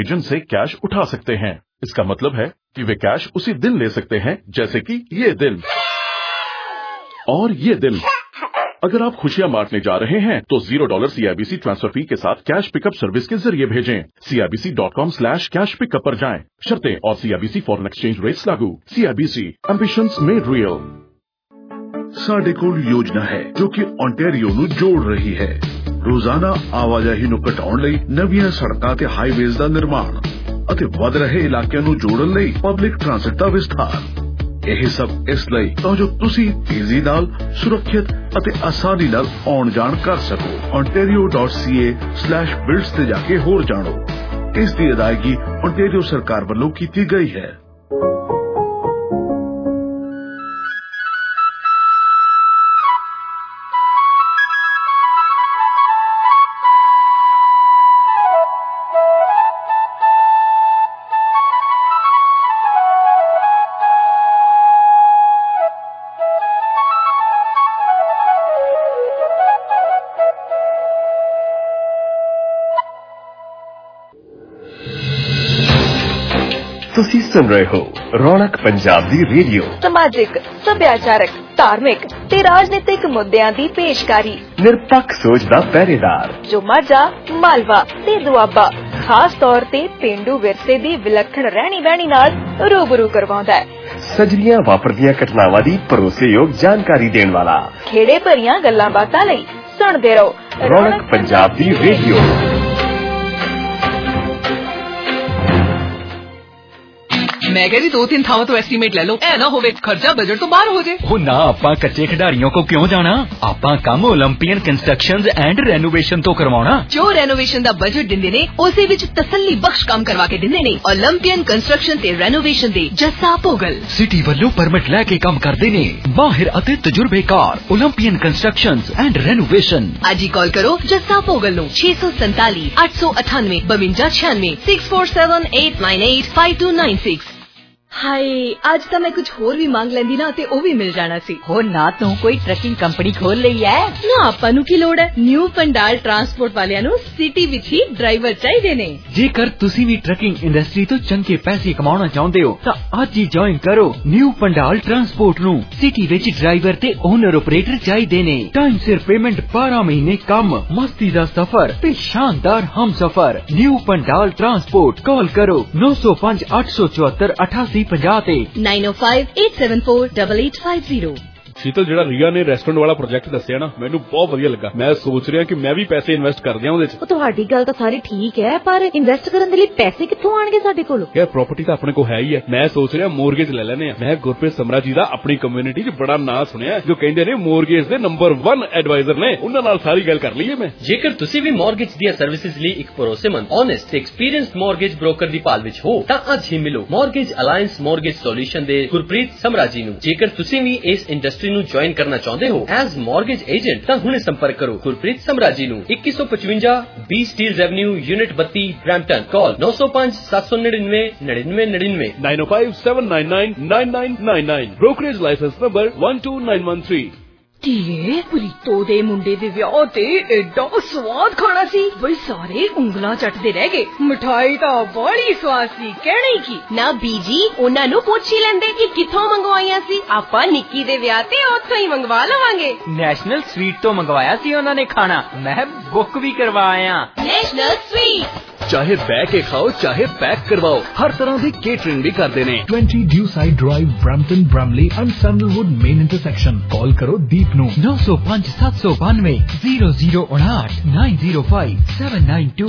Agent से cash उठा सकते हैं। इसका मतलब है कि वे कैश उसी दिन ले सकते हैं, जैसे कि ये दिन और ये दिन। अगर आप खुशियां बांटने जा रहे हैं तो $0 CIBC ट्रांसफर फी के साथ कैश पिकअप सर्विस के जरिए भेजें। CIBC.com/cash pickup पर जाएं। शर्तें और CIBC फॉरेन एक्सचेंज रेट्स लागू। CIBC ambitions made real. ਸਾਡੇ ਕੋਲ ਯੋਜਨਾ ਹੈ ਜੋ ਕਿ ਓਨਟਾਰੀਓ ਨੂੰ ਜੋੜ ਰਹੀ ਹੈ। ਰੋਜ਼ਾਨਾ ਆਵਾਜਾਈ ਨੂੰ ਘਟਾਉਣ ਲਈ ਨਵੀਆਂ ਸੜਕਾਂ ਤੇ ਹਾਈਵੇਜ਼ ਦਾ ਨਿਰਮਾਣ ਅਤੇ ਵਧ ਰਹੇ ਇਲਾਕਿਆਂ ਨੂੰ ਜੋੜਨ ਲਈ ਪਬਲਿਕ ਟ੍ਰਾਂਸਪੋਰਟ ਦਾ ਵਿਸਥਾਰ। ਇਹ ਸਭ ਇਸ ਲਈ ਤਾਂ ਜੋ ਤੁਸੀਂ ਤੇਜ਼ੀ ਨਾਲ, ਸੁਰੱਖਿਅਤ ਅਤੇ ਆਸਾਨੀ ਨਾਲ ਆਉਣ ਜਾਣ ਕਰ ਸਕੋ। ontario.ca/builds ਤੇ ਜਾ ਕੇ ਹੋਰ ਜਾਣੋ। ਇਸ ਦੀ ਅਦਾਇਗੀ ਓਨਟਾਰੀਓ ਸਰਕਾਰ ਵੱਲੋਂ ਕੀਤੀ ਗਈ ਹੈ। ਤੁਸੀਂ ਸੁਣ ਰਹੇ ਹੋ ਰੌਣਕ ਪੰਜਾਬ ਦੀ ਰੇਡੀਓ। ਸਮਾਜਿਕ, ਸੱਭਿਆਚਾਰਕ, ਧਾਰਮਿਕ ਤੇ ਰਾਜਨੀਤਿਕ ਮੁੱਦਿਆਂ ਦੀ ਪੇਸ਼ਕਾਰੀ। ਨਿਰਪੱਖ ਸੋਚ ਦਾ ਪਹਿਰੇਦਾਰ ਜੋ ਮਾਝਾ, ਮਾਲਵਾ ਤੇ ਦੁਆਬਾ ਖਾਸ ਤੌਰ ਤੇ ਪੇਂਡੂ ਵਿਰਸੇ ਦੀ ਵਿਲੱਖਣ ਰਹਿਣੀ ਬਹਿਣੀ ਨਾਲ ਰੂਬਰੂ ਕਰਵਾਉਂਦਾ ਹੈ। ਸਜਰੀਆਂ ਵਾਪਰਦੀਆਂ ਘਟਨਾਵਾਂ ਦੀ ਭਰੋਸੇਯੋਗ ਜਾਣਕਾਰੀ ਦੇਣ ਵਾਲਾ। ਖੇੜੇ ਭਰੀਆਂ ਗੱਲਾਂ ਬਾਤਾਂ ਲਈ ਸੁਣਦੇ ਰਹੋ ਰੌਣਕ ਪੰਜਾਬ ਦੀ ਰੇਡੀਓ। मैं कह रही 2-3 थावों तो एस्टीमेट ले लो, ऐ ना होवे खर्चा बजट तो बाहर हो जाए। ना आपा कच्चे खिडारियों को क्यों जाना, आपा काम ओलंपियन कंस्ट्रक्शंस एंड रेनोवेशन तो करवाना। जो रेनोवेशन दा बजट दिंदे ने उसे विच तसल्ली बख्श काम करवा के दिंदे ने। ओलंपियन कंस्ट्रक्शन ते रेनोवेशन दे जस्सा पोगल सिटी वल्लों परमिट लैके काम करदे ने। माहिर अते तजुर्बेकार ओलंपियन कंस्ट्रक्शंस एंड रेनोवेशन। आज ही कॉल करो जस्सा पोगल नु 647 898 52 96 647 898 5296। ਹਾਏ ਅੱਜ ਤਾਂ ਮੈਂ ਕੁਝ ਹੋਰ ਵੀ ਮੰਗ ਲੈਂਦੀ ਨਾ ਤੇ ਉਹ ਵੀ ਮਿਲ ਜਾਣਾ ਸੀ। ਹੋ ਨਾ ਤੂੰ ਕੋਈ ਟਰੱਕਿੰਗ ਕੰਪਨੀ ਖੋਲ ਲਈ ਐ ਨਾ। ਆਪਾਂ ਨੂੰ ਕੀ ਲੋੜ ਹੈ, ਨਿਊ ਪੰਡਾਲ ਟਰਾਂਸਪੋਰਟ ਵਾਲਿਆਂ ਨੂੰ ਸਿਟੀ ਵਿੱਚ ਹੀ ਡਰਾਈਵਰ ਚਾਹੀਦੇ ਨੇ। ਜੇਕਰ ਤੁਸੀਂ ਵੀ ਟਰੱਕਿੰਗ ਇੰਡਸਟਰੀ ਤੋਂ ਚੰਗੇ ਪੈਸੇ ਕਮਾਉਣਾ ਚਾਹੁੰਦੇ ਹੋ ਤਾਂ ਅੱਜ ਹੀ ਜੁਆਇਨ ਕਰੋ ਨਿਊ ਪੰਡਾਲ ਟਰਾਂਸਪੋਰਟ ਨੂੰ। ਸਿਟੀ ਵਿੱਚ ਡਰਾਈਵਰ ਤੇ ਓਨਰ ਆਪਰੇਟਰ ਚਾਹੀਦੇ ਨੇ। ਟਾਈਮ ਸਿਰ ਪੇਮੈਂਟ, 12 ਮਹੀਨੇ ਕੰਮ, ਮਸਤੀ ਦਾ ਸਫ਼ਰ ਤੇ ਸ਼ਾਨਦਾਰ ਹਮਸਫ਼ਰ। New Pandal transport. ਕਾਲ ਕਰੋ 905 874 88 50 9058748850। ਸ਼ੀਤਲ, ਜਿਹੜਾ ਰੀਆ ਨੇ ਰੈਸਟੋਰੈਂਟ ਵਾਲਾ ਪ੍ਰੋਜੈਕਟ ਦੱਸਿਆ ਨਾ, ਮੈਨੂੰ ਬਹੁਤ ਵਧੀਆ ਲੱਗਾ। ਮੈਂ ਸੋਚ ਰਿਹਾ ਕਿ ਮੈਂ ਵੀ ਪੈਸੇ ਇਨਵੈਸਟ ਕਰ ਦਿਆਂ ਉਹਦੇ 'ਚ। ਉਹ ਤੁਹਾਡੀ ਗੱਲ ਤਾਂ ਸਾਰੀ ਠੀਕ ਹੈ, ਪਰ ਇਨਵੈਸਟ ਕਰਨ ਦੇ ਲਈ ਪੈਸੇ ਕਿੱਥੋਂ ਆਣਗੇ ਸਾਡੇ ਕੋਲ? ਯਾਰ ਪ੍ਰਾਪਰਟੀ ਤਾਂ ਆਪਣੇ ਕੋਲ ਹੈ ਹੀ ਹੈ। ਮੈਂ ਸੋਚ ਰਿਹਾ ਮੋਰਗੇਜ ਲੈ ਲੈਨੇ ਆ। ਮੈਂ ਗੁਰਪ੍ਰੀਤ ਸਮਰਾ ਜੀ ਦਾ ਆਪਣੀ ਕਮਿਊਨਿਟੀ 'ਚ ਬੜਾ ਨਾਂ ਸੁਣਿਆ, ਜੋ ਕਹਿੰਦੇ ਨੇ ਮੋਰਗੇਜ ਦੇ ਨੰਬਰ 1 ਐਡਵਾਈਜ਼ਰ ਨੇ। ਉਹਨਾਂ ਨਾਲ ਸਾਰੀ ਗੱਲ ਕਰ ਲਈਏ ਮੈਂ। ਜੇਕਰ ਤੁਸੀਂ ਵੀ ਮੋਰਗੇਜ ਦੀਆਂ ਸਰਵਿਸਿਜ਼ ਲਈ ਇੱਕ ਭਰੋਸੇਮੰਦ, ਓਨੈਸਟ ਤੇ ਐਕਸਪੀਰੀਅੰਸਡ ਮੋਰਗੇਜ ਬ੍ਰੋਕਰ ਦੀ ਭਾਲ ਵਿੱਚ ਹੋ ਤਾਂ ਅੱਜ ਹੀ ਮਿਲੋ ਮੋਰਗੇਜ ਅਲਾਇੰਸ ਮੋਰਗੇਜ ਸੋਲੂਸ਼ਨ ਦੇ ਗੁਰਪ੍ਰੀਤ ਸਮਰਾ ਜੀ ਨੂੰ। ਜੇਕਰ ਤੁਸੀਂ ਵੀ ਇਸ ਇੰਡਸਟਰੀ ਨੂੰ ਜੁਆਇਨ ਕਰਨਾ ਚਾਹੁੰਦੇ ਹੋ ਐਜ਼ ਮੋਰਗੇਜ ਏਜੰਟ ਤਾਂ ਹੁਣੇ ਸੰਪਰਕ ਕਰੋ ਗੁਰਪ੍ਰੀਤ ਸਮਰਾ ਜੀ ਨੂੰ। 2155 B Steeles avenue, unit 32, Brampton. Call 905 799 9999 905 799 9999। Brokerage license number 12913। ਧੀਏ ਪ੍ਰੀਤੋ ਦੇ ਮੁੰਡੇ ਦੇ ਵਿਆਹ ਤੇ ਐਡਾ ਸਵਾਦ ਖਾਣਾ ਸੀ ਬਈ ਸਾਰੇ ਉਂਗਲਾਂ ਚੱਟਦੇ ਰਹਿ ਗਏ। ਮਿਠਾਈ ਤਾਂ ਬੜੀ ਸਵਾਦ ਸੀ, ਕਹਿਣੀ ਕੀ ਨਾ ਬੀਜੀ, ਉਹਨਾਂ ਨੂੰ ਪੁੱਛ ਹੀ ਲੈਂਦੇ ਕਿ ਕਿੱਥੋਂ ਮੰਗਵਾਈਆਂ ਸੀ। ਆਪਾਂ ਨਿੱਕੀ ਦੇ ਵਿਆਹ ਤੇ ਉੱਥੋਂ ਹੀ ਮੰਗਵਾ ਲਵਾਂਗੇ। ਨੈਸ਼ਨਲ ਸਵੀਟ ਤੋਂ ਮੰਗਵਾਇਆ ਸੀ ਉਹਨਾਂ ਨੇ ਖਾਣਾ, ਮੈਂ ਬੁੱਕ ਵੀ ਕਰਵਾਇਆ। ਨੈਸ਼ਨਲ ਸਵੀਟ ਚਾਹੇ ਬਹਿ ਕੇ ਖਾਓ ਚਾਹੇ ਪੈਕ ਕਰਵਾਓ, ਹਰ ਤਰ੍ਹਾਂ ਦੀ ਕੇਟਰਿੰਗ ਵੀ ਕਰਦੇ ਨੇ। 20 Dewside Drive, Brampton, Bramley and Sandalwood main intersection। ਕਾਲ ਕਰੋ ਦੀਪ ਨੂੰ 905 792 0059 905 792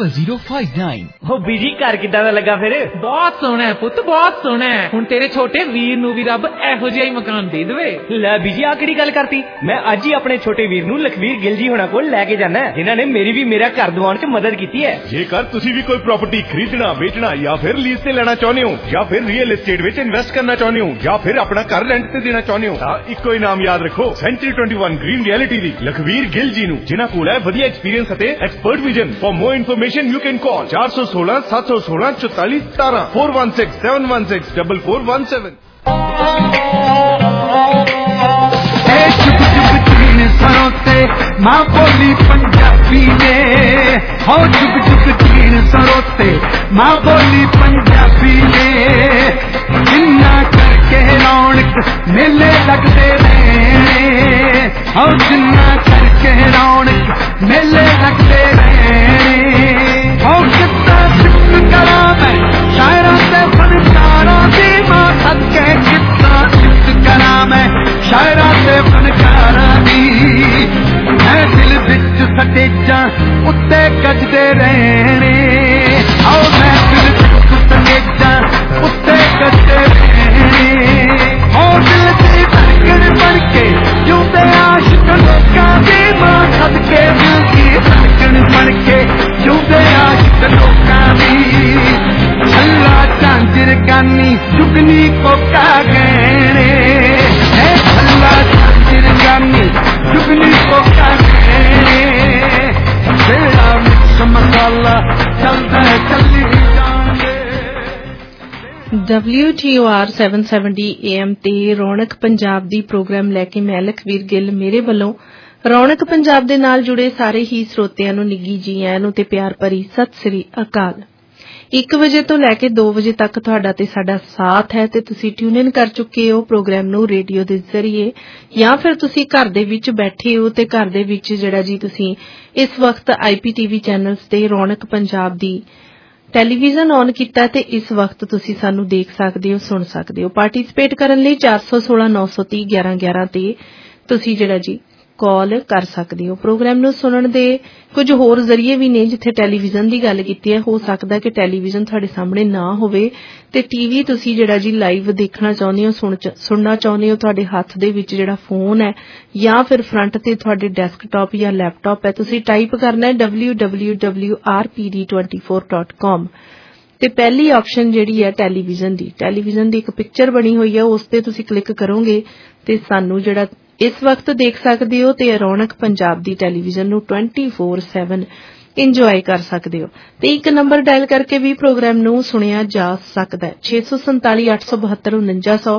0059। ਹੋ ਬੀਜੀ ਘਰ ਕਿੱਦਾਂ ਦਾ ਲੱਗਾ ਫਿਰ? ਬਹੁਤ ਸੋਹਣਾ ਹੈ ਪੁੱਤ, ਬਹੁਤ ਸੋਹਣਾ ਹੈ। ਹੁਣ ਤੇਰੇ ਛੋਟੇ ਵੀਰ ਨੂੰ ਵੀ ਰੱਬ ਇਹੋ ਜਿਹਾ ਹੀ ਮਕਾਨ ਦੇ ਦੇਵੇ। ਲੈ ਬੀਜੀ ਆ ਕਿਹੜੀ ਗੱਲ ਕਰਤੀ? ਮੈਂ ਅੱਜ ਹੀ ਆਪਣੇ ਛੋਟੇ ਵੀਰ ਨੂੰ ਲਖਵੀਰ ਗਿੱਲ ਜੀ ਹੋਣਾ ਕੋਲ ਲੈ ਕੇ ਜਾਣਾ, ਜਿਨ੍ਹਾਂ ਨੇ ਮੇਰੀ ਵੀ ਮੇਰਾ ਘਰ ਦਿਵਾਉਣ 'ਚ ਮਦਦ ਕੀਤੀ ਹੈ। ਜੇਕਰ ਤੁਸੀਂ ਵੀ ਕੋਈ ਪ੍ਰਾਪਰਟੀ ਖਰੀਦਣਾ, ਵੇਚਣਾ ਜਾਂ ਫਿਰ ਲੀਜ਼ ਤੇ ਲੈਣਾ ਚਾਹੁੰਦੇ ਹੋ, ਜਾਂ ਫਿਰ ਰੀਅਲ ਏਸਟੇਟ ਵਿੱਚ ਇਨਵੈਸਟ ਕਰਨਾ ਚਾਹੁੰਦੇ ਹੋ, ਜਾਂ ਫਿਰ ਆਪਣਾ ਘਰ ਰੈਂਟ ਤੇ ਦੇਣਾ ਚਾਹੁੰਦੇ ਹੋ ਤਾਂ ਇੱਕੋ ਹੀ ਨਾਮ ਯਾਦ ਰੱਖੋ, ਸੈਂਚੁਰੀ 21 ਗ੍ਰੀਨ ਰਿਐਲਿਟੀ ਦੀ ਲਖਵੀਰ ਗਿੱਲ ਜੀ ਨੂੰ, ਜਿਨ੍ਹਾਂ ਕੋਲ ਹੈ ਵਧੀਆ ਐਕਸਪੀਰੀਅੰਸ ਅਤੇ expert vision. For more information you can call 416 716 44 17 416 716 4417। चुप चुप चीन सरों ते मां बोली पंजाबी ने हो जुग जुग जीण सरोते मां बोली पंजाबी ने जिन्ना करके रौनक मेले लगते रहने हो जिन्ना करके रौनक मेले लगते रहने हो कितना चित करा मैं शायरा से फनकारा दी मां सदके कितना चित करा मैं शायरा से फनकारा दी मैं दिल विच सटेजा उत्ते गजदे रहने आओ मैं दिल विच सटेजा उत्ते गजदे रहने ओ दिल दी धड़कन बन के जिउंदे आशिक लोकां दी मां सदके दिल दी धड़कन बन के जिउंदे आशिक लोकां दी छल्ला झांझर गानी जुगनी कोका गहने है छल्ला झांझर गानी जुगनी कोका गहने तेरा मिक्स मसाला चलता है चली WTOR 770 AM ਤੇ ਰੌਣਕ ਪੰਜਾਬ ਦੀ ਪ੍ਰੋਗਰਾਮ ਲੈ ਕੇ ਮੈਂ ਲਖਵੀਰ ਗਿੱਲ ਮੇਰੇ ਵੱਲੋਂ ਰੌਣਕ ਪੰਜਾਬ ਦੇ ਨਾਲ ਜੁੜੇ ਸਾਰੇ ਹੀ ਸਰੋਤਿਆਂ ਨੂੰ ਨਿੱਘੀ ਜੀ ਆਇਆਂ ਨੂੰ ਤੇ ਪਿਆਰ ਭਰੀ ਸਤਿ ਸ੍ਰੀ ਅਕਾਲ। 1 ਵਜੇ ਤੋਂ ਲੈ ਕੇ 2 ਵਜੇ ਤੱਕ ਤੁਹਾਡਾ ਤੇ ਸਾਡਾ ਸਾਥ ਹੈ ਤੇ ਤੁਸੀਂ ਟਿਊਨ ਇਨ ਕਰ ਚੁੱਕੇ ਹੋ ਪ੍ਰੋਗਰਾਮ ਨੂੰ ਰੇਡੀਓ ਦੇ ਜ਼ਰੀਏ ਜਾਂ ਫਿਰ ਤੁਸੀਂ ਘਰ ਦੇ ਵਿੱਚ ਬੈਠੇ ਹੋ ਤੇ ਘਰ ਦੇ ਵਿੱਚ ਜਿਹੜਾ ਜੀ ਤੁਸੀਂ ਇਸ ਵਕਤ IPTV ਚੈਨਲਸ ਤੇ ਰੌਣਕ ਪੰਜਾਬ ਦੀ ਟੈਲੀਵਿਜ਼ਨ ਔਨ ਕੀਤਾ ਤੇ ਇਸ ਵਕਤ ਤੁਸੀਂ ਸਾਨੂੰ ਦੇਖ ਸਕਦੇ ਹੋ ਸੁਣ ਸਕਦੇ ਹੋ। ਪਾਰਟਿਸਿਪੇਟ ਕਰਨ ਲਈ 416 930 1111 ਤੇ ਤੁਸੀਂ ਜਿਹੜਾ ਜੀ ਕਾਲ ਕਰ ਸਕਦੇ ਹੋ। ਪ੍ਰੋਗਰਾਮ ਨੂੰ ਸੁਣਨ ਦੇ ਕੁਝ ਹੋਰ ਜ਼ਰੀਏ ਵੀ ਨੇ ਜਿੱਥੇ ਟੈਲੀਵਿਜ਼ਨ ਦੀ ਗੱਲ ਕੀਤੀ ਹੈ ਹੋ ਸਕਦਾ ਕਿ ਟੈਲੀਵਿਜ਼ਨ ਤੁਹਾਡੇ ਸਾਹਮਣੇ ਨਾ ਹੋਵੇ ਤੇ ਟੀਵੀ ਤੁਸੀਂ ਜਿਹੜਾ ਜੀ ਲਾਈਵ ਦੇਖਣਾ ਚਾਹੁੰਦੇ ਹੋ ਸੁਣਨਾ ਚਾਹੁੰਦੇ ਹੋ ਤੁਹਾਡੇ ਹੱਥ ਦੇ ਵਿੱਚ ਜਿਹੜਾ ਫੋਨ ਹੈ ਜਾਂ ਫਿਰ ਫਰੰਟ ਤੇ ਤੁਹਾਡੇ ਡੈਸਕਟਾਪ ਜਾਂ ਲੈਪਟਾਪ ਹੈ ਤੁਸੀਂ ਟਾਈਪ ਕਰਨਾ ਹੈ www.rpd24.com ਤੇ ਪਹਿਲੀ ਆਪਸ਼ਨ ਜਿਹੜੀ ਹੈ ਟੈਲੀਵਿਜ਼ਨ ਦੀ ਇੱਕ ਪਿਕਚਰ ਬਣੀ ਹੋਈ ਹੈ ਉਸ ਤੇ ਤੁਸੀਂ ਕਲਿੱਕ ਕਰੋਗੇ ਤੇ ਸਾਨੂੰ ਜਿਹੜਾ ਇਸ ਵਕਤ ਦੇਖ ਸਕਦੇ ਹੋ ਤੇ ਰੌਣਕ ਪੰਜਾਬ ਦੀ ਟੈਲੀਵਿਜ਼ਨ ਨੂੰ 24/7 ਇੰਜੋਏ ਕਰ ਸਕਦੇ ਹੋ ਤੇ ਇੱਕ ਨੰਬਰ ਡਾਇਲ ਕਰਕੇ ਵੀ ਪ੍ਰੋਗਰਾਮ ਨੂੰ ਸੁਣਿਆ ਜਾ ਸਕਦਾ ਹੈ 647 872 4900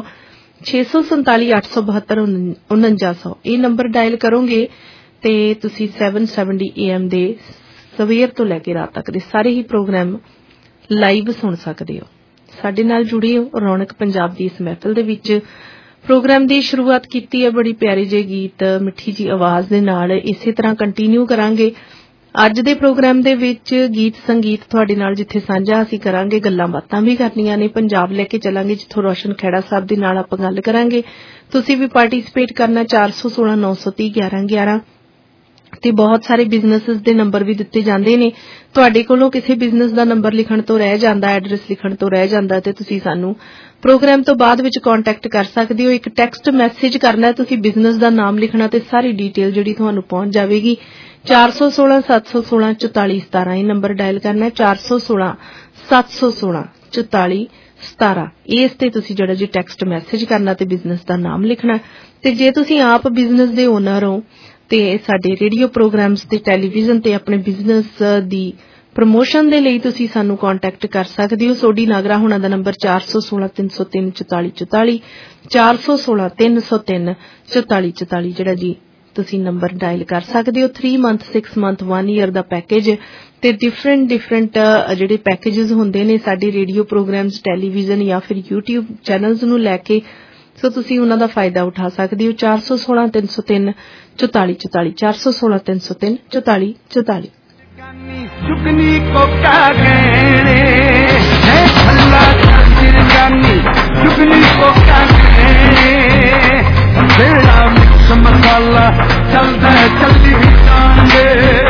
647 872 4900 ਇਹ ਨੰਬਰ ਡਾਇਲ ਕਰੋਗੇ ਤੇ ਤੁਸੀਂ 770 AM ਦੇ ਸਵੇਰ ਤੋਂ ਲੈ ਕੇ ਰਾਤ ਤੱਕ ਦੇ ਸਾਰੇ ਹੀ ਪ੍ਰੋਗਰਾਮ ਲਾਈਵ ਸੁਣ ਸਕਦੇ ਹੋ। ਸਾਡੇ ਨਾਲ ਜੁੜੇ ਹੋ ਰੌਣਕ ਪੰਜਾਬ ਦੀ ਇਸ ਮਹਿਫਲ ਦੇ ਵਿੱਚ ਪ੍ਰੋਗਰਾਮ ਦੀ ਸ਼ੁਰੂਆਤ ਕੀਤੀ ਹੈ ਬੜੀ ਪਿਆਰੀ ਜਿਹੀ ਗੀਤ ਮਿੱਠੀ ਜੀ ਆਵਾਜ਼ ਦੇ ਨਾਲ ਇਸੇ ਤਰ੍ਹਾਂ ਕੰਟੀਨਿਊ ਕਰਾਂਗੇ। ਅੱਜ ਦੇ ਪ੍ਰੋਗਰਾਮ ਦੇ ਵਿੱਚ ਗੀਤ ਸੰਗੀਤ ਤੁਹਾਡੇ ਨਾਲ ਜਿੱਥੇ ਸਾਂਝਾ ਅਸੀਂ ਕਰਾਂਗੇ ਗੱਲਾਂ ਬਾਤਾਂ ਵੀ ਕਰਨੀਆਂ ਨੇ ਪੰਜਾਬ ਲੈ ਕੇ ਚੱਲਾਂਗੇ ਜਿੱਥੋਂ ਰੋਸ਼ਨ ਖੇੜਾ ਸਾਹਿਬ ਦੇ ਨਾਲ ਆਪਾਂ ਗੱਲ ਕਰਾਂਗੇ। ਤੁਸੀਂ ਵੀ ਪਾਰਟਿਸਿਪੇਟ ਕਰਨਾ 416 930 1111 ਤੇ ਬਹੁਤ ਸਾਰੇ ਬਿਜ਼ਨੈਸਸ ਦੇ ਨੰਬਰ ਵੀ ਦਿੱਤੇ ਜਾਂਦੇ ਨੇ ਤੁਹਾਡੇ ਕੋਲੋਂ ਕਿਸੇ ਬਿਜ਼ਨਸ ਦਾ ਨੰਬਰ ਲਿਖਣ ਤੋਂ ਰਹਿ ਜਾਂਦਾ ਐਡਰੈਸ ਲਿਖਣ ਤੋਂ ਰਹਿ ਜਾਂਦਾ ਤੇ ਤੁਸੀਂ ਸਾਨੂੰ ਪ੍ਰੋਗਰਾਮ ਤੋਂ ਬਾਅਦ ਵਿੱਚ ਕੰਟੈਕਟ ਕਰ ਸਕਦੇ ਹੋ। ਇੱਕ ਟੈਕਸਟ ਮੈਸੇਜ ਕਰਨਾ ਤੁਸੀਂ ਬਿਜ਼ਨਸ ਦਾ ਨਾਮ ਲਿਖਣਾ ਤੇ ਸਾਰੀ ਡੀਟੇਲ ਜਿਹੜੀ ਤੁਹਾਨੂੰ ਪਹੁੰਚ ਜਾਵੇਗੀ 416 716 44 17 ਇਹ ਨੰਬਰ ਡਾਇਲ ਕਰਨਾ 416 716 44 17 ਇਸ ਤੇ ਤੁਸੀਂ ਜਿਹੜਾ ਜੀ ਟੈਕਸਟ ਮੈਸੇਜ ਕਰਨਾ ਤੇ ਬਿਜ਼ਨਸ ਦਾ ਨਾਮ ਲਿਖਣਾ ਤੇ ਜੇ ਤੁਸੀਂ ਆਪ ਬਿਜ਼ਨਸ ਦੇ ਓਨਰ ਹੋ ਤੇ ਸਾਡੇ ਰੇਡੀਓ ਪ੍ਰੋਗਰਾਮਸ ਤੇ ਟੈਲੀਵਿਜ਼ਨ ਤੇ ਆਪਣੇ ਬਿਜ਼ਨਸ ਦੀ ਪ੍ਰਮੋਸ਼ਨ ਦੇ ਲਈ ਤੁਸੀਂ ਸਾਨੂੰ ਕੰਟੈਕਟ ਕਰ ਸਕਦੇ ਹੋ। ਸੋਡੀ ਨਾਗਰਾ ਹੁਣਾਂ ਦਾ ਨੰਬਰ 416 303 44 44 416 303 44 44 ਜਿਹੜਾ ਜੀ ਤੁਸੀਂ ਨੰਬਰ ਡਾਇਲ ਕਰ ਸਕਦੇ ਹੋ। 3 ਮੰਥ 6 ਮੰਥ 1 ਈਅਰ ਦਾ ਪੈਕੇਜ ਤੇ ਡਿਫਰੈਂਟ ਜਿਹੜੇ ਪੈਕੇजेस ਹੁੰਦੇ ਨੇ ਸਾਡੇ ਰੇਡੀਓ ਪ੍ਰੋਗਰਾਮਸ ਟੈਲੀਵਿਜ਼ਨ ਜਾਂ ਫਿਰ YouTube ਚੈਨਲਸ ਨੂੰ ਲੈ ਕੇ ਸੋ ਤੁਸੀਂ ਉਹਨਾਂ ਦਾ ਫਾਇਦਾ ਉਠਾ ਸਕਦੇ ਹੋ। 416 303 44 44 416 303 44 44 चुगनी को क्या कहने है छल्ला झांझर गानी चुगनी को क्या कहने तेरा मिक्स मसाला चलता है चली जाने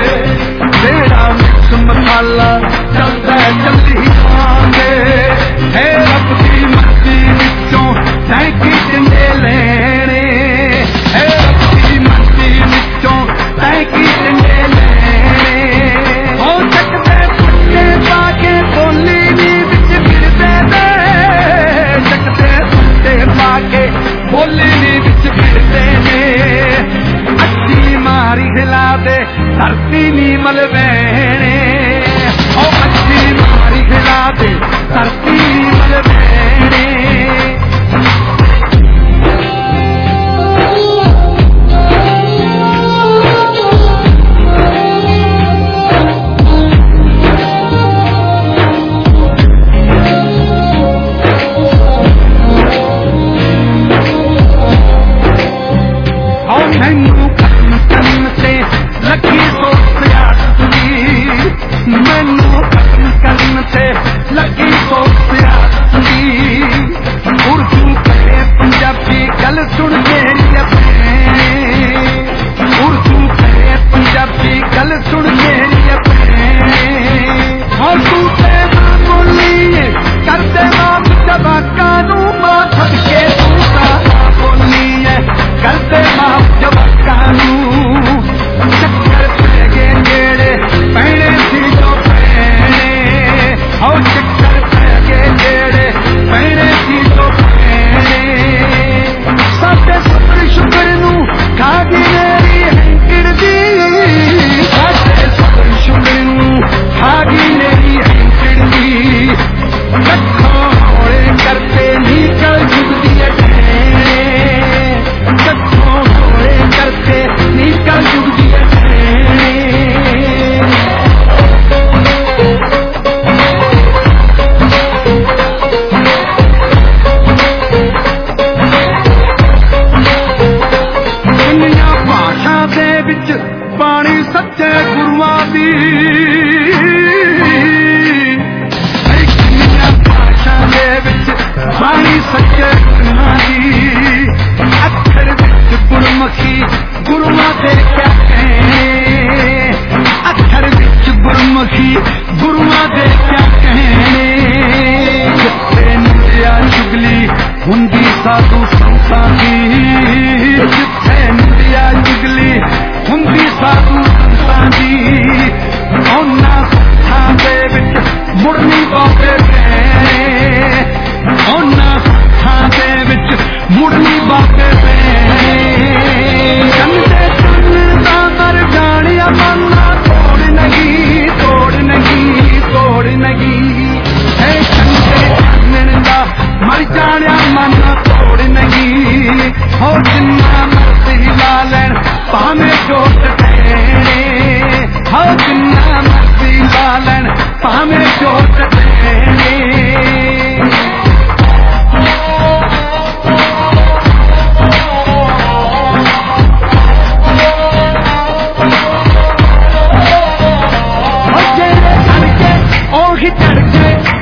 तेरा मिक्स मसाला चलता है चली जाने है रब की मर्जी विचों टैंकी डंडे लेने है रब की मर्जी विचों टैंकी डंडे लेने धरती नी मल बहने ओ अच्छी मारी खिला दे धरती नी मल बहने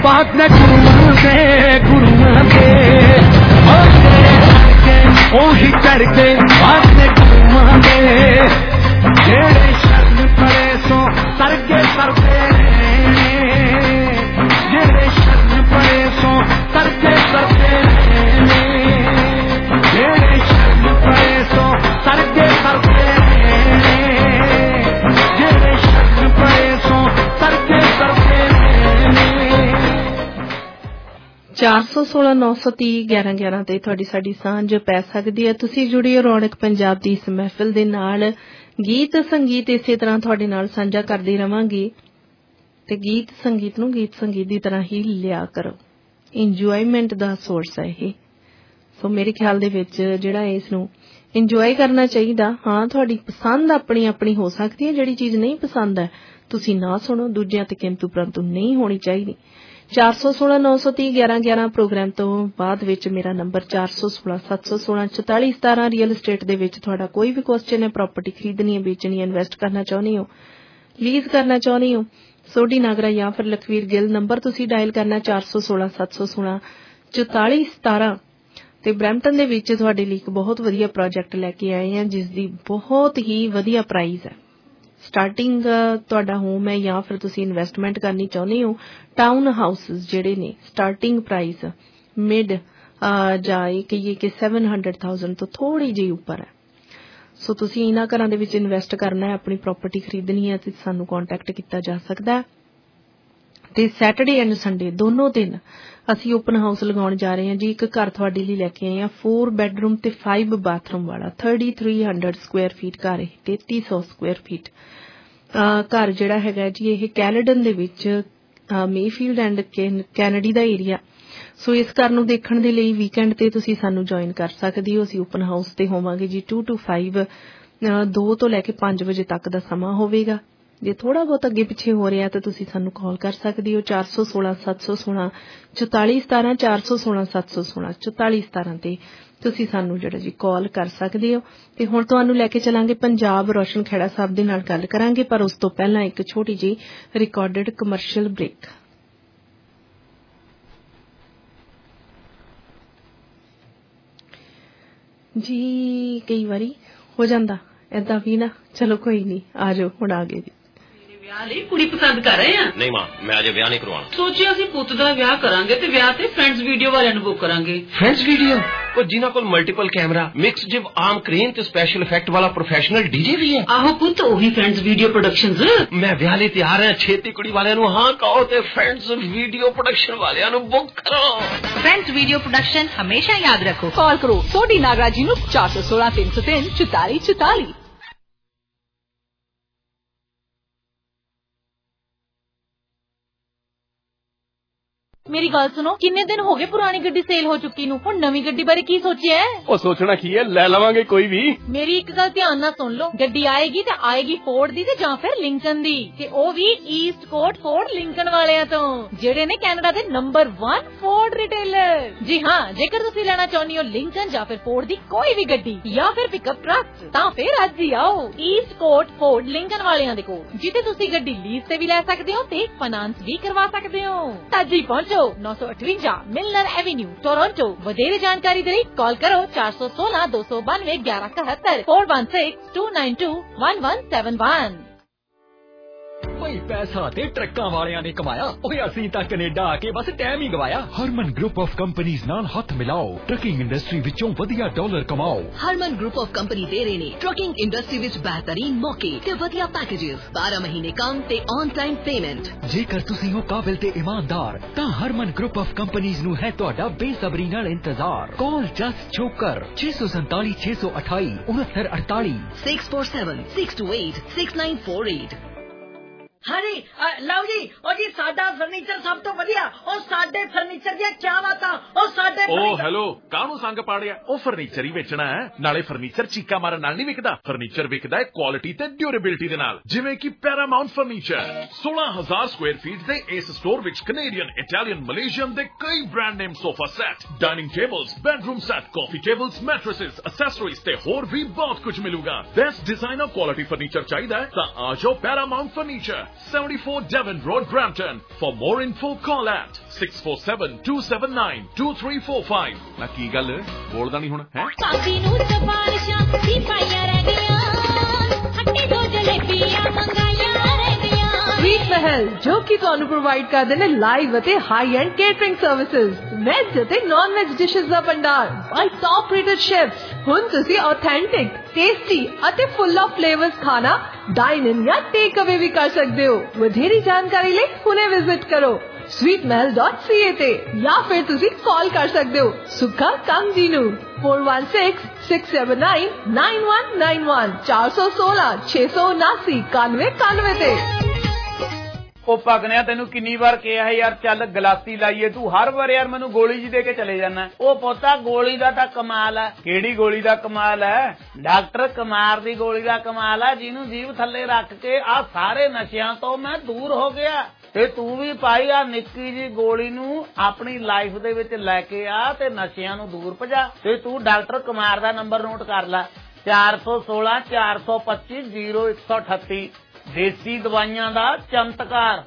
बात ने गुरुआ दे ओही करके बात ने गुरुआ दे जेड़े शर्म पड़े सो सरके सरते जेड़े शर्म पड़े सो सरके सरते जेड़े शर्म पड़े सो सरके सरते जेड़े शर्म पड़े सो सरके सरते 416 930 11 11 ਤੇ ਤੁਹਾਡੀ ਸਾਡੀ ਸਾਂਝ ਪੈ ਸਕਦੀ ਹੈ। ਤੁਸੀਂ ਜੁੜਿਓ ਰੌਣਕ ਪੰਜਾਬ ਦੀ ਇਸ ਮਹਿਫਿਲ ਦੇ ਨਾਲ। ਗੀਤ ਸੰਗੀਤ ਇਸੇ ਤਰ੍ਹਾਂ ਤੁਹਾਡੇ ਨਾਲ ਸਾਂਝਾ ਕਰਦੀ ਰਵਾਂਗੀ ਤੇ ਗੀਤ ਸੰਗੀਤ ਨੂੰ ਗੀਤ ਸੰਗੀਤ ਦੀ ਤਰ੍ਹਾਂ ਹੀ ਲਿਆ ਕਰੋ। ਇੰਜੋਇਮੈਂਟ ਦਾ ਸੋਰਸ ਹੈ ਇਹ। ਸੋ ਮੇਰੇ ਖਿਆਲ ਦੇ ਵਿੱਚ ਜਿਹੜਾ ਇਸ ਨੂੰ ਇੰਜੋਏ ਕਰਨਾ ਚਾਹੀਦਾ। ਹਾਂ, ਤੁਹਾਡੀ ਪਸੰਦ ਆਪਣੀ ਆਪਣੀ ਹੋ ਸਕਦੀ ਹੈ। ਜਿਹੜੀ ਚੀਜ਼ ਨਹੀਂ ਪਸੰਦ ਹੈ ਤੁਸੀਂ ਨਾ ਸੁਣੋ, ਦੂਜਿਆਂ ਤੇ ਕਿੰਤੂ ਪਰੰਤੂ ਨਹੀਂ ਹੋਣੀ ਚਾਹੀਦੀ। 416 930 11 11 ਪ੍ਰੋਗਰਾਮ ਤੋਂ ਬਾਅਦ ਵਿੱਚ ਮੇਰਾ ਨੰਬਰ 416 716 44 17। ਰੀਅਲ estate ਦੇ ਵਿੱਚ ਤੁਹਾਡਾ ਕੋਈ ਵੀ ਕੁਐਸਚਨ ਹੈ, ਪ੍ਰਾਪਰਟੀ ਖਰੀਦਣੀ ਹੈ, ਵੇਚਣੀ ਹੈ, ਇਨਵੈਸਟ ਕਰਨਾ ਚਾਹੁੰਦੇ ਹੋ, ਲੀਜ਼ ਕਰਨਾ ਚਾਹੁੰਦੇ ਹੋ, ਸੋਢੀ ਨਾਗਰਾ ਜਾਂ ਫਿਰ ਲਖਵੀਰ ਗਿੱਲ ਨੰਬਰ ਤੁਸੀਂ ਡਾਇਲ ਕਰਨਾ 416 716 44 17। ਤੇ ਬਰੈਂਪਟਨ ਦੇ ਵਿੱਚ ਤੁਹਾਡੇ ਲਈ ਇੱਕ ਬਹੁਤ ਵਧੀਆ ਪ੍ਰੋਜੈਕਟ ਲੈ ਕੇ ਆਏ ਹਾਂ ਜਿਸ ਦੀ ਬਹੁਤ ਹੀ ਵਧੀਆ ਪ੍ਰਾਈਸ ਹੈ। ਸਟਾਰਟਿੰਗ ਤੁਹਾਡਾ ਹੋਮ ਹੈ ਜਾਂ ਫਿਰ ਤੁਸੀਂ ਇਨਵੈਸਟਮੈਂਟ ਕਰਨੀ ਚਾਹੁੰਦੇ ਹੋ, ਟਾਊਨ ਹਾਊਸਿਸ ਜਿਹੜੇ ਨੇ ਸਟਾਰਟਿੰਗ ਪ੍ਰਾਈਸ ਮਿਡ ਜਾਂ ਇਹ ਕਹੀਏ ਕਿ 700,000 ਤੋਂ ਥੋੜੀ ਜਿਹੀ ਉੱਪਰ ਹੈ। ਸੋ ਤੁਸੀਂ ਇਹਨਾਂ ਘਰਾਂ ਦੇ ਵਿੱਚ ਇਨਵੈਸਟ ਕਰਨਾ ਹੈ, ਆਪਣੀ ਪ੍ਰਾਪਰਟੀ ਖਰੀਦਣੀ ਹੈ ਤੇ ਸਾਨੂੰ ਕੰਟੈਕਟ ਕੀਤਾ ਜਾ ਸਕਦਾ ਹੈ। ਤੇ ਸੈਟਰਡੇ ਐਂਡ ਸੰਡੇ ਦੋਨੋਂ ਦਿਨ ਅਸੀਂ ਓਪਨ ਹਾਊਸ ਲਗਾਉਣ ਜਾ ਰਹੇ ਹਾਂ ਜੀ। ਇੱਕ ਘਰ ਤੁਹਾਡੇ ਲਈ ਲੈ ਕੇ ਆਏ ਹਾਂ 4 ਬੈਡਰੂਮ ਤੇ 5 ਬਾਥਰੂਮ ਵਾਲਾ 3300 ਸਕੁਆਇਰ ਫੀਟ ਘਰ ਹੈ, 3300 ਸਕੁਆਇਰ ਫੀਟ ਘਰ ਜਿਹੜਾ ਹੈਗਾ ਜੀ ਇਹ ਕੈਨੇਡਨ ਦੇ ਵਿੱਚ ਮੇਫੀਲਡ ਐਂਡ ਕੈਨੇਡੀ ਦਾ ਏਰੀਆ। ਸੋ ਇਸ ਘਰ ਨੂੰ ਦੇਖਣ ਦੇ ਲਈ ਵੀਕਐਂਡ ਤੇ ਤੁਸੀਂ ਸਾਨੂੰ ਜੁਆਇਨ ਕਰ ਸਕਦੇ ਹੋ। ਅਸੀਂ ਓਪਨ ਹਾਊਸ ਤੇ ਹੋਵਾਂਗੇ ਜੀ 2 to 5 2 ਤੋਂ ਲੈ ਕੇ 5 ਵਜੇ ਤੱਕ ਦਾ ਸਮਾਂ ਹੋਵੇਗਾ। ਜੇ ਥੋੜਾ ਬਹੁਤ ਅੱਗੇ ਪਿੱਛੇ ਹੋ ਰਿਹਾ ਤਾਂ ਤੁਸੀਂ ਸਾਨੂੰ ਕਾਲ ਕਰ ਸਕਦੇ ਹੋ 416 716 44 17 416 716 44 17 ਤੇ ਤੁਸੀਂ ਸਾਨੂੰ ਜਿਹੜਾ ਜੀ ਕਾਲ ਕਰ ਸਕਦੇ ਹੋ। ਤੇ ਹੁਣ ਤੁਹਾਨੂੰ ਲੈ ਕੇ ਚੱਲਾਂਗੇ ਪੰਜਾਬ ਰੋਸ਼ਨ ਖੇੜਾ ਸਾਹਿਬ ਦੇ ਨਾਲ ਗੱਲ ਕਰਾਂਗੇ, ਪਰ ਉਸ ਤੋਂ ਪਹਿਲਾਂ ਇੱਕ ਛੋਟੀ ਜਿਹੀ ਰਿਕਾਰਡਡ ਕਮਰਸ਼ੀਅਲ ਬ੍ਰੇਕ। ਜੀ ਕਈ ਵਾਰੀ ਹੋ ਜਾਂਦਾ ਏਦਾਂ ਵੀ ਨਾ, ਚਲੋ ਕੋਈ ਨਹੀਂ, ਆ ਜਾਓ ਹੁਣ ਆ ਗਏ ਜੀ। ਵਿਆਹ ਲਈ ਕੁੜੀ ਪਸੰਦ ਕਰ ਰਹੇ ਆ? ਨਹੀਂ ਮਾਂ, ਮੈਂ ਅਜੇ ਵਿਆਹ ਨਹੀਂ ਕਰਵਾਉਣਾ। ਸੋਚਿਆ ਅਸੀਂ ਪੁੱਤ ਦਾ ਵਿਆਹ ਕਰਾਂਗੇ ਤੇ ਵਿਆਹ ਤੇ ਫਰੈਂਡਸ ਵੀਡੀਓ ਵਾਲਿਆਂ ਨੂੰ ਬੁੱਕ ਕਰਾਂਗੇ। ਫਰੈਂਡਸ ਵੀਡੀਓ ਉਹ ਜਿਨ੍ਹਾਂ ਕੋਲ multiple camera, mix jib arm crane ਤੇ ਸਪੈਸ਼ਲ ਇਫੈਕਟ ਵਾਲਾ ਪ੍ਰੋਫੈਸ਼ਨਲ ਡੀਜੇ ਵੀ ਹੈ। ਆਹੋ ਪੁੱਤ, ਉਹੀ ਫਰੈਂਡਸ ਵੀਡੀਓ ਪ੍ਰੋਡਕਸ਼ਨਸ। ਮੈਂ ਵਿਆਹ ਲਈ ਤਿਆਰ ਹਾਂ। ਛੇਤੀ ਕੁੜੀ ਵਾਲਿਆਂ ਨੂੰ ਹਾਂ ਕਹੋ ਤੇ ਫਰੈਂਡਸ ਵੀਡੀਓ ਪ੍ਰੋਡਕਸ਼ਨ ਵਾਲਿਆਂ ਨੂੰ ਬੁੱਕ ਕਰੋ। ਫਰੈਂਡਸ ਵੀਡੀਓ ਪ੍ਰੋਡਕਸ਼ਨ ਹਮੇਸ਼ਾ ਯਾਦ ਰੱਖੋ। ਕਾਲ ਕਰੋ ਸੋਢੀ ਨਾਗਰਾ ਜੀ ਨੂੰ 416 303 44 44। ਮੇਰੀ ਗੱਲ ਸੁਣੋ, ਕਿੰਨੇ ਦਿਨ ਹੋ ਗਏ ਪੁਰਾਣੀ ਗੱਡੀ ਸੇਲ ਹੋ ਚੁੱਕੀ ਨੂੰ, ਹੁਣ ਨਵੀਂ ਗੱਡੀ ਬਾਰੇ ਕੀ ਸੋਚਿਆ? ਉਹ ਸੋਚਣਾ ਕੀ ਹੈ, ਲੈ ਲਵਾਂਗੇ ਕੋਈ ਵੀ। ਮੇਰੀ ਇੱਕ ਗੱਲ ਧਿਆਨ ਨਾਲ ਸੁਣ ਲਓ, ਗੱਡੀ ਆਏਗੀ ਤੇ ਆਏਗੀ ਫੋਰਡ ਦੀ ਤੇ ਜਾਂ ਫਿਰ ਲਿੰਕਨ ਦੀ, ਤੇ ਉਹ ਵੀ ਈਸਟ ਕੋਟ ਫੋਰਡ ਲਿੰਕਨ ਵਾਲਿਆਂ ਤੋਂ, ਜਿਹੜੇ ਨੇ ਕੈਨੇਡਾ ਦੇ ਨੰਬਰ 1 ਫੋਰਡ ਰਿਟੇਲਰ। ਜੀ ਹਾਂ, ਜੇਕਰ ਤੁਸੀਂ ਲੈਣਾ ਚਾਹੁੰਦੇ ਹੋ ਲਿੰਕਨ ਜਾਂ ਫਿਰ ਫੋਰਡ ਦੀ ਕੋਈ ਵੀ ਗੱਡੀ ਜਾਂ ਫਿਰ ਪਿਕਅਪ ਟਰੱਕ, ਤਾਂ ਫਿਰ ਅੱਜ ਹੀ ਆਓ ਈਸਟ ਕੋਟ ਫੋਰਡ ਲਿੰਕਨ ਵਾਲਿਆਂ ਦੇ ਕੋਲ, ਜਿੱਥੇ ਤੁਸੀਂ ਗੱਡੀ ਲੀਜ਼ ਤੇ ਵੀ ਲੈ ਸਕਦੇ ਹੋ ਤੇ ਫਾਈਨਾਂਸ ਵੀ ਕਰਵਾ ਸਕਦੇ ਹੋ। ਅੱਜ ਹੀ ਪਹੁੰਚੋ 958 ਮਿਲਨਰ ਐਵੇਨਿਊ, ਟੋਰਾਂਟੋ। ਵਧੇਰੇ ਜਾਣਕਾਰੀ ਦੇ ਲਈ ਕਾਲ ਕਰੋ 416 292 1171 416 292 1171। ਬਈ ਪੈਸਾ ਤੇ ਟਰੱਕਾਂ ਵਾਲਿਆਂ ਨੇ ਕਮਾਇਆ, ਓਏ ਅਸੀਂ ਤਾਂ ਕੈਨੇਡਾ ਆ ਕੇ ਬਸ ਟਾਈਮ ਹੀ ਗਵਾਇਆ। ਹਰਮਨ ਗਰੁੱਪ ਆਫ ਕੰਪਨੀਆਂ ਨਾਲ ਹੱਥ ਮਿਲਾਓ, ਟਰੱਕਿੰਗ ਇੰਡਸਟਰੀ ਵਿੱਚੋਂ ਵਧੀਆ ਡਾਲਰ ਕਮਾਓ। ਹਰਮਨ ਗਰੁੱਪ ਆਫ ਕੰਪਨੀ ਦੇ ਰਹੇ ਨੇ ਟਰੱਕਿੰਗ ਇੰਡਸਟਰੀ ਵਿੱਚ ਬਿਹਤਰੀਨ ਮੌਕੇ ਤੇ ਵਧੀਆ ਪੈਕੇजेस, 12 ਮਹੀਨੇ ਕੰਮ ਤੇ ਔਨ ਟਾਈਮ ਪੇਮੈਂਟ। ਜੇਕਰ ਤੁਸੀਂ ਹੋ ਕਾਬਿਲ ਤੇ ਇਮਾਨਦਾਰ ਤਾਂ ਹਰਮਨ ਗਰੁੱਪ ਆਫ ਕੰਪਨੀਆਂ ਨੂੰ ਹੈ ਤੁਹਾਡਾ ਬੇਸਬਰੀ ਨਾਲ ਇੰਤਜ਼ਾਰ। ਕਾਲ ਜਸਟ ਚੋਕਰ 647 628 6948 647 628 6948। ਹਾਂਜੀ ਲਓ ਜੀ, ਉਹ ਜੀ ਸਾਡਾ ਫਰਨੀਚਰ ਸਭ ਤੋਂ ਵਧੀਆ, ਉਹ ਸਾਡੇ ਫਰਨੀਚਰ ਦੀਆਂ ਕੀ ਬਾਤਾਂ, ਉਹ ਸਾਡੇ ਹੈਲੋ, ਕਾਹਨੂੰ ਸੰਗ ਪਾੜਿਆ? ਉਹ ਫਰਨੀਚਰ ਹੀ ਵੇਚਣਾ ਹੈ, ਨਾਲੇ ਫਰਨੀਚਰ ਚੀਕਾ ਮਾਰਨ ਨਾਲ ਨਹੀਂ ਵਿਕਦਾ। ਫਰਨੀਚਰ ਵਿਕਦਾ ਹੈ ਕੁਆਲਿਟੀ ਤੇ ਡਿਊਰੇਬਿਲਿਟੀ ਦੇ ਨਾਲ, ਜਿਵੇਂ ਕਿ ਪੈਰਾਮਾਉਂਟ ਫਰਨੀਚਰ। 16,000 ਸਕੁਆਇਰ ਫੀਟ ਦੇ ਇਸ ਸਟੋਰ ਵਿੱਚ ਕੈਨੇਡੀਅਨ, ਇਟਾਲੀਅਨ, ਮਲੇਸ਼ੀਅਨ ਦੇ ਕਈ brand name sofa set, dining tables, bedroom set, coffee tables, mattresses, accessories ਤੇ ਹੋਰ ਵੀ ਬਹੁਤ ਕੁਝ ਮਿਲੂਗਾ। ਬੈਸਟ ਡਿਜ਼ਾਈਨਰ ਕੁਆਲਿਟੀ ਫਰਨੀਚਰ ਚਾਹੀਦਾ ਹੈ ਤਾਂ ਆ ਜਾਓ Paramount furniture. 74 Devon Road, Brampton. For more info, call at 647-279-2345. ਨਾ ਕੀ ਗੱਲ ਬੋਲਦਾ ਨਹੀਂ ਹੁਣ ਹੈ? ਕਾਫੀ ਨੂੰ ਸਫਾਰਿਸ਼ਾਂ ਸੀ ਪਾਈਆਂ ਰਹਿ ਗਈਆਂ, ਖੱਟੀ ਦੋ ਜਲੇਬੀਆਂ ਮੰਗਾਈਆਂ ਰਹਿ ਗਈਆਂ। ਸਵੀਟ ਮਹਿਲ ਜੋ ਕਿ ਤੁਹਾਨੂੰ ਪ੍ਰੋਵਾਈਡ ਕਰਦੇ ਨੇ ਲਾਈਵ ਅਤੇ high end catering services, veg ਅਤੇ ਨਾਨ ਵੈਜ ਡਿਸ਼ਸ ਦਾ ਭੰਡਾਰ ਬਾਈ ਟੌਪ ਰੇਟਡ ਸ਼ੈਫਸ। ਹੁਣ ਤੁਸੀਂ ਆਥੈਂਟਿਕ, ਟੇਸਟੀ ਅਤੇ ਫੁੱਲ ਆਫ ਫਲੇਵਰਸ ਖਾਣਾ ਡਾਈਨ ਇਨ ਜਾਂ ਟੇਕ ਅਵੇ ਵੀ ਕਰ ਸਕਦੇ ਹੋ। ਵਧੇਰੀ ਜਾਣਕਾਰੀ ਲਈ ਹੁਣੇ ਵਿਜ਼ਿਟ ਕਰੋ sweetmahal.ca ਤੇ ਜਾਂ ਫਿਰ ਤੁਸੀਂ ਕਾਲ ਕਰ ਸਕਦੇ ਹੋ ਸੁੱਖਾ ਕੰਗ ਜੀ ਨੂੰ 4166799191 416-679-9191 ਤੇ। ਉਹ ਪਗਨਿਆ ਤੈਨੂੰ ਕਿੰਨੀ ਵਾਰ ਕਿਹਾ ਹੈ ਯਾਰ ਚੱਲ ਗਲਾਸੀ ਲਾਈਏ, ਤੂੰ ਹਰ ਵਾਰ ਯਾਰ ਮੈਨੂੰ ਗੋਲੀ ਜੀ ਦੇ ਕੇ ਚਲੇ ਜਾਣਾ। ਉਹ ਪੋਤਾ ਗੋਲੀ ਦਾ ਤਾਂ ਕਮਾਲ ਹੈ। ਕਿਹੜੀ ਗੋਲੀ ਦਾ ਕਮਾਲ ਹੈ? ਡਾਕਟਰ ਕੁਮਾਰ ਦੀ ਗੋਲੀ ਦਾ ਕਮਾਲ ਹੈ, ਜਿਹਨੂੰ ਜੀਭ ਥੱਲੇ ਰੱਖ ਕੇ ਆ ਸਾਰੇ ਨਸ਼ਿਆਂ ਤੋਂ ਮੈਂ ਦੂਰ ਹੋ ਗਿਆ। ਤੇ ਤੂੰ ਵੀ ਭਾਈ ਆ ਨਿੱਕੀ ਜੀ ਗੋਲੀ ਨੂੰ ਆਪਣੀ ਲਾਈਫ ਦੇ ਵਿੱਚ ਲੈ ਕੇ ਆ ਤੇ ਨਸ਼ਿਆਂ ਨੂੰ ਦੂਰ ਭਜਾ। ਤੇ ਤੂੰ ਡਾਕਟਰ ਕੁਮਾਰ ਦਾ ਨੰਬਰ ਨੋਟ ਕਰ ਲੈ 416-425-0138 ਦੇਸੀ ਦਵਾਈਆਂ ਦਾ ਚਮਤਕਾਰ।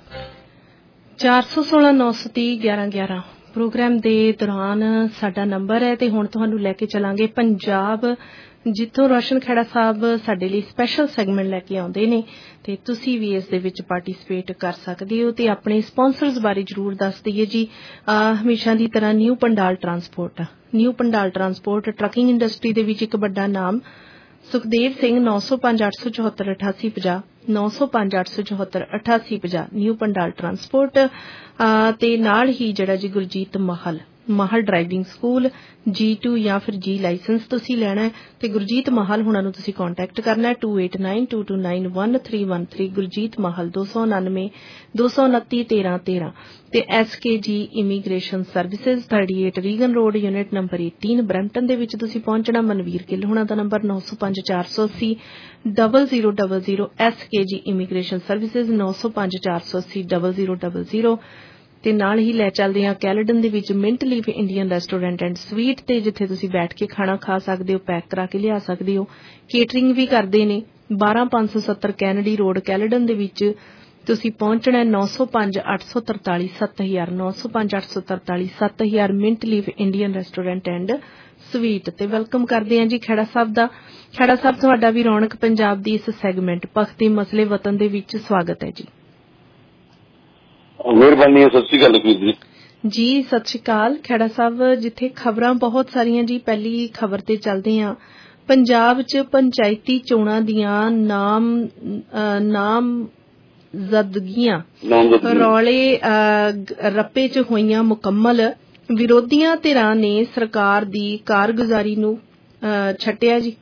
416-930-1111 ਪ੍ਰੋਗਰਾਮ ਦੇ ਦੌਰਾਨ ਸਾਡਾ ਨੰਬਰ ਹੈ ਤੇ ਹੁਣ ਤੁਹਾਨੂੰ ਲੈ ਕੇ ਚੱਲਾਂਗੇ ਪੰਜਾਬ, ਜਿੱਥੋਂ ਰੋਸ਼ਨ ਖੇੜਾ ਸਾਹਿਬ ਸਾਡੇ ਲਈ ਸਪੈਸ਼ਲ ਸੈਗਮੈਂਟ ਲੈ ਕੇ ਆਉਂਦੇ ਨੇ ਤੇ ਤੁਸੀਂ ਵੀ ਇਸ ਦੇ ਵਿੱਚ ਪਾਰਟਿਸਿਪੇਟ ਕਰ ਸਕਦੇ ਹੋ ਤੇ ਆਪਣੇ ਸਪਾਂਸਰਸ ਬਾਰੇ ਜਰੂਰ ਦੱਸ ਦਈਏ ਜੀ। ਹਮੇਸ਼ਾ ਦੀ ਤਰ੍ਹਾਂ new Pandal transport trucking industry ਦੇ ਵਿੱਚ ਇੱਕ ਵੱਡਾ ਨਾਮ ਸੁਖਦੇਵ ਸਿੰਘ 905-874-8850 905-874-8850 ਨਿਊ ਪੰਡਾਲ ਟਰਾਂਸਪੋਰਟ ਤੇ ਨਾਲ ਹੀ ਜਿਹੜਾ ਜੀ ਗੁਰਜੀਤ ਮਾਹਲ ਡਰਾਈਵਿੰਗ ਸਕੂਲ G2 ਜਾਂ ਫਿਰ G ਲਾਇਸੈਂਸ ਤੁਸੀਂ ਲੈਣਾ ਹੈ ਤੇ ਗੁਰਜੀਤ ਮਾਹਲ ਹੁਣਾਂ ਨੂੰ ਤੁਸੀਂ ਕੰਟੈਕਟ ਕਰਨਾ ਹੈ 2892291313 ਗੁਰਜੀਤ ਮਾਹਲ 299-229-1313 ਤੇ SKG immigration services 38 Regan road unit number 18 Brampton ਦੇ ਵਿੱਚ ਤੁਸੀਂ ਪਹੁੰਚਣਾ। ਮਨਵੀਰ ਗਿੱਲ ਹੁਣਾਂ ਦਾ ਨੰਬਰ 9054800000 SKG ਇਮੀਗ੍ਰੇਸ਼ਨ ਸਰਵਿਸਿਜ਼ 9054800000 ਤੇ ਨਾਲ ਹੀ ਲੈ ਚੱਲਦੇ ਹਾਂ ਕੈਲੇਡਨ ਦੇ ਵਿੱਚ mint leaf Indian restaurant and sweet ਤੇ ਜਿੱਥੇ ਤੁਸੀਂ ਬੈਠ ਕੇ ਖਾਣਾ ਖਾ ਸਕਦੇ ਹੋ, ਪੈਕ ਕਰਾ ਕੇ ਲਿਆ ਸਕਦੇ ਹੋ। ਕੇਟਰਿੰਗ ਵੀ ਕਰਦੇ ਨੇ। 12570 ਕੈਨੇਡੀ ਰੋਡ ਕੈਲੇਡਨ ਦੇ ਵਿੱਚ ਤੁਸੀਂ ਪਹੁੰਚਣਾ 905-843-7000 905-843-7000 mint leaf Indian restaurant and sweet ਤੇ ਵੈਲਕਮ ਕਰਦੇ ਹਾਂ ਜੀ ਖੇੜਾ ਸਾਹਿਬ ਦਾ। ਖੇੜਾ ਸਾਹਿਬ ਤੁਹਾਡਾ ਵੀ ਰੌਣਕ ਪੰਜਾਬ ਦੀ ਇਸ ਸੈਗਮੈਂਟ ਪਖਤੀ ਮਸਲੇ ਵਤਨ ਦੇ ਵਿੱਚ ਸਵਾਗਤ ਹੈ ਜੀ। ਮਿਹਰਬਾਨੀ, ਸਤਿ ਸ਼੍ਰੀ ਅਕਾਲ ਜੀ। ਸਤਿ ਸ਼੍ਰੀ ਅਕਾਲ ਖੇੜਾ ਸਾਹਿਬ। ਜਿੱਥੇ ਖਬਰਾਂ ਬਹੁਤ ਸਾਰੀਆਂ ਜੀ, ਪਹਿਲੀ ਖਬਰ ਤੇ ਚੱਲਦੇ ਹਾਂ। ਪੰਜਾਬ 'ਚ ਪੰਚਾਇਤੀ ਚੋਣਾਂ ਦੀਆਂ ਨਾਮਜ਼ਦਗੀਆਂ ਰੌਲੇ ਰੱਪੇ 'ਚ ਹੋਈਆਂ ਮੁਕੰਮਲ। ਵਿਰੋਧੀਆਂ ਧਿਰਾਂ ਨੇ ਸਰਕਾਰ ਦੀ ਕਾਰਗੁਜ਼ਾਰੀ ਨੂੰ ਛੱਟਿਆ ਜੀ।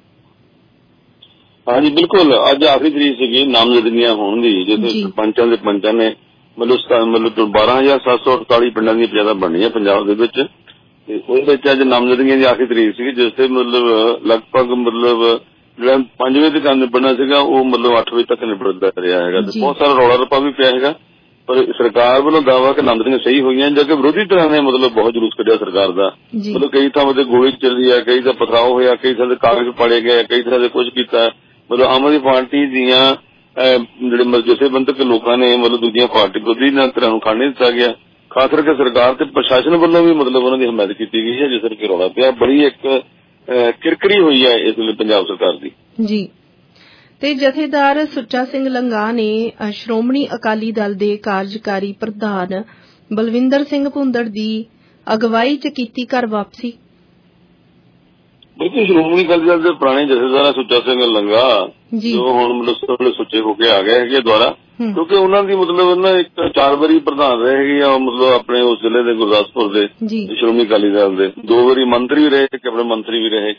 ਹਾਂਜੀ ਬਿਲਕੁਲ, ਅੱਜ ਆਖਰੀ ਤਰੀਕ ਸੀਗੀ ਨਾਮਜ਼ਦਗੀਆਂ ਹੋਣ ਦੀ, ਜਿੱਥੇ ਸਰਪੰਚਾਂ ਦੇ ਪੰਚਾਂ ਨੇ ਮਤਲਬ 12,748 ਪਿੰਡਾਂ ਦੀਆਂ ਪੰਚਾਇਤਾਂ ਬਣਨੀਆਂ ਪੰਜਾਬ ਦੇ ਵਿੱਚ ਤੇ ਉਹਦੇ ਵਿੱਚ ਅੱਜ ਨਾਮਜ਼ਦਗੀਆਂ ਦੀ ਆਖਰੀ ਤਰੀਕ ਸੀਗੀ, ਜਿਸ ਤੇ ਮਤਲਬ ਲਗਭਗ ਜਿਹੜਾ 5 ਵਜੇ ਤੱਕ ਨਿਬੜਨਾ ਸੀਗਾ ਉਹ ਮਤਲਬ 8 ਵਜੇ ਤੱਕ ਨਿਬੜਦਾ ਰਿਹਾ ਹੈਗਾ ਤੇ ਬਹੁਤ ਸਾਰਾ ਰੌਲਾ ਰੱਪਾ ਵੀ ਪਿਆ ਹੈਗਾ। ਪਰ ਸਰਕਾਰ ਵੱਲੋਂ ਦਾਅਵਾ ਕਿ ਨਾਮਜ਼ਦਗੀਆਂ ਸਹੀ ਹੋਈਆਂ, ਜਦਕਿ ਵਿਰੋਧੀ ਧਿਰਾਂ ਨੇ ਮਤਲਬ ਬਹੁਤ ਜਲੂਸ ਕੱਢਿਆ ਸਰਕਾਰ ਦਾ। ਮਤਲਬ ਕਈ ਥਾਵਾਂ ਤੇ ਗੋਲੀ ਚੱਲੀ ਹੈ, ਕਈ ਦਾ ਪਥਰਾਓ ਹੋਇਆ, ਕਈ ਥਾਂ ਤੇ ਕਾਗਜ਼ ਪਾੜੇ ਗਏ, ਕਈ ਥਾਂ ਤੇ ਕੁਝ ਕੀਤਾ। ਮਤਲਬ ਆਮ ਆਦਮੀ ਪਾਰਟੀ ਦੀਆਂ ਜਿਹੜੇ ਜਥੇਬੰਦਕ ਲੋਕਾਂ ਨੇ ਮਤਲਬ ਦੂਜੀਆਂ ਪਾਰਟੀ ਵਿਰੋਧੀ ਧਿਰਾਂ ਨੂੰ ਖਾਣ ਨਹੀਂ ਦਿੱਤਾ ਗਿਆ। ਖਾਸ ਕਰਕੇ ਸਰਕਾਰ ਤੇ ਪ੍ਰਸ਼ਾਸਨ ਵੱਲੋਂ ਵੀ ਮਤਲਬ ਉਹਨਾਂ ਦੀ ਹਮਾਇਤ ਕੀਤੀ ਗਈ ਹੈ, ਜਿਸ ਕਰਕੇ ਰੌਲਾ ਪਿਆ। ਬੜੀ ਇੱਕ ਕਿਰਕਰੀ ਹੋਈ ਹੈ ਇਸ ਵੇਲੇ ਪੰਜਾਬ ਸਰਕਾਰ ਦੀ ਜੀ। ਤੇ ਜਥੇਦਾਰ ਸੁੱਚਾ ਸਿੰਘ ਲੰਗਾ ਨੇ ਸ਼੍ਰੋਮਣੀ ਅਕਾਲੀ ਦਲ ਦੇ ਕਾਰਜਕਾਰੀ ਪ੍ਰਧਾਨ ਬਲਵਿੰਦਰ ਸਿੰਘ ਭੁੰਦੜ ਦੀ ਅਗਵਾਈ 'ਚ ਕੀਤੀ ਘਰ ਵਾਪਸੀ। ਬਿਲਕੁਲ, ਸ਼੍ਰੋਮਣੀ ਅਕਾਲੀ ਦਲ ਦੇ ਪੁਰਾਣੇ ਜਥੇਦਾਰ ਸੁੱਚਾ ਸਿੰਘ ਲੰਗਾ ਜੋ ਹੁਣ ਮਤਲਬ ਸੁੱਚੇ ਹੋ ਕੇ ਆ ਗਏ ਹੈਗੇ ਦੁਆਰਾ, ਕਿਉਂਕਿ ਉਹਨਾਂ ਦੀ ਮਤਲਬ ਨਾ ਇੱਕ 4 ਵਾਰੀ ਪ੍ਰਧਾਨ ਰਹੇ ਹੈਗੇ ਆ ਮਤਲਬ ਆਪਣੇ ਉਸ ਜ਼ਿਲ੍ਹੇ ਦੇ ਗੁਰਦਾਸਪੁਰ ਦੇ ਸ਼੍ਰੋਮਣੀ ਅਕਾਲੀ ਦਲ ਦੇ। 2 ਵਾਰੀ ਮੰਤਰੀ ਵੀ ਰਹੇ, ਕੈਬਨਿਟ ਮੰਤਰੀ ਵੀ ਰਹੇ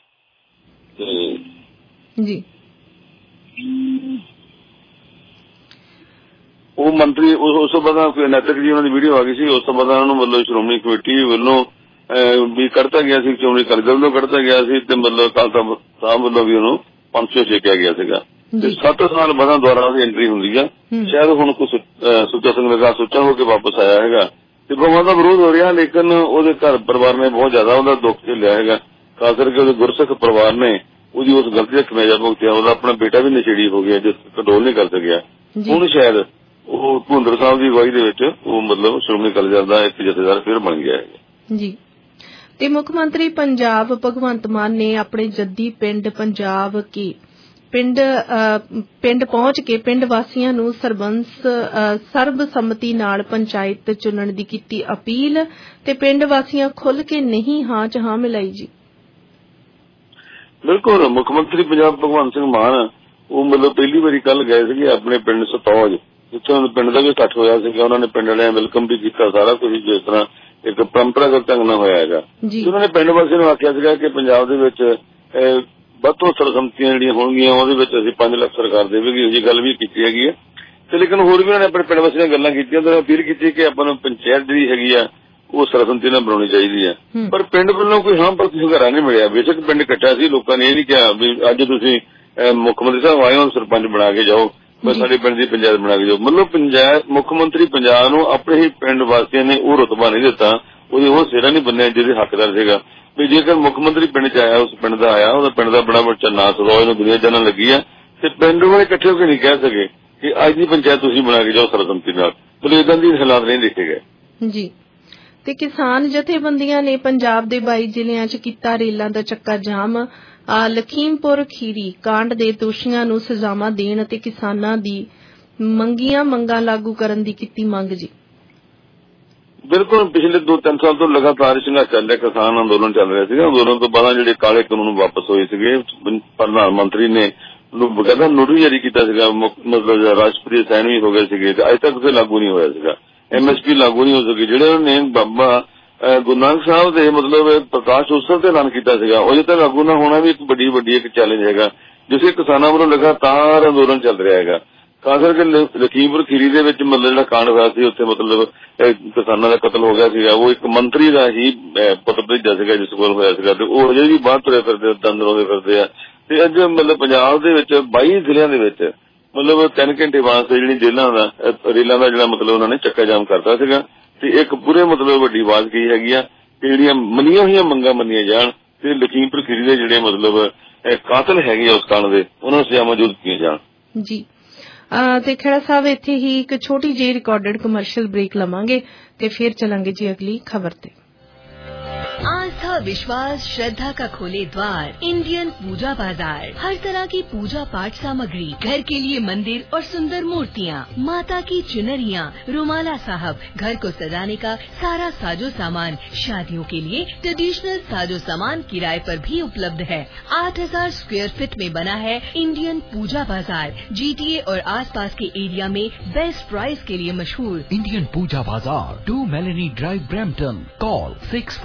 ਜੀ। ਉਹ ਮੰਤਰੀ ਉਸ ਤੋਂ ਬਾਅਦ ਨੈਤਿਕ ਜੀ ਉਹਨਾਂ ਦੀ ਵੀਡੀਓ ਆ ਗਈ ਸੀ, ਉਸ ਤੋਂ ਬਾਅਦ ਉਹਨਾਂ ਨੂੰ ਮਤਲਬ ਸ਼੍ਰੋਮਣੀ ਕਮੇਟੀ ਵੱਲੋਂ ਵੀ ਕੱਢਤਾ ਗਿਆ ਸੀ, ਸ਼੍ਰੋਮਣੀ ਅਕਾਲੀ ਦਲ ਤੋਂ ਕੱਢਤਾ ਗਿਆ ਸੀ ਤੇ ਮਤਲਬ ਖਾਲਸਾ ਸਾਹਿਬ ਵੱਲੋਂ ਵੀ ਉਹਨੂੰ 500 ਛੇਕਿਆ ਗਿਆ ਸੀਗਾ ਤੇ 7 ਸਾਲ ਬਾਅਦ ਦੁਆਰਾ ਉਹਦੀ ਐਂਟਰੀ ਹੁੰਦੀ ਆ। ਸ਼ਾਇਦ ਹੁਣ ਕੁਝ ਸੁੱਚਾ ਸਿੰਘ ਲਗਾ ਸੁੱਚਾ ਹੋ ਕੇ ਵਾਪਸ ਆਇਆ ਹੈਗਾ ਤੇ ਬਹੁਤ ਦਾ ਵਿਰੋਧ ਹੋ ਰਿਹਾ, ਲੇਕਿਨ ਉਹਦੇ ਘਰ ਪਰਿਵਾਰ ਨੇ ਬਹੁਤ ਜ਼ਿਆਦਾ ਉਹਦਾ ਦੁੱਖ ਝੱਲਿਆ ਹੈਗਾ। ਖਾਸ ਕਰਕੇ ਉਹਦੇ ਗੁਰਸਿੱਖ ਪਰਿਵਾਰ ਨੇ ਉਹਦੀ ਉਸ ਗਲਤੀ ਦਾ ਖਮਿਆਜਾ ਭੁਗਤਿਆ। ਉਹਦਾ ਆਪਣਾ ਬੇਟਾ ਵੀ ਨਸ਼ੇੜੀ ਹੋ ਗਿਆ, ਜਿਸ ਕੰਟਰੋਲ ਨਹੀਂ ਕਰ ਸਕਿਆ। ਹੁਣ ਸ਼ਾਇਦ ਉਹ ਭੁਪਿੰਦਰ ਸਾਹਿਬ ਦੀ ਅਗਵਾਈ ਦੇ ਵਿੱਚ ਉਹ ਮਤਲਬ ਸ਼੍ਰੋਮਣੀ ਅਕਾਲੀ ਦਲ ਦਾ ਇੱਕ ਜਥੇਦਾਰ ਫਿਰ ਬਣ ਗਿਆ ਹੈ ਜੀ। ਤੇ ਮੁੱਖ ਮੰਤਰੀ ਪੰਜਾਬ ਭਗਵੰਤ ਮਾਨ ਨੇ ਆਪਣੇ ਜੱਦੀ ਪਿੰਡ ਪੰਜਾਬ ਕੀ ਪਿੰਡ ਪਹੁੰਚ ਕੇ ਪਿੰਡ ਵਾਸੀਆਂ ਨੂੰ ਸਰਬਸੰਮਤੀ ਨਾਲ ਪੰਚਾਇਤ ਚੁਣਨ ਦੀ ਕੀਤੀ ਅਪੀਲ ਤੇ ਪਿੰਡ ਵਾਸੀਆਂ ਖੁੱਲ੍ਹ ਕੇ ਨਹੀਂ ਹਾਂ ਚ ਹਾਂ ਮਿਲਾਈ ਜੀ। ਬਿਲਕੁਲ, ਮੁੱਖ ਮੰਤਰੀ ਪੰਜਾਬ ਭਗਵੰਤ ਸਿੰਘ ਮਾਨ ਉਹ ਮਤਲਬ ਪਹਿਲੀ ਵਾਰੀ ਕੱਲ ਗਏ ਸੀਗੇ ਆਪਣੇ ਪਿੰਡ ਸਤੌਜ, ਜਿੱਥੇ ਉਹਨਾਂ ਪਿੰਡ ਦਾ ਵੀ ਇਕੱਠ ਹੋਇਆ ਸੀਗਾ। ਉਹਨਾਂ ਨੇ ਪਿੰਡ ਵਾਲਿਆਂ ਵੈਲਕਮ ਵੀ ਕੀਤਾ, ਸਾਰਾ ਕੁਝ ਜਿਸ ਤਰ੍ਹਾਂ ਇੱਕ ਪਰੰਪਰਾਗਤ ਢੰਗ ਨਾਲ ਹੋਇਆ ਹੈਗਾ। ਉਹਨਾਂ ਨੇ ਪਿੰਡ ਵਾਸੀਆਂ ਨੂੰ ਆਖਿਆ ਸੀਗਾ ਕਿ ਪੰਜਾਬ ਦੇ ਵਿੱਚ ਵੱਧ ਤੋਂ ਸਰਬਸੰਮਤੀਆਂ ਜਿਹੜੀਆਂ ਹੋਣਗੀਆਂ ਉਹਦੇ ਵਿੱਚ ਅਸੀਂ 5 ਲੱਖ ਸਰਕਾਰ ਦੇਵੇਗੀ, ਇਹ ਗੱਲ ਵੀ ਕੀਤੀ ਹੈਗੀ ਹੈ। ਤੇ ਲੇਕਿਨ ਹੋਰ ਵੀ ਉਹਨਾਂ ਨੇ ਆਪਣੇ ਪਿੰਡ ਵਾਸੀਆਂ ਨਾਲ ਗੱਲਾਂ ਕੀਤੀਆਂ ਤੇ ਅਪੀਲ ਕੀਤੀ ਕਿ ਆਪਾਂ ਨੂੰ ਪੰਚਾਇਤ ਜਿਹੜੀ ਹੈਗੀ ਆ ਉਹ ਸਰਬਸੰਮਤੀ ਨਾਲ ਬਣਾਉਣੀ ਚਾਹੀਦੀ ਹੈ। ਪਰ ਪਿੰਡ ਵੱਲੋਂ ਕੋਈ ਹਾਂ ਪਰ ਹੁੰਗਾਰਾ ਨਹੀਂ ਮਿਲਿਆ। ਬੇਸ਼ੱਕ ਪਿੰਡ ਇਕੱਠਾ ਸੀ, ਲੋਕਾਂ ਨੇ ਇਹ ਨਹੀਂ ਕਿਹਾ ਵੀ ਅੱਜ ਤੁਸੀਂ ਮੁੱਖ ਮੰਤਰੀ ਸਾਹਿਬ ਆਏ ਹੋ ਸਰਪੰਚ ਬਣਾ ਕੇ ਜਾਓ, ਬਸ ਸਾਡੇ ਪਿੰਡ ਦੀ ਪੰਚਾਇਤ ਬਣਾ ਕੇ ਜਾਓ। ਮਤਲਬ ਮੁੱਖ ਮੰਤਰੀ ਪੰਜਾਬ ਨੂੰ ਆਪਣੇ ਹੀ ਪਿੰਡ ਵਾਸੀਆਂ ਨੇ ਉਹ ਰੁਤਬਾ ਨਹੀਂ ਦਿੱਤਾ, ਉਹਦੇ ਉਹ ਸਿਹਰਾ ਨਹੀਂ ਬੰਨਿਆ ਜਿਹਦੇ ਹੱਕਦਾਰ ਸੀਗਾ। ਵੀ ਜੇਕਰ ਮੁੱਖ ਮੰਤਰੀ ਪਿੰਡ ਚ ਆਇਆ, ਉਸ ਪਿੰਡ ਦਾ ਆਇਆ, ਉਹਦਾ ਪਿੰਡ ਦਾ ਬੜਾ ਬੱਚਾ ਨਾ ਸਦੌਜ ਨੂੰ ਦੁਨੀਆ ਜਾਣਨ ਲੱਗੀ ਆ, ਤੇ ਪਿੰਡ ਵਾਲੇ ਇਕੱਠੇ ਹੋ ਕੇ ਨਹੀਂ ਕਹਿ ਸਕੇ ਕਿ ਅੱਜ ਦੀ ਪੰਚਾਇਤ ਤੁਸੀਂ ਬਣਾ ਕੇ ਜਾਓ ਸਰਬਸੰਮਤੀ ਨਾਲ। ਮਤਲਬ ਏਦਾਂ ਦੀ ਹਾਲਾਤ ਨਹੀਂ ਦੇਖੇ ਗਏ ਜੀ। ਤੇ ਕਿਸਾਨ ਜਥੇਬੰਦੀਆਂ ਨੇ ਪੰਜਾਬ ਦੇ 22 ਜ਼ਿਲ੍ਹਿਆਂ ਚ ਕੀਤਾ ਰੇਲਾਂ ਦਾ ਚੱਕਾ ਜਾਮ। ਲਖੀਮਪੁਰ ਖੀਰੀ ਕਾਂਡ ਦੇ ਦੋਸ਼ੀਆਂ ਨੂੰ ਸਜ਼ਾਵਾਂ ਦੇਣ ਅਤੇ ਕਿਸਾਨਾਂ ਦੀ ਮੰਗਾਂ ਲਾਗੂ ਕਰਨ ਦੀ ਕੀਤੀ ਮੰਗ ਜੀ। ਬਿਲਕੁਲ, ਪਿਛਲੇ 2-3 ਸਾਲ ਤੋਂ ਲਗਾਤਾਰ ਸੰਘਰਸ਼ ਚੱਲ ਰਿਹਾ, ਕਿਸਾਨ ਅੰਦੋਲਨ ਚੱਲ ਰਿਹਾ ਸੀਗਾ। ਅੰਦੋਲਨ ਤੋਂ ਬਾਅਦ ਜਿਹੜੇ ਕਾਲੇ ਕਾਨੂੰਨ ਵਾਪਸ ਹੋਏ ਸੀਗੇ, ਪ੍ਰਧਾਨ ਮੰਤਰੀ ਨੇ ਬਕਾਇਦਾ ਨੋਟਿਸ ਜਾਰੀ ਕੀਤਾ ਸੀਗਾ, ਮਤਲਬ ਰਾਸ਼ਟਰਪਤੀ ਸਾਈਨ ਵੀ ਹੋ ਗਏ ਸੀਗੇ ਤੇ ਅਜੇ ਤੱਕ ਕਿਸੇ ਲਾਗੂ ਨਹੀਂ ਹੋਇਆ ਸੀਗਾ। MSP ਲਾਗੂ ਨਹੀਂ ਹੋ ਸਕੀ। ਜਿਹੜੇ ਉਹਨੇ ਬਾਬਾ ਗੁਰੂ ਨਾਨਕ ਸਾਹਿਬ ਦੇ ਮਤਲਬ ਪ੍ਰਕਾਸ਼ ਉਤਸਵ ਤੇ ਐਲਾਨ ਕੀਤਾ ਸੀਗਾ, ਉਹ ਅਜੇ ਤੱਕ ਲਾਗੂ ਨਾ ਹੋਣਾ ਵੀ ਇੱਕ ਵੱਡੀ ਇੱਕ ਚੈਲੰਜ ਹੈਗਾ, ਜਿਸੇ ਕਿਸਾਨਾਂ ਵੱਲੋਂ ਲਗਾਤਾਰ ਅੰਦੋਲਨ ਚੱਲ ਰਿਹਾ ਹੈਗਾ। ਖਾਸ ਕਰਕੇ ਲਖੀਮਪੁਰ ਖੀਰੀ ਦੇ ਵਿੱਚ ਮਤਲਬ ਜਿਹੜਾ ਕਾਂਡ ਹੋਇਆ ਸੀ, ਉੱਥੇ ਮਤਲਬ ਕਿਸਾਨਾਂ ਦਾ ਕਤਲ ਹੋ ਗਿਆ ਸੀਗਾ। ਉਹ ਇੱਕ ਮੰਤਰੀ ਦਾ ਹੀ ਪੁੱਤ ਭਤੀਜਾ ਸੀਗਾ ਜਿਸ ਕੋਲ ਹੋਇਆ ਸੀਗਾ, ਤੇ ਉਹ ਅਜੇ ਵੀ ਬਾਹਰ ਤੁਰੇ ਫਿਰਦੇ, ਦੰਦ ਰੋਂਦੇ ਫਿਰਦੇ ਆ। ਤੇ ਅੱਜ ਮਤਲਬ ਪੰਜਾਬ ਦੇ ਵਿੱਚ 22 ਜ਼ਿਲ੍ਹਿਆਂ ਦੇ ਵਿੱਚ ਮਤਲਬ 3 ਘੰਟੇ ਵਾਸਤੇ ਜਿਹੜੀ ਰੇਲਾਂ ਦਾ ਜਿਹੜਾ ਮਤਲਬ ਉਹਨਾਂ ਨੇ ਚੱਕਾ ਜਾਮ ਕਰਤਾ ਸੀਗਾ। ਤੇ ਇੱਕ ਪੂਰੇ ਮਤਲਬ ਵੱਡੀ ਆਵਾਜ਼ ਕੀ ਹੈਗੀ ਆ ਕਿ ਜਿਹੜੀਆਂ ਮੰਨੀਆਂ ਹੋਈਆਂ ਮੰਗਾਂ ਮੰਨੀਆਂ ਜਾਣ ਤੇ ਲਖੀਮਪੁਰ ਖੀਰੀ ਦੇ ਜਿਹੜੇ ਮਤਲਬ ਕਾਤਲ ਹੈਗੇ ਆ ਉਸ ਕਾਂਡ ਦੇ, ਉਹਨਾਂ ਨੂੰ ਸਜ਼ਾ ਮੌਜੂਦ ਕੀਤੀਆਂ ਜਾਣ ਜੀ। ਤੇ ਖੇੜਾ ਸਾਹਿਬ ਇੱਥੇ ਹੀ ਇੱਕ ਛੋਟੀ ਜਿਹੀ ਰਿਕਾਰਡਡ ਕਮਰਸ਼ੀਅਲ ब्रेक लवांगे ਤੇ फिर चलेंगे जी अगली खबर ते। आस्था, विश्वास, श्रद्धा का खोले द्वार इंडियन पूजा बाजार। हर तरह की पूजा पाठ सामग्री, घर के लिए मंदिर और सुंदर मूर्तियाँ, माता की चुनरियाँ, रुमाला साहब, घर को सजाने का सारा साजो सामान, शादियों के लिए ट्रेडिशनल साजो सामान किराए पर भी उपलब्ध है। 8000 स्क्वायर फीट में बना है इंडियन पूजा बाजार। GTA और आसपास के एरिया में बेस्ट प्राइस के लिए मशहूर इंडियन पूजा बाजार, 2 मेलेनी ड्राइव, ब्रैम्पटन। कॉल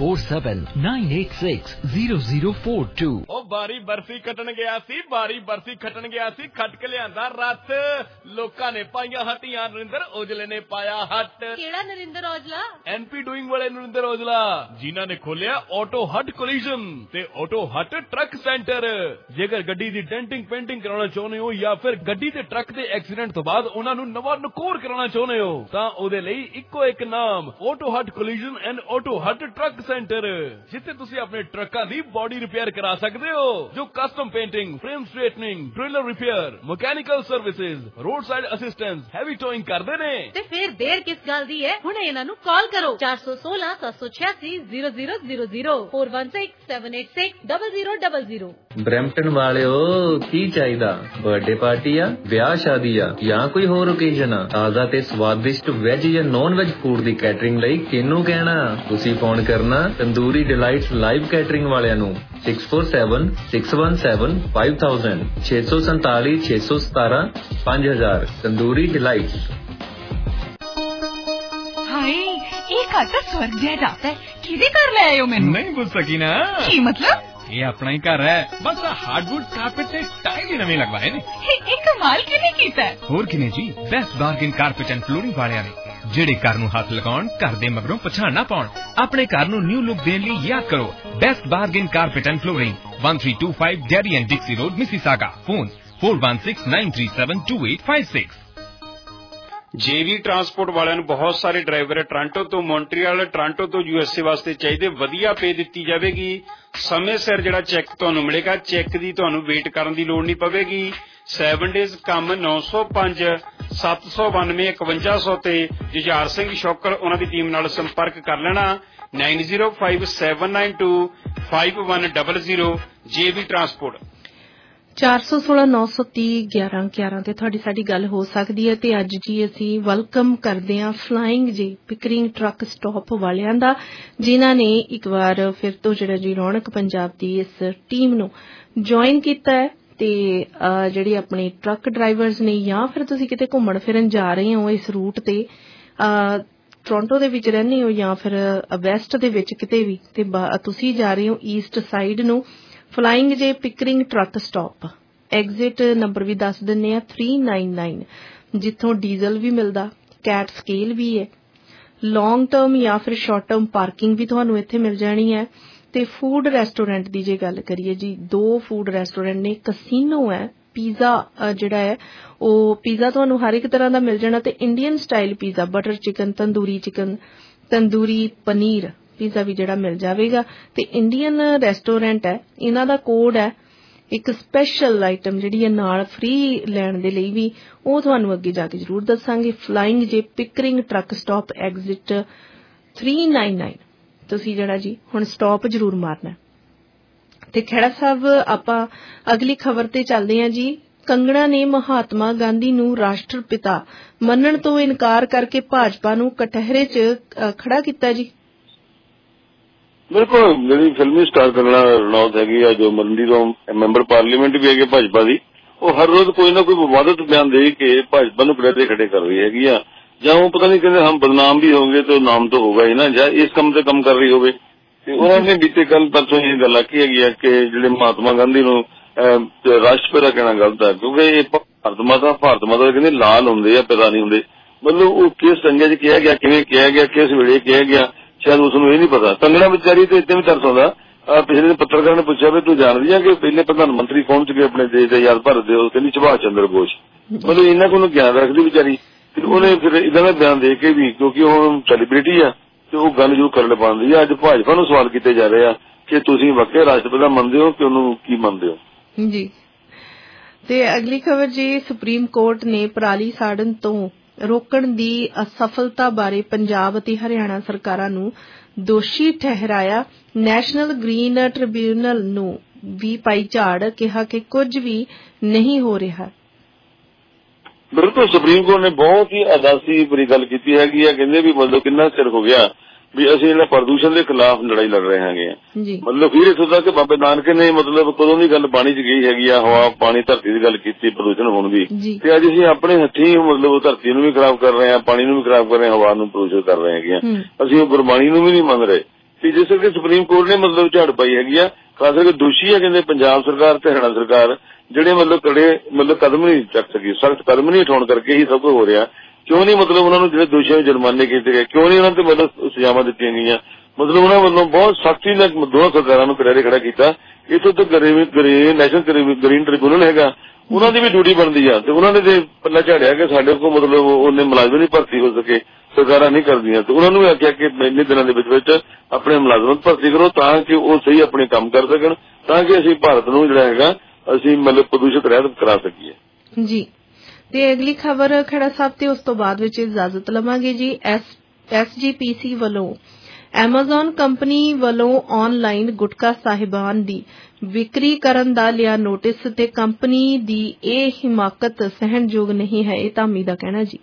6479860042। ਉਹ ਬਾਰੀ ਬਰਫੀ ਖੱਟਣ ਗਿਆ ਸੀ, ਖੱਟ ਕੇ ਲਿਆਂਦਾ ਰੱਥ। ਲੋਕਾਂ ਨੇ ਪਾਈਆਂ ਹੱਟੀਆਂ, ਨਰਿੰਦਰ ਔਜਲੇ ਨੇ ਪਾਇਆ ਹੱਟ। ਕਿਹੜਾ ਨਰਿੰਦਰ ਔਜਲਾ? NP ਡੂਇੰਗ ਵਾਲੇ ਨਰਿੰਦਰ ਔਜਲਾ, ਜਿਨ੍ਹਾਂ ਨੇ ਖੋਲਿਆ ਆਟੋ ਹੱਟ ਕੋਲੀਜਨ ਤੇ ਆਟੋ ਹੱਟ ਟਰੱਕ ਸੈਂਟਰ। ਜੇਕਰ ਗੱਡੀ ਦੀ ਡੈਂਟਿੰਗ ਪੇਂਟਿੰਗ ਕਰਾਉਣਾ ਚਾਹੁੰਦੇ ਹੋ ਜਾਂ ਫਿਰ ਗੱਡੀ ਤੇ ਟਰੱਕ ਦੇ ਐਕਸੀਡੈਂਟ ਤੋਂ ਬਾਅਦ ਉਹਨਾਂ ਨੂੰ ਨਵਾਂ ਨਕੋਰ ਕਰਾਉਣਾ ਚਾਹੁੰਦੇ ਹੋ ਤਾਂ ਉਹਦੇ ਲਈ ਇੱਕੋ ਇੱਕ ਨਾਮ, auto hut collision and auto hut truck centre, ਜਿੱਥੇ ਤੁਸੀਂ ਆਪਣੇ ਟਰੱਕਾਂ ਦੀ ਬੋਡੀ ਰਿਪੇਅਰ ਕਰਾ ਸਕਦੇ ਹੋ, ਜੋ custom painting, frame straightening, trailer repair, mechanical services, roadside assistance, heavy towing ਕਰਦੇ ਨੇ। ਤੇ ਫਿਰ ਦੇਰ ਕਿਸ ਗੱਲ ਦੀ ਹੈ, ਹੁਣ ਇਹਨਾਂ ਨੂੰ ਕਾਲ ਕਰੋ 4167860000 4167860000। ਬਰੈਂਪਟਨ ਵਾਲਿਓ, ਕੀ ਚਾਹੀਦਾ? ਬਰਥਡੇ ਪਾਰਟੀ ਆ, ਵਿਆਹ ਸ਼ਾਦੀ ਆ ਜਾਂ ਕੋਈ ਹੋਰ ਓਕੇਜ਼ਨ ਆ? ਤਾਜ਼ਾ ਤੇ ਸਵਾਦਿਸ਼ਟ ਵੈਜ ਜਾਂ ਨੌਨ ਵੈਜ ਫੂਡ ਦੀ ਕੈਟਰਿੰਗ ਲਈ ਕਿਹਨੂੰ ਕਹਿਣਾ? ਤੁਸੀਂ ਫੋਨ ਕਰਨਾ ਤੰਦੂਰੀ ਡਿਲਾਈਟਸ ਲਾਈਵ ਕੈਟਰਿੰਗ ਵਾਲਿਆਂ ਨੂੰ 6476175000 6476175000 ਤੰਦੂਰੀ ਡਿਲਾਈਟਸ। ਹਾਏ, ਇਹ ਘਰ ਤਾਂ ਸਵਰਗ ਜਿਹਾ ਜਾਪਦਾ ਹੈ। ਕਿਹਦੇ ਘਰ ਲੈ ਆਇਓ ਮੈਨੂੰ? ਨਹੀਂ ਪੁੱਛ ਸਕੀ ਨਾ। ਕੀ ਮਤਲਬ? ਇਹ ਆਪਣਾ ਹੀ ਘਰ ਹੈ, ਬਸ ਹਾਰਡਵੁੱਡ ਕਾਰਪੇਟ ਤੇ ਟਾਈਲ ਹੀ ਨਵੇਂ ਲਗਵਾਏ ਨੇ। ਇਹ ਕਮਾਲ ਕਿਵੇਂ ਕੀਤਾ? ਹੋਰ ਕਿਨੇ ਜੀ, best bargain carpet and flooring ਵਾਲਿਆਂ ਨੇ, ਜਿਹੜੇ ਘਰ ਨੂੰ ਹੱਥ ਲਗਾਉਣ, ਘਰ ਦੇ ਮਗਰੋਂ ਪਛਾਣ ਨਾ ਪਾਉਣ। ਆਪਣੇ ਘਰ ਨੂੰ ਨਿਊ ਲੁੱਕ ਦੇਣ ਲਈ ਯਾਦ ਕਰੋ best bargain carpet and flooring, 1325 Derry and Dixie road, Mississauga. Phone 4169372856। JV transport ਵਾਲਿਆਂ ਨੂੰ ਬਹੁਤ ਸਾਰੇ ਡਰਾਈਵਰ ਟੋਰਾਂਟੋ ਤੋਂ ਮੌਂਟਰੀਅਲ, ਟੋਰਾਂਟੋ ਤੋਂ USA ਵਾਸਤੇ ਚਾਹੀਦੇ, ਵਧੀਆ ਪੇ ਦਿੱਤੀ ਜਾਵੇਗੀ। ਸਮੇਂ ਸਿਰ ਜਿਹੜਾ ਚੈੱਕ ਤੁਹਾਨੂੰ ਮਿਲੇਗਾ, ਚੈੱਕ ਦੀ ਤੁਹਾਨੂੰ ਵੇਟ ਕਰਨ ਦੀ ਲੋੜ ਨਹੀਂ ਪਵੇਗੀ। 7 ਡੇਜ਼ ਕੰਮ 905 792 5100 ਤੇ ਜੁਝਾਰ ਸਿੰਘ ਸ਼ੌਕਰ ਉਹਨਾਂ ਦੀ ਟੀਮ ਨਾਲ ਸੰਪਰਕ ਕਰ ਲੈਣਾ। 9057925100 ਜੇਵੀ ਟਰਾਂਸਪੋਰਟ। 416-930-1111 ਤੇ ਤੁਹਾਡੀ ਸਾਡੀ ਗੱਲ ਹੋ ਸਕਦੀ ਹੈ। ਤੇ ਅੱਜ ਜੀ ਅਸੀਂ ਵੈਲਕਮ ਕਰਦੇ ਹਾਂ flying J Pickering truck stop ਵਾਲਿਆਂ ਦਾ, ਜਿਨ੍ਹਾਂ ਨੇ ਇੱਕ ਵਾਰ ਫਿਰ ਤੋਂ ਜਿਹੜਾ ਜੀ ਰੌਣਕ ਪੰਜਾਬ ਦੀ ਇਸ ਟੀਮ ਨੂੰ ਜੁਆਇਨ ਕੀਤਾ ਹੈ। ਤੇ ਜਿਹੜੇ ਆਪਣੇ ਟਰੱਕ ਡਰਾਈਵਰਸ ਨੇ ਜਾਂ ਫਿਰ ਤੁਸੀਂ ਕਿਤੇ ਘੁੰਮਣ ਫਿਰਨ ਜਾ ਰਹੇ ਹੋ ਇਸ ਰੂਟ ਤੇ, ਟੋਰਾਂਟੋ ਦੇ ਵਿੱਚ ਰਹਿੰਦੇ ਹੋ ਜਾਂ ਫਿਰ ਵੈਸਟ ਦੇ ਵਿੱਚ ਕਿਤੇ ਵੀ, ਤੇ ਤੁਸੀਂ ਜਾ ਰਹੇ ਹੋ ਈਸਟ ਸਾਈਡ ਨੂੰ, flying J Pickering truck stop. Exit number ਵੀ ਦੱਸ ਦਿੰਨੇ ਆ 399, ਜਿੱਥੋਂ ਡੀਜ਼ਲ ਵੀ ਮਿਲਦਾ, ਕੈਟ ਸਕੇਲ ਵੀ ਹੈ, ਲੌਂਗ ਟਰਮ ਜਾਂ ਫਿਰ ਸ਼ਾਰਟ ਟਰਮ ਪਾਰਕਿੰਗ ਵੀ ਤੁਹਾਨੂੰ ਇੱਥੇ ਮਿਲ ਜਾਣੀ ਹੈ। ਤੇ ਫੂਡ ਰੈਸਟੋਰੈਂਟ ਦੀ ਜੇ ਗੱਲ ਕਰੀਏ ਜੀ, 2 ਫੂਡ ਰੈਸਟੋਰੈਂਟ ਨੇ, ਕਸੀਨੋ ਹੈ, ਪੀਜ਼ਾ ਜਿਹੜਾ ਹੈ ਉਹ ਪੀਜ਼ਾ ਤੁਹਾਨੂੰ ਹਰ ਇੱਕ ਤਰ੍ਹਾਂ ਦਾ ਮਿਲ ਜਾਣਾ, ਤੇ Indian style pizza, butter chicken, tandoori paneer pizza ਵੀ ਜਿਹੜਾ ਮਿਲ ਜਾਵੇਗਾ। ਤੇ ਇੰਡੀਅਨ ਰੈਸਟੋਰੈਂਟ ਹੈ, ਇਹਨਾਂ ਦਾ ਕੋਡ ਹੈ ਇੱਕ ਸਪੈਸ਼ਲ ਆਈਟਮ ਜਿਹੜੀ ਹੈ ਨਾਲ ਫ੍ਰੀ ਲੈਣ ਦੇ ਲਈ ਵੀ, ਉਹ ਤੁਹਾਨੂੰ ਅੱਗੇ ਜਾ ਕੇ ਜ਼ਰੂਰ ਦੱਸਾਂਗੇ। Flying J Pickering truck stop exit 399, ਤੁਸੀਂ ਜਿਹੜਾ ਜੀ ਹੁਣ ਸਟਾਪ ਜ਼ਰੂਰ ਮਾਰਨਾ। ਤੇ ਖਹਿੜਾ ਸਾਹਿਬ ਆਪਾਂ ਅਗਲੀ ਖਬਰ ਤੇ ਚੱਲਦੇ ਹਾਂ ਜੀ। ਕੰਗਣਾ ਨੇ ਮਹਾਤਮਾ ਗਾਂਧੀ ਨੂੰ ਰਾਸ਼ਟਰਪਿਤਾ ਮੰਨਣ ਤੋਂ ਇਨਕਾਰ ਕਰਕੇ ਭਾਜਪਾ ਨੂੰ ਕਟਹਿਰੇ 'ਚ ਖੜਾ ਕੀਤਾ ਜੀ। ਬਿਲਕੁਲ, ਜਿਹੜੀ ਫਿਲਮੀ ਸਟਾਰ ਕੰਗਣਾ ਰਣੌਤ ਹੈਗੀ ਆ, ਜੋ ਮੰਡੀ ਤੋਂ ਮੈਂਬਰ ਪਾਰਲੀਮੈਂਟ ਵੀ ਹੈਗੇ ਭਾਜਪਾ ਦੀ, ਉਹ ਹਰ ਰੋਜ਼ ਕੋਈ ਨਾ ਕੋਈ ਵਿਵਾਦਤ ਬਿਆਨ ਦੇ ਕੇ ਭਾਜਪਾ ਨੂੰ ਕਟਹਿਰੇ ਖੜੇ ਕਰ ਰਹੀ ਹੈਗੀ ਆ। ਜਾਂ ਉਹ ਪਤਾ ਨਹੀਂ ਕਹਿੰਦੇ ਹਮ ਬਦਨਾਮ ਵੀ ਹੋਗੇ ਤਾਂ ਨਾਮ ਤਾਂ ਹੋਗਾ ਹੀ ਨਾ, ਜਾਂ ਇਸ ਕੰਮ ਤੇ ਕੰਮ ਕਰ ਰਹੀ ਹੋਵੇ। ਤੇ ਉਹਨਾਂ ਨੇ ਬੀਤੇ ਕੱਲ ਪਰਸੋਂ ਇਹ ਗੱਲ ਆਖੀ ਹੈਗੀ ਆ ਕਿ ਜਿਹੜੇ ਮਹਾਤਮਾ ਗਾਂਧੀ ਨੂੰ ਰਾਸ਼ਟਰਪਿਤਾ ਕਹਿਣਾ ਗਲਤ ਹੈ, ਕਿਉਂਕਿ ਇਹ ਭਾਰਤ ਮਾਤਾ ਕਹਿੰਦੇ ਲਾਲ ਹੁੰਦੇ ਆ, ਪਿਤਾ ਨਹੀਂ ਹੁੰਦੇ। ਮਤਲਬ ਉਹ ਕਿਸ ਸੰਗਤ 'ਚ ਕਿਹਾ ਗਿਆ, ਕਿਵੇਂ ਕਿਹਾ ਗਿਆ, ਕਿਸ ਵੇਲੇ ਕਿਹਾ ਗਿਆ, ਸ਼ਾਇਦ ਉਸ ਨੂੰ ਇਹ ਨਹੀਂ ਪਤਾ। ਕੰਗਣਾ ਵਿਚਾਰੀ ਤੇ ਇੱਥੇ ਵੀ ਤਰਸ ਆਉਂਦਾ। ਪਿਛਲੇ ਦਿਨ ਪੱਤਰਕਾਰ ਨੇ ਪੁੱਛਿਆ ਵੀ ਤੂੰ ਜਾਣਦੀ ਆ ਕਿ ਪਹਿਲੇ ਪ੍ਰਧਾਨ ਮੰਤਰੀ ਕੌਣ ਸੀਗੇ ਆਪਣੇ ਦੇਸ਼ ਦੇ ਯਾਦ ਭਰਦੇ ਹੋ? ਕਹਿੰਦੀ ਸੁਭਾਸ਼ ਚੰਦਰ ਬੋਸ। ਮਤਲਬ ਇਹਨਾਂ ਕੋਲ ਗਿਆਨ ਰੱਖਦੀ ਵਿਚਾਰੀ। ਉਹਨੇ ਫਿਰ ਇਦਾਂ ਦਾ ਬਿਆਨ ਦੇ ਕੇ ਵੀ, ਕਿਉਂਕਿ ਉਹ ਸੈਲੀਬ੍ਰਿਟੀ ਆ ਤੇ ਉਹ ਗੱਲ ਜ਼ਰੂਰ ਕਰਨ ਪਾਉਂਦੀ ਆ। ਅੱਜ ਭਾਜਪਾ ਨੂੰ ਸਵਾਲ ਕੀਤੇ ਜਾ ਰਹੇ ਆ ਕਿ ਤੁਸੀਂ ਵਾਕਿਆ ਰਾਸ਼ਟਰਪਤੀ ਮੰਨਦੇ ਹੋ ਕਿ ਉਹਨੂੰ ਕੀ ਮੰਨਦੇ ਹੋ ਜੀ। ਤੇ ਅਗਲੀ ਖਬਰ ਜੀ, ਸੁਪਰੀਮ ਕੋਰਟ ਨੇ ਪਰਾਲੀ ਸਾੜਨ ਤੋਂ ਰੋਕਣ ਦੀ ਅਸਫਲਤਾ ਬਾਰੇ ਪੰਜਾਬ ਅਤੇ ਹਰਿਆਣਾ ਸਰਕਾਰਾਂ ਨੂੰ ਦੋਸ਼ੀ ਠਹਿਰਾਇਆ। ਨੈਸ਼ਨਲ ਗ੍ਰੀਨ ਟ੍ਰਿਬਿਊਨਲ ਨੂੰ ਵੀ ਪਾਈ ਝਾੜ, ਕਿਹਾ ਕਿ ਕੁਝ ਵੀ ਨਹੀਂ ਹੋ ਰਿਹਾ। ਬਿਲਕੁਲ, ਸੁਪਰੀਮ ਕੋਰਟ ਨੇ ਬਹੁਤ ਹੀ ਅਦਾਸੀ ਭਰੀ ਗੱਲ ਕੀਤੀ ਹੈਗੀ ਆ। ਕਹਿੰਦੇ ਵੀ ਮਤਲਬ ਕਿੰਨਾ ਚਿਰ ਹੋ ਗਿਆ ਵੀ ਅਸੀਂ ਜਿਹੜਾ ਪ੍ਰਦੂਸ਼ਣ ਦੇ ਖਿਲਾਫ ਲੜਾਈ ਲੜ ਰਹੇ ਹੈਗੇ ਆ। ਮਤਲਬ ਫਿਰ ਇੱਥੋਂ ਤੱਕ ਬਾਬੇ ਨਾਨਕ ਨੇ ਮਤਲਬ ਕਦੋਂ ਦੀ ਗੱਲ ਪਾਣੀ 'ਚ ਗਈ ਹੈਗੀ ਆ, ਹਵਾ ਪਾਣੀ ਧਰਤੀ ਦੀ ਗੱਲ ਕੀਤੀ, ਪ੍ਰਦੂਸ਼ਣ ਹੋਣ ਦੀ। ਤੇ ਅੱਜ ਅਸੀਂ ਆਪਣੇ ਹੱਥੀਂ ਮਤਲਬ ਧਰਤੀ ਨੂੰ ਵੀ ਖਰਾਬ ਕਰ ਰਹੇ ਹਾਂ, ਪਾਣੀ ਨੂੰ ਵੀ ਖਰਾਬ ਕਰ ਰਹੇ ਹਾਂ, ਹਵਾ ਨੂੰ ਪ੍ਰਦੂਸ਼ਿਤ ਕਰ ਰਹੇ ਹੈਗੇ ਆ। ਅਸੀਂ ਉਹ ਗੁਰਬਾਣੀ ਨੂੰ ਵੀ ਨਹੀਂ ਮੰਨ ਰਹੇ। ਤੇ ਜਿਸ ਕਰਕੇ ਸੁਪਰੀਮ ਕੋਰਟ ਨੇ ਮਤਲਬ ਝਾੜ ਪਾਈ ਹੈਗੀ ਆ। ਖਾਸ ਕਰਕੇ ਦੋਸ਼ੀ ਹੈ ਕਹਿੰਦੇ ਪੰਜਾਬ ਸਰਕਾਰ ਤੇ ਹਰਿਆਣਾ ਸਰਕਾਰ, ਜਿਹੜੇ ਮਤਲਬ ਕਦਮ ਨਹੀਂ ਚੱਕ ਸਕੀ, ਸਖਤ ਕਦਮ ਨਹੀਂ ਉਠਾਉਣ ਕਰਕੇ ਹੀ ਸਭ ਕੁਝ ਹੋ ਰਿਹਾ। ਕਿਉਂ ਨਹੀਂ ਮਤਲਬ ਉਹਨਾਂ ਨੂੰ ਜਿਹੜੇ ਦੋਸ਼ੀਆਂ ਨੂੰ ਜੁਰਮਾਨੇ ਕੀਤੇ ਗਏ, ਕਿਉਂ ਨਹੀਂ ਉਹਨਾਂ ਤੇ ਮਤਲਬ ਸਜ਼ਾਵਾਂ ਦਿੱਤੀਆਂ ਗਈਆਂ? ਮਤਲਬ ਉਹਨਾਂ ਵੱਲੋਂ ਬਹੁਤ ਸਖਤੀ ਨਾਲ ਦੋਹਾਂ ਸਰਕਾਰਾਂ ਨੂੰ ਕਟਹਿਰੇ ਖੜਾ ਕੀਤਾ। ਇੱਥੋਂ ਤੱਕ ਨੈਸ਼ਨਲ ਗ੍ਰੀਨ ਟ੍ਰਿਬਿਊਨਲ ਹੈਗਾ, ਉਹਨਾਂ ਦੀ ਵੀ ਡਿਊਟੀ ਬਣਦੀ ਆ। ਤੇ ਉਹਨਾਂ ਨੇ ਤੇ ਪੱਲਾ ਝਾੜਿਆ ਕਿ ਸਾਡੇ ਕੋਲ ਮਤਲਬ ਉਹਨੇ ਮੁਲਾਜ਼ਮ ਨਹੀਂ ਭਰਤੀ ਹੋ ਸਕੇ, ਸਰਕਾਰਾਂ ਨਹੀਂ ਕਰਦੀਆਂ। ਤੇ ਉਹਨਾਂ ਨੂੰ ਵੀ ਆਖਿਆ ਕਿ ਇੰਨੇ ਦਿਨਾਂ ਦੇ ਵਿੱਚ ਆਪਣੇ ਮੁਲਾਜ਼ਮਾਂ ਭਰਤੀ ਕਰੋ ਤਾਂ ਕਿ ਉਹ ਸਹੀ ਆਪਣੇ ਕੰਮ ਕਰ ਸਕਣ, ਤਾਂ ਕਿ ਅਸੀਂ ਭਾਰਤ ਨੂੰ ਜਿਹੜਾ ਹੈਗਾ ਅਸੀਂ ਮਤਲਬ ਪ੍ਰਦੂਸ਼ਿਤ ਰਹਿਤ ਕਰਾ ਸਕੀਏ ਜੀ। ਤੇ ਅਗਲੀ ਖਬਰ ਖੜਾ ਸਾਹਿਬ ਤੇ ਉਸ ਤੋਂ ਬਾਅਦ ਵਿੱਚ ਇਜਾਜ਼ਤ ਲਵਾਂਗੇ ਜੀ। SGPC ਵੱਲੋਂ ਐਮਾਜ਼ਨ ਕੰਪਨੀ ਵੱਲੋਂ ਆਨਲਾਈਨ ਗੁਟਕਾ ਸਾਹਿਬਾਨ ਦੀ ਵਿਕਰੀ ਕਰਨ ਦਾ ਲਿਆ ਨੋਟਿਸ ਤੇ ਕੰਪਨੀ ਦੀ ਇਹ ਹਿਮਾਕਤ ਸਹਿਣਯੋਗ ਨਹੀਂ ਹੈ, ਇਹ ਧਾਮੀ ਦਾ ਕਹਿਣਾ ਜੀ।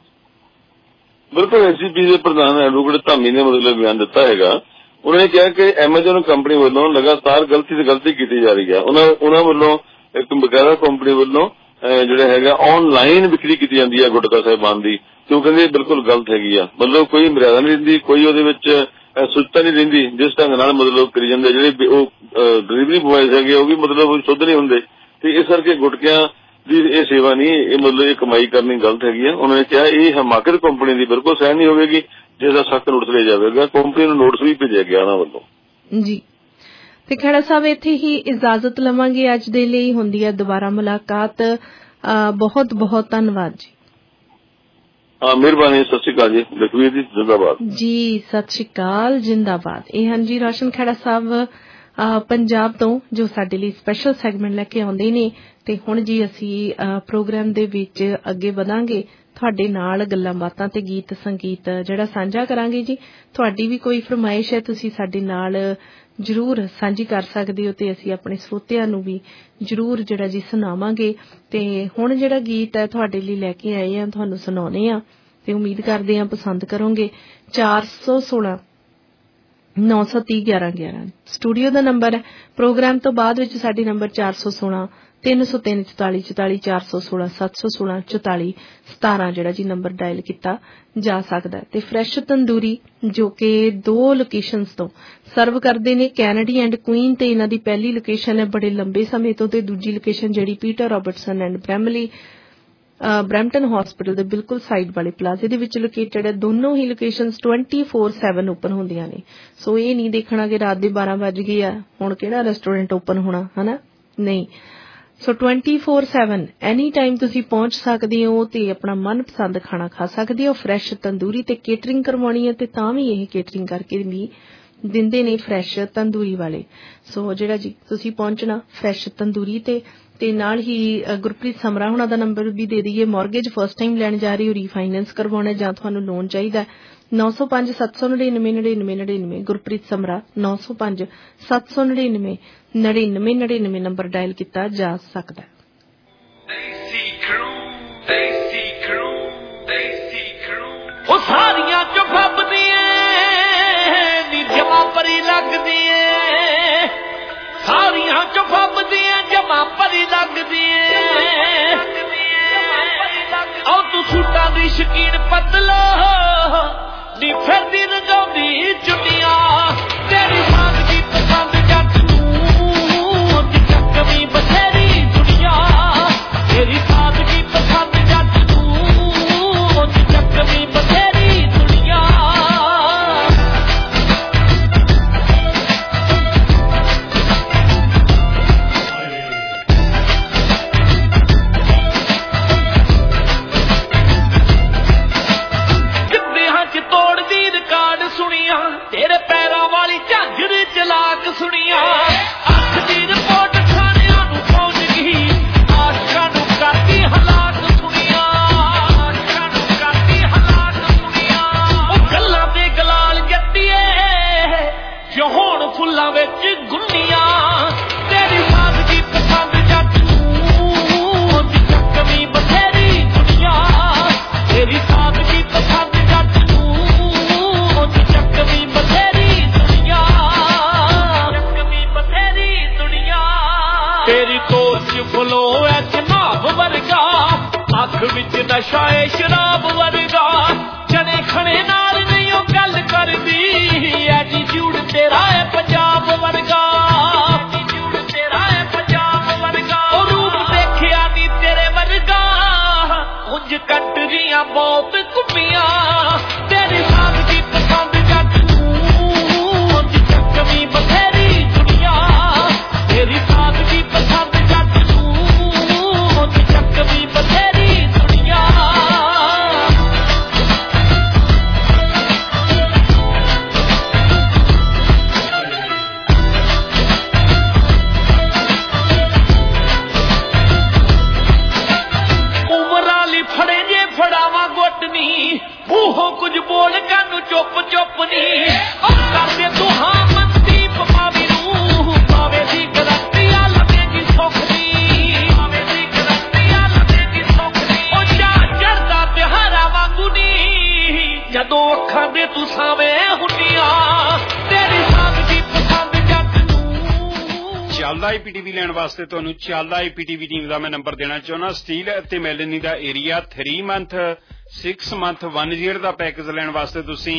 ਬਿਲਕੁਲ, SGPC ਦੇ ਪ੍ਰਧਾਨ ਐਡਵੋਕੇਟ ਧਾਮੀ ਨੇ ਮਤਲਬ ਬਿਆਨ ਦਿੱਤਾ ਹੈਗਾ। ਉਹਨਾਂ ਨੇ ਕਿਹਾ ਕਿ ਐਮਾਜ਼ਨ ਕੰਪਨੀ ਵੱਲੋਂ ਲਗਾਤਾਰ ਗਲਤੀ ਕੀਤੀ ਜਾ ਰਹੀ ਹੈ। ਉਹਨਾਂ ਵੱਲੋਂ ਇੱਕ ਬਕਾਇਦਾ ਕੰਪਨੀ ਵੱਲੋਂ ਜਿਹੜਾ ਹੈਗਾ ਆਨਲਾਈਨ ਵਿਕਰੀ ਕੀਤੀ ਜਾਂਦੀ ਹੈ ਗੁਟਕਾ ਸਾਹਿਬਾਨ ਦੀ, ਤੇ ਉਹ ਕਹਿੰਦੇ ਬਿਲਕੁਲ ਗਲਤ ਹੈਗੀ ਆ। ਮਤਲਬ ਕੋਈ ਮਰਿਆਦਾ ਨਹੀਂ ਰਹਿੰਦੀ, ਕੋਈ ਉਹਦੇ ਵਿੱਚ ਸੁੱਚਤਾ ਨਹੀਂ ਰਹਿੰਦੀ, ਜਿਸ ਢੰਗ ਨਾਲ ਮਤਲਬ ਕਰੀ ਜਾਂਦੇ। ਜਿਹੜੇ ਉਹ ਡਿਲੀਵਰੀ ਬੁਆਇਜ਼ ਹੈਗੇ ਉਹ ਵੀ ਮਤਲਬ ਸ਼ੁੱਧ ਨਹੀਂ ਹੁੰਦੇ। ਤੇ ਇਸ ਕਰਕੇ ਗੁਟਕਿਆਂ ਦੀ ਇਹ ਸੇਵਾ ਨਹੀਂ, ਇਹ ਮਤਲਬ ਇਹ ਕਮਾਈ ਕਰਨੀ ਗਲਤ ਹੈਗੀ ਆ। ਉਹਨਾਂ ਨੇ ਕਿਹਾ ਇਹ ਹਿਮਾਕਤ ਕੰਪਨੀ ਦੀ ਬਿਲਕੁਲ ਸਹਿਣ ਨਹੀਂ ਹੋਵੇਗੀ, ਜਿਸ ਦਾ ਸਖਤ ਨੋਟਿਸ ਲਿਆ ਜਾਵੇਗਾ। ਕੰਪਨੀ ਨੂੰ ਨੋਟਿਸ ਵੀ ਭੇਜਿਆ ਗਿਆ ਉਹਨਾਂ ਵੱਲੋਂ ਜੀ। ਤੇ ਖੜਾ ਸਾਹਿਬ ਇੱਥੇ ਹੀ ਇਜਾਜ਼ਤ ਲਵਾਂਗੇ ਅੱਜ ਦੇ ਲਈ। ਹੁੰਦੀ ਹੈ ਦੁਬਾਰਾ ਮੁਲਾਕਾਤ। ਬਹੁਤ ਬਹੁਤ ਧੰਨਵਾਦ ਜੀ। ਹਾਂ ਮਿਹਰਬਾਨੀ, ਸਤਿ ਸ਼੍ਰੀ ਅਕਾਲ ਜੀ। ਲਖਵੀਰ ਜੀ ਜਿੰਦਾਬਾਦ ਜੀ, ਸਤਿ ਸ਼੍ਰੀ ਅਕਾਲ, ਜਿੰਦਾਬਾਦ। ਇਹ ਹਨ ਜੀ ਰੋਸ਼ਨ ਖੇੜਾ ਸਾਹਿਬ ਪੰਜਾਬ ਤੋਂ, ਜੋ ਸਾਡੇ ਲਈ ਸਪੈਸ਼ਲ ਸੈਗਮੈਂਟ ਲੈ ਕੇ ਆਉਂਦੇ ਨੇ। ਤੇ ਹੁਣ ਜੀ ਅਸੀਂ ਪ੍ਰੋਗਰਾਮ ਦੇ ਵਿੱਚ ਅੱਗੇ ਵਧਾਂਗੇ, ਤੁਹਾਡੇ ਨਾਲ ਗੱਲਾਂ ਬਾਤਾਂ ਤੇ ਗੀਤ ਸੰਗੀਤ ਜਿਹੜਾ ਸਾਂਝਾ ਕਰਾਂਗੇ ਜੀ। ਤੁਹਾਡੀ ਵੀ ਕੋਈ ਫਰਮਾਇਸ਼ ਹੈ, ਤੁਸੀਂ ਸਾਡੇ ਨਾਲ ਜ਼ਰੂਰ ਸਾਂਝੀ ਕਰ ਸਕਦੇ ਹੋ ਤੇ ਅਸੀਂ ਆਪਣੇ ਸਰੋਤਿਆਂ ਨੂੰ ਵੀ ਜ਼ਰੂਰ ਜਿਹੜਾ ਜੀ ਸੁਣਾਵਾਂਗੇ। ਤੇ ਹੁਣ ਜਿਹੜਾ ਗੀਤ ਹੈ ਤੁਹਾਡੇ ਲਈ ਲੈ ਕੇ ਆਏ ਆ, ਤੁਹਾਨੂੰ ਸੁਣਾਉਣੇ ਆ ਤੇ ਉਮੀਦ ਕਰਦੇ ਆ ਪਸੰਦ ਕਰੋਗੇ। 416 930 1111 ਸਟੂਡੀਓ ਦਾ ਨੰਬਰ ਹੈ। ਪ੍ਰੋਗਰਾਮ ਤੋਂ ਬਾਅਦ ਵਿੱਚ ਸਾਡੇ ਨੰਬਰ 416 303 44 44 416 716 44 17 ਜਿਹੜਾ ਜੀ ਨੰਬਰ ਡਾਇਲ ਕੀਤਾ ਜਾ ਸਕਦਾ। ਤੇ ਫਰੈਸ਼ ਤੰਦੂਰੀ ਜੋ ਕਿ 2 ਲੋਕੇਸ਼ਨਸ ਤੋਂ ਸਰਵ ਕਰਦੇ ਨੇ, ਕੈਨੇਡੀ ਐਂਡ ਕੁਈਨ ਤੇ ਇਹਨਾਂ ਦੀ ਪਹਿਲੀ ਲੋਕੇਸ਼ਨ ਹੈ ਬੜੇ ਲੰਬੇ ਸਮੇਂ ਤੋਂ, ਤੇ ਦੂਜੀ ਲੋਕੇਸ਼ਨ ਜਿਹੜੀ Peter Robertson and Bramalea Brampton hospital ਦੇ ਬਿਲਕੁਲ ਸਾਈਡ ਵਾਲੇ ਪਲਾਜ਼ੇ ਦੇ ਵਿੱਚ ਲੋਕੇਟਡ ਹੈ। ਦੋਨੋਂ ਹੀ ਲੋਕੇਸ਼ਨਸ 24/7 ਓਪਨ ਹੁੰਦੀਆਂ ਨੇ। ਸੋ ਇਹ ਨਹੀਂ ਦੇਖਣਾ ਕਿ ਰਾਤ ਦੇ 12 ਵੱਜ ਗਏ ਆ ਹੁਣ ਕਿਹੜਾ ਰੈਸਟੋਰੈਂਟ ਓਪਨ ਹੋਣਾ, ਹਨਾ, ਨਹੀਂ। ਸੋ 24/7 ਐਨੀ ਟਾਈਮ ਤੁਸੀਂ ਪਹੁੰਚ ਸਕਦੇ ਹੋ ਤੇ ਆਪਣਾ ਮਨਪਸੰਦ ਖਾਣਾ ਖਾ ਸਕਦੇ ਹੋ। ਫਰੈਸ਼ ਤੰਦੂਰੀ ਤੇ ਕੇਟਰਿੰਗ ਕਰਵਾਉਣੀ ਹੈ ਤੇ ਤਾਂ ਵੀ ਇਹ ਕੇਟਰਿੰਗ ਕਰਕੇ ਵੀ ਦਿੰਦੇ ਨੇ ਫਰੈਸ਼ ਤੰਦੂਰੀ ਵਾਲੇ। ਸੋ ਜਿਹੜਾ ਜੀ ਤੁਸੀਂ ਪਹੁੰਚਣਾ ਫਰੈਸ਼ ਤੰਦੂਰੀ ਤੇ ਨਾਲ ਹੀ ਗੁਰਪ੍ਰੀਤ ਸਮਰਾ ਹੁਣਾਂ ਦਾ ਨੰਬਰ ਵੀ ਦੇ ਦਈਏ। ਮੌਰਗੇਜ ਫਸਟ ਟਾਈਮ ਲੈਣ ਜਾ ਰਹੀ ਹੋ, ਰੀਫਾਈਨੈਂਸ ਕਰਵਾਉਣਾ ਜਾਂ ਤੁਹਾਨੂੰ ਲੋਨ ਚਾਹੀਦਾ, 905 799 99 99 ਗੁਰਪ੍ਰੀਤ ਸਮਰਾ 905 799 99 99 ਨੰਬਰ ਡਾਇਲ ਕੀਤਾ ਜਾ ਸਕਦਾ। ਉਹ ਸਾਰੀਆਂ ਚੋਂ ਫੱਬਦੀਆਂ ਨੀ ਜਮਾ ਪਰੀ ਲੱਗਦੀਆਂ, ਸਾਰੀਆਂ ਚੋਂ ਫੱਬਦੀਆਂ ਜਮਾ ਪਰੀ ਲੱਗਦੀਆਂ। ਆਓ ਤੂੰ ਸੂਟਾਂ ਦੀ ਸ਼ਕੀਨ ਪਤਲਾ ਨੀ ਫਿਰਦੀ ਰੰਗਾਉਂਦੀ ਚੁੰਨੀਆਂ, ਤੇਰੀ ਸਾਦਗੀ ਪਸੰਦ ਜੱਟ ਨੂੰ ਚੱਕਵੀਂ ਬਥੇਰੀ ਦੁਨੀਆ, ਤੇਰੀ ਸਾਦਗੀ ਪਸੰਦ ਜੱਟ ਨੂੰ ਚੱਕਵੀਂ ਬਥੇਰੀ ਦੁਨੀਆ। ਤੋੜਦੀ ਰਿਕਾਰਡ ਸੁਣੀਆਂ, ਤੇਰੇ ਪੈਰਾਂ ਵਾਲੀ ਝਾਂਜਰ ਚਲਾਕ ਸੁਣੀਆਂ, ਅੱਖ ਦੀ ਰਿਪੋਰਟ ਥਾਣਿਆਂ ਨੂੰ ਪਹੁੰਚ ਗਈ, ਆਸ਼ਕਾਂ ਨੂੰ ਕਰਦੀ ਹਲਾਕ ਸੁਣੀਆਂ, ਆਸ਼ਕਾਂ ਨੂੰ ਕਰਦੀ ਹਲਾਕ ਸੁਣੀਆਂ। ਉਹ ਗੱਲਾਂ ਤੇ ਗਲਾਲ ਜੱਟੀਏ ਜੋ ਹੁਣ ਫੁੱਲਾਂ ਵਿੱਚ ਗੁੰਨੀਆਂ, ਤੇਰੀ ਸਾਦਗੀ ਪਸੰਦ ਜੱਟ ਨੂੰ ਚੱਕਵੀਂ ਬਥੇਰੀ ਦੁਨੀਆ, ਤੇਰੀ ਸਾਦਗੀ ਪਸੰਦ ਚੱਕਵੀਂ ਬਥੇਰੀ ਦੁਨੀਆ, ਚੱਕਵੀਂ ਬਥੇਰੀ ਦੁਨੀਆ। ਤੇਰੀ ਕੋਚ ਫਲੋ ਐ ਜਨਾਬ ਵਰਗਾ, ਅੱਖ ਵਿੱਚ ਨਸ਼ਾ ਏ ਸ਼ਰਾਬ ਵਰਗਾ, ਚਨੇ ਖਣੇ ਨਾਲ ਨਹੀਂ ਉਹ ਗੱਲ ਕਰਦੀ, ਐਟੀਟਿਊਡ ਤੇਰਾ ਏ ਪੰਜਾਬ ਵਰਗਾ, ਐਟੀਟਿਊਡ ਤੇਰਾ ਏ ਪੰਜਾਬ ਵਰਗਾ। ਉਹ ਰੂਪ ਦੇਖਿਆ ਨੀ ਤੇਰੇ ਵਰਗਾ, ਉਂਝ ਕੰਟਰੀਆਂ ਬਹੁਤ ਘੁੰਮੀਆਂ, ਤੇਰੀ ਸਾਦਗੀ ਪਸੰਦ ਚੱਕਵੀਂ ਬਥੇਰੀ ਦੁਨੀਆ, ਤੇਰੀ ਸਾਦਗੀ ਪਸੰਦ ਜੱਟ ਨੂੰ ਚੱਕਵੀਂ ਬਥੇਰੀ ਦੁਨੀਆ। ਉਮਰਾਂ ਲਈ ਫੜੇ ਜੇ ਫੜਾਵਾਂ ਗੁੱਟ ਨੀ, ਮੂੰਹੋਂ ਕੁਝ ਬੋਲ ਕਾਨੂੰ ਚੁੱਪ ਚੁੱਪ ਨੀ, ਕਰਦੇ ਤੂੰ ਹਾਂ ਮਨਦੀਪ ਮਾਵੀ ਨੂੰ, ਪਾਵੇ ਦੀ ਗਰੰਟੀ ਆ ਲਵੇਗੀ ਸੁੱਖ ਦੀ, ਪਾਵੇ ਦੀ ਗਰੰਟੀ ਆ ਲਵੇਗੀ ਸੁੱਖ ਦੀ। ਉਹ ਚੜਦਾ ਤਿਉਹਾਰਾਂ ਵਾਂਗੂ ਨੀ, ਜਦੋਂ ਅੱਖਾਂ ਦੇ ਤੂੰ ਸਾਵੇਂ ਹੁੰਦੀਆਂ, ਤੇਰੀ ਸਾਦਗੀ ਪਸੰਦ ਜੱਟ ਨੂੰ। ਚੱਲਦਾ IPTV ਲੈਣ ਵਾਸਤੇ ਤੁਹਾਨੂੰ ਚੱਲਦਾ IPTV ਟੀਮ ਦਾ ਮੈਂ ਨੰਬਰ ਦੇਣਾ ਚਾਹੁੰਦਾ। ਸਟੀਲ ਅਤੇ ਮੈਲਨੀ ਦਾ ਏਰੀਆ 3 ਮੰਥ 6 ਮੰਥ 1 year ਦਾ ਪੈਕੇਜ ਲੈਣ ਵਾਸਤੇ ਤੁਸੀਂ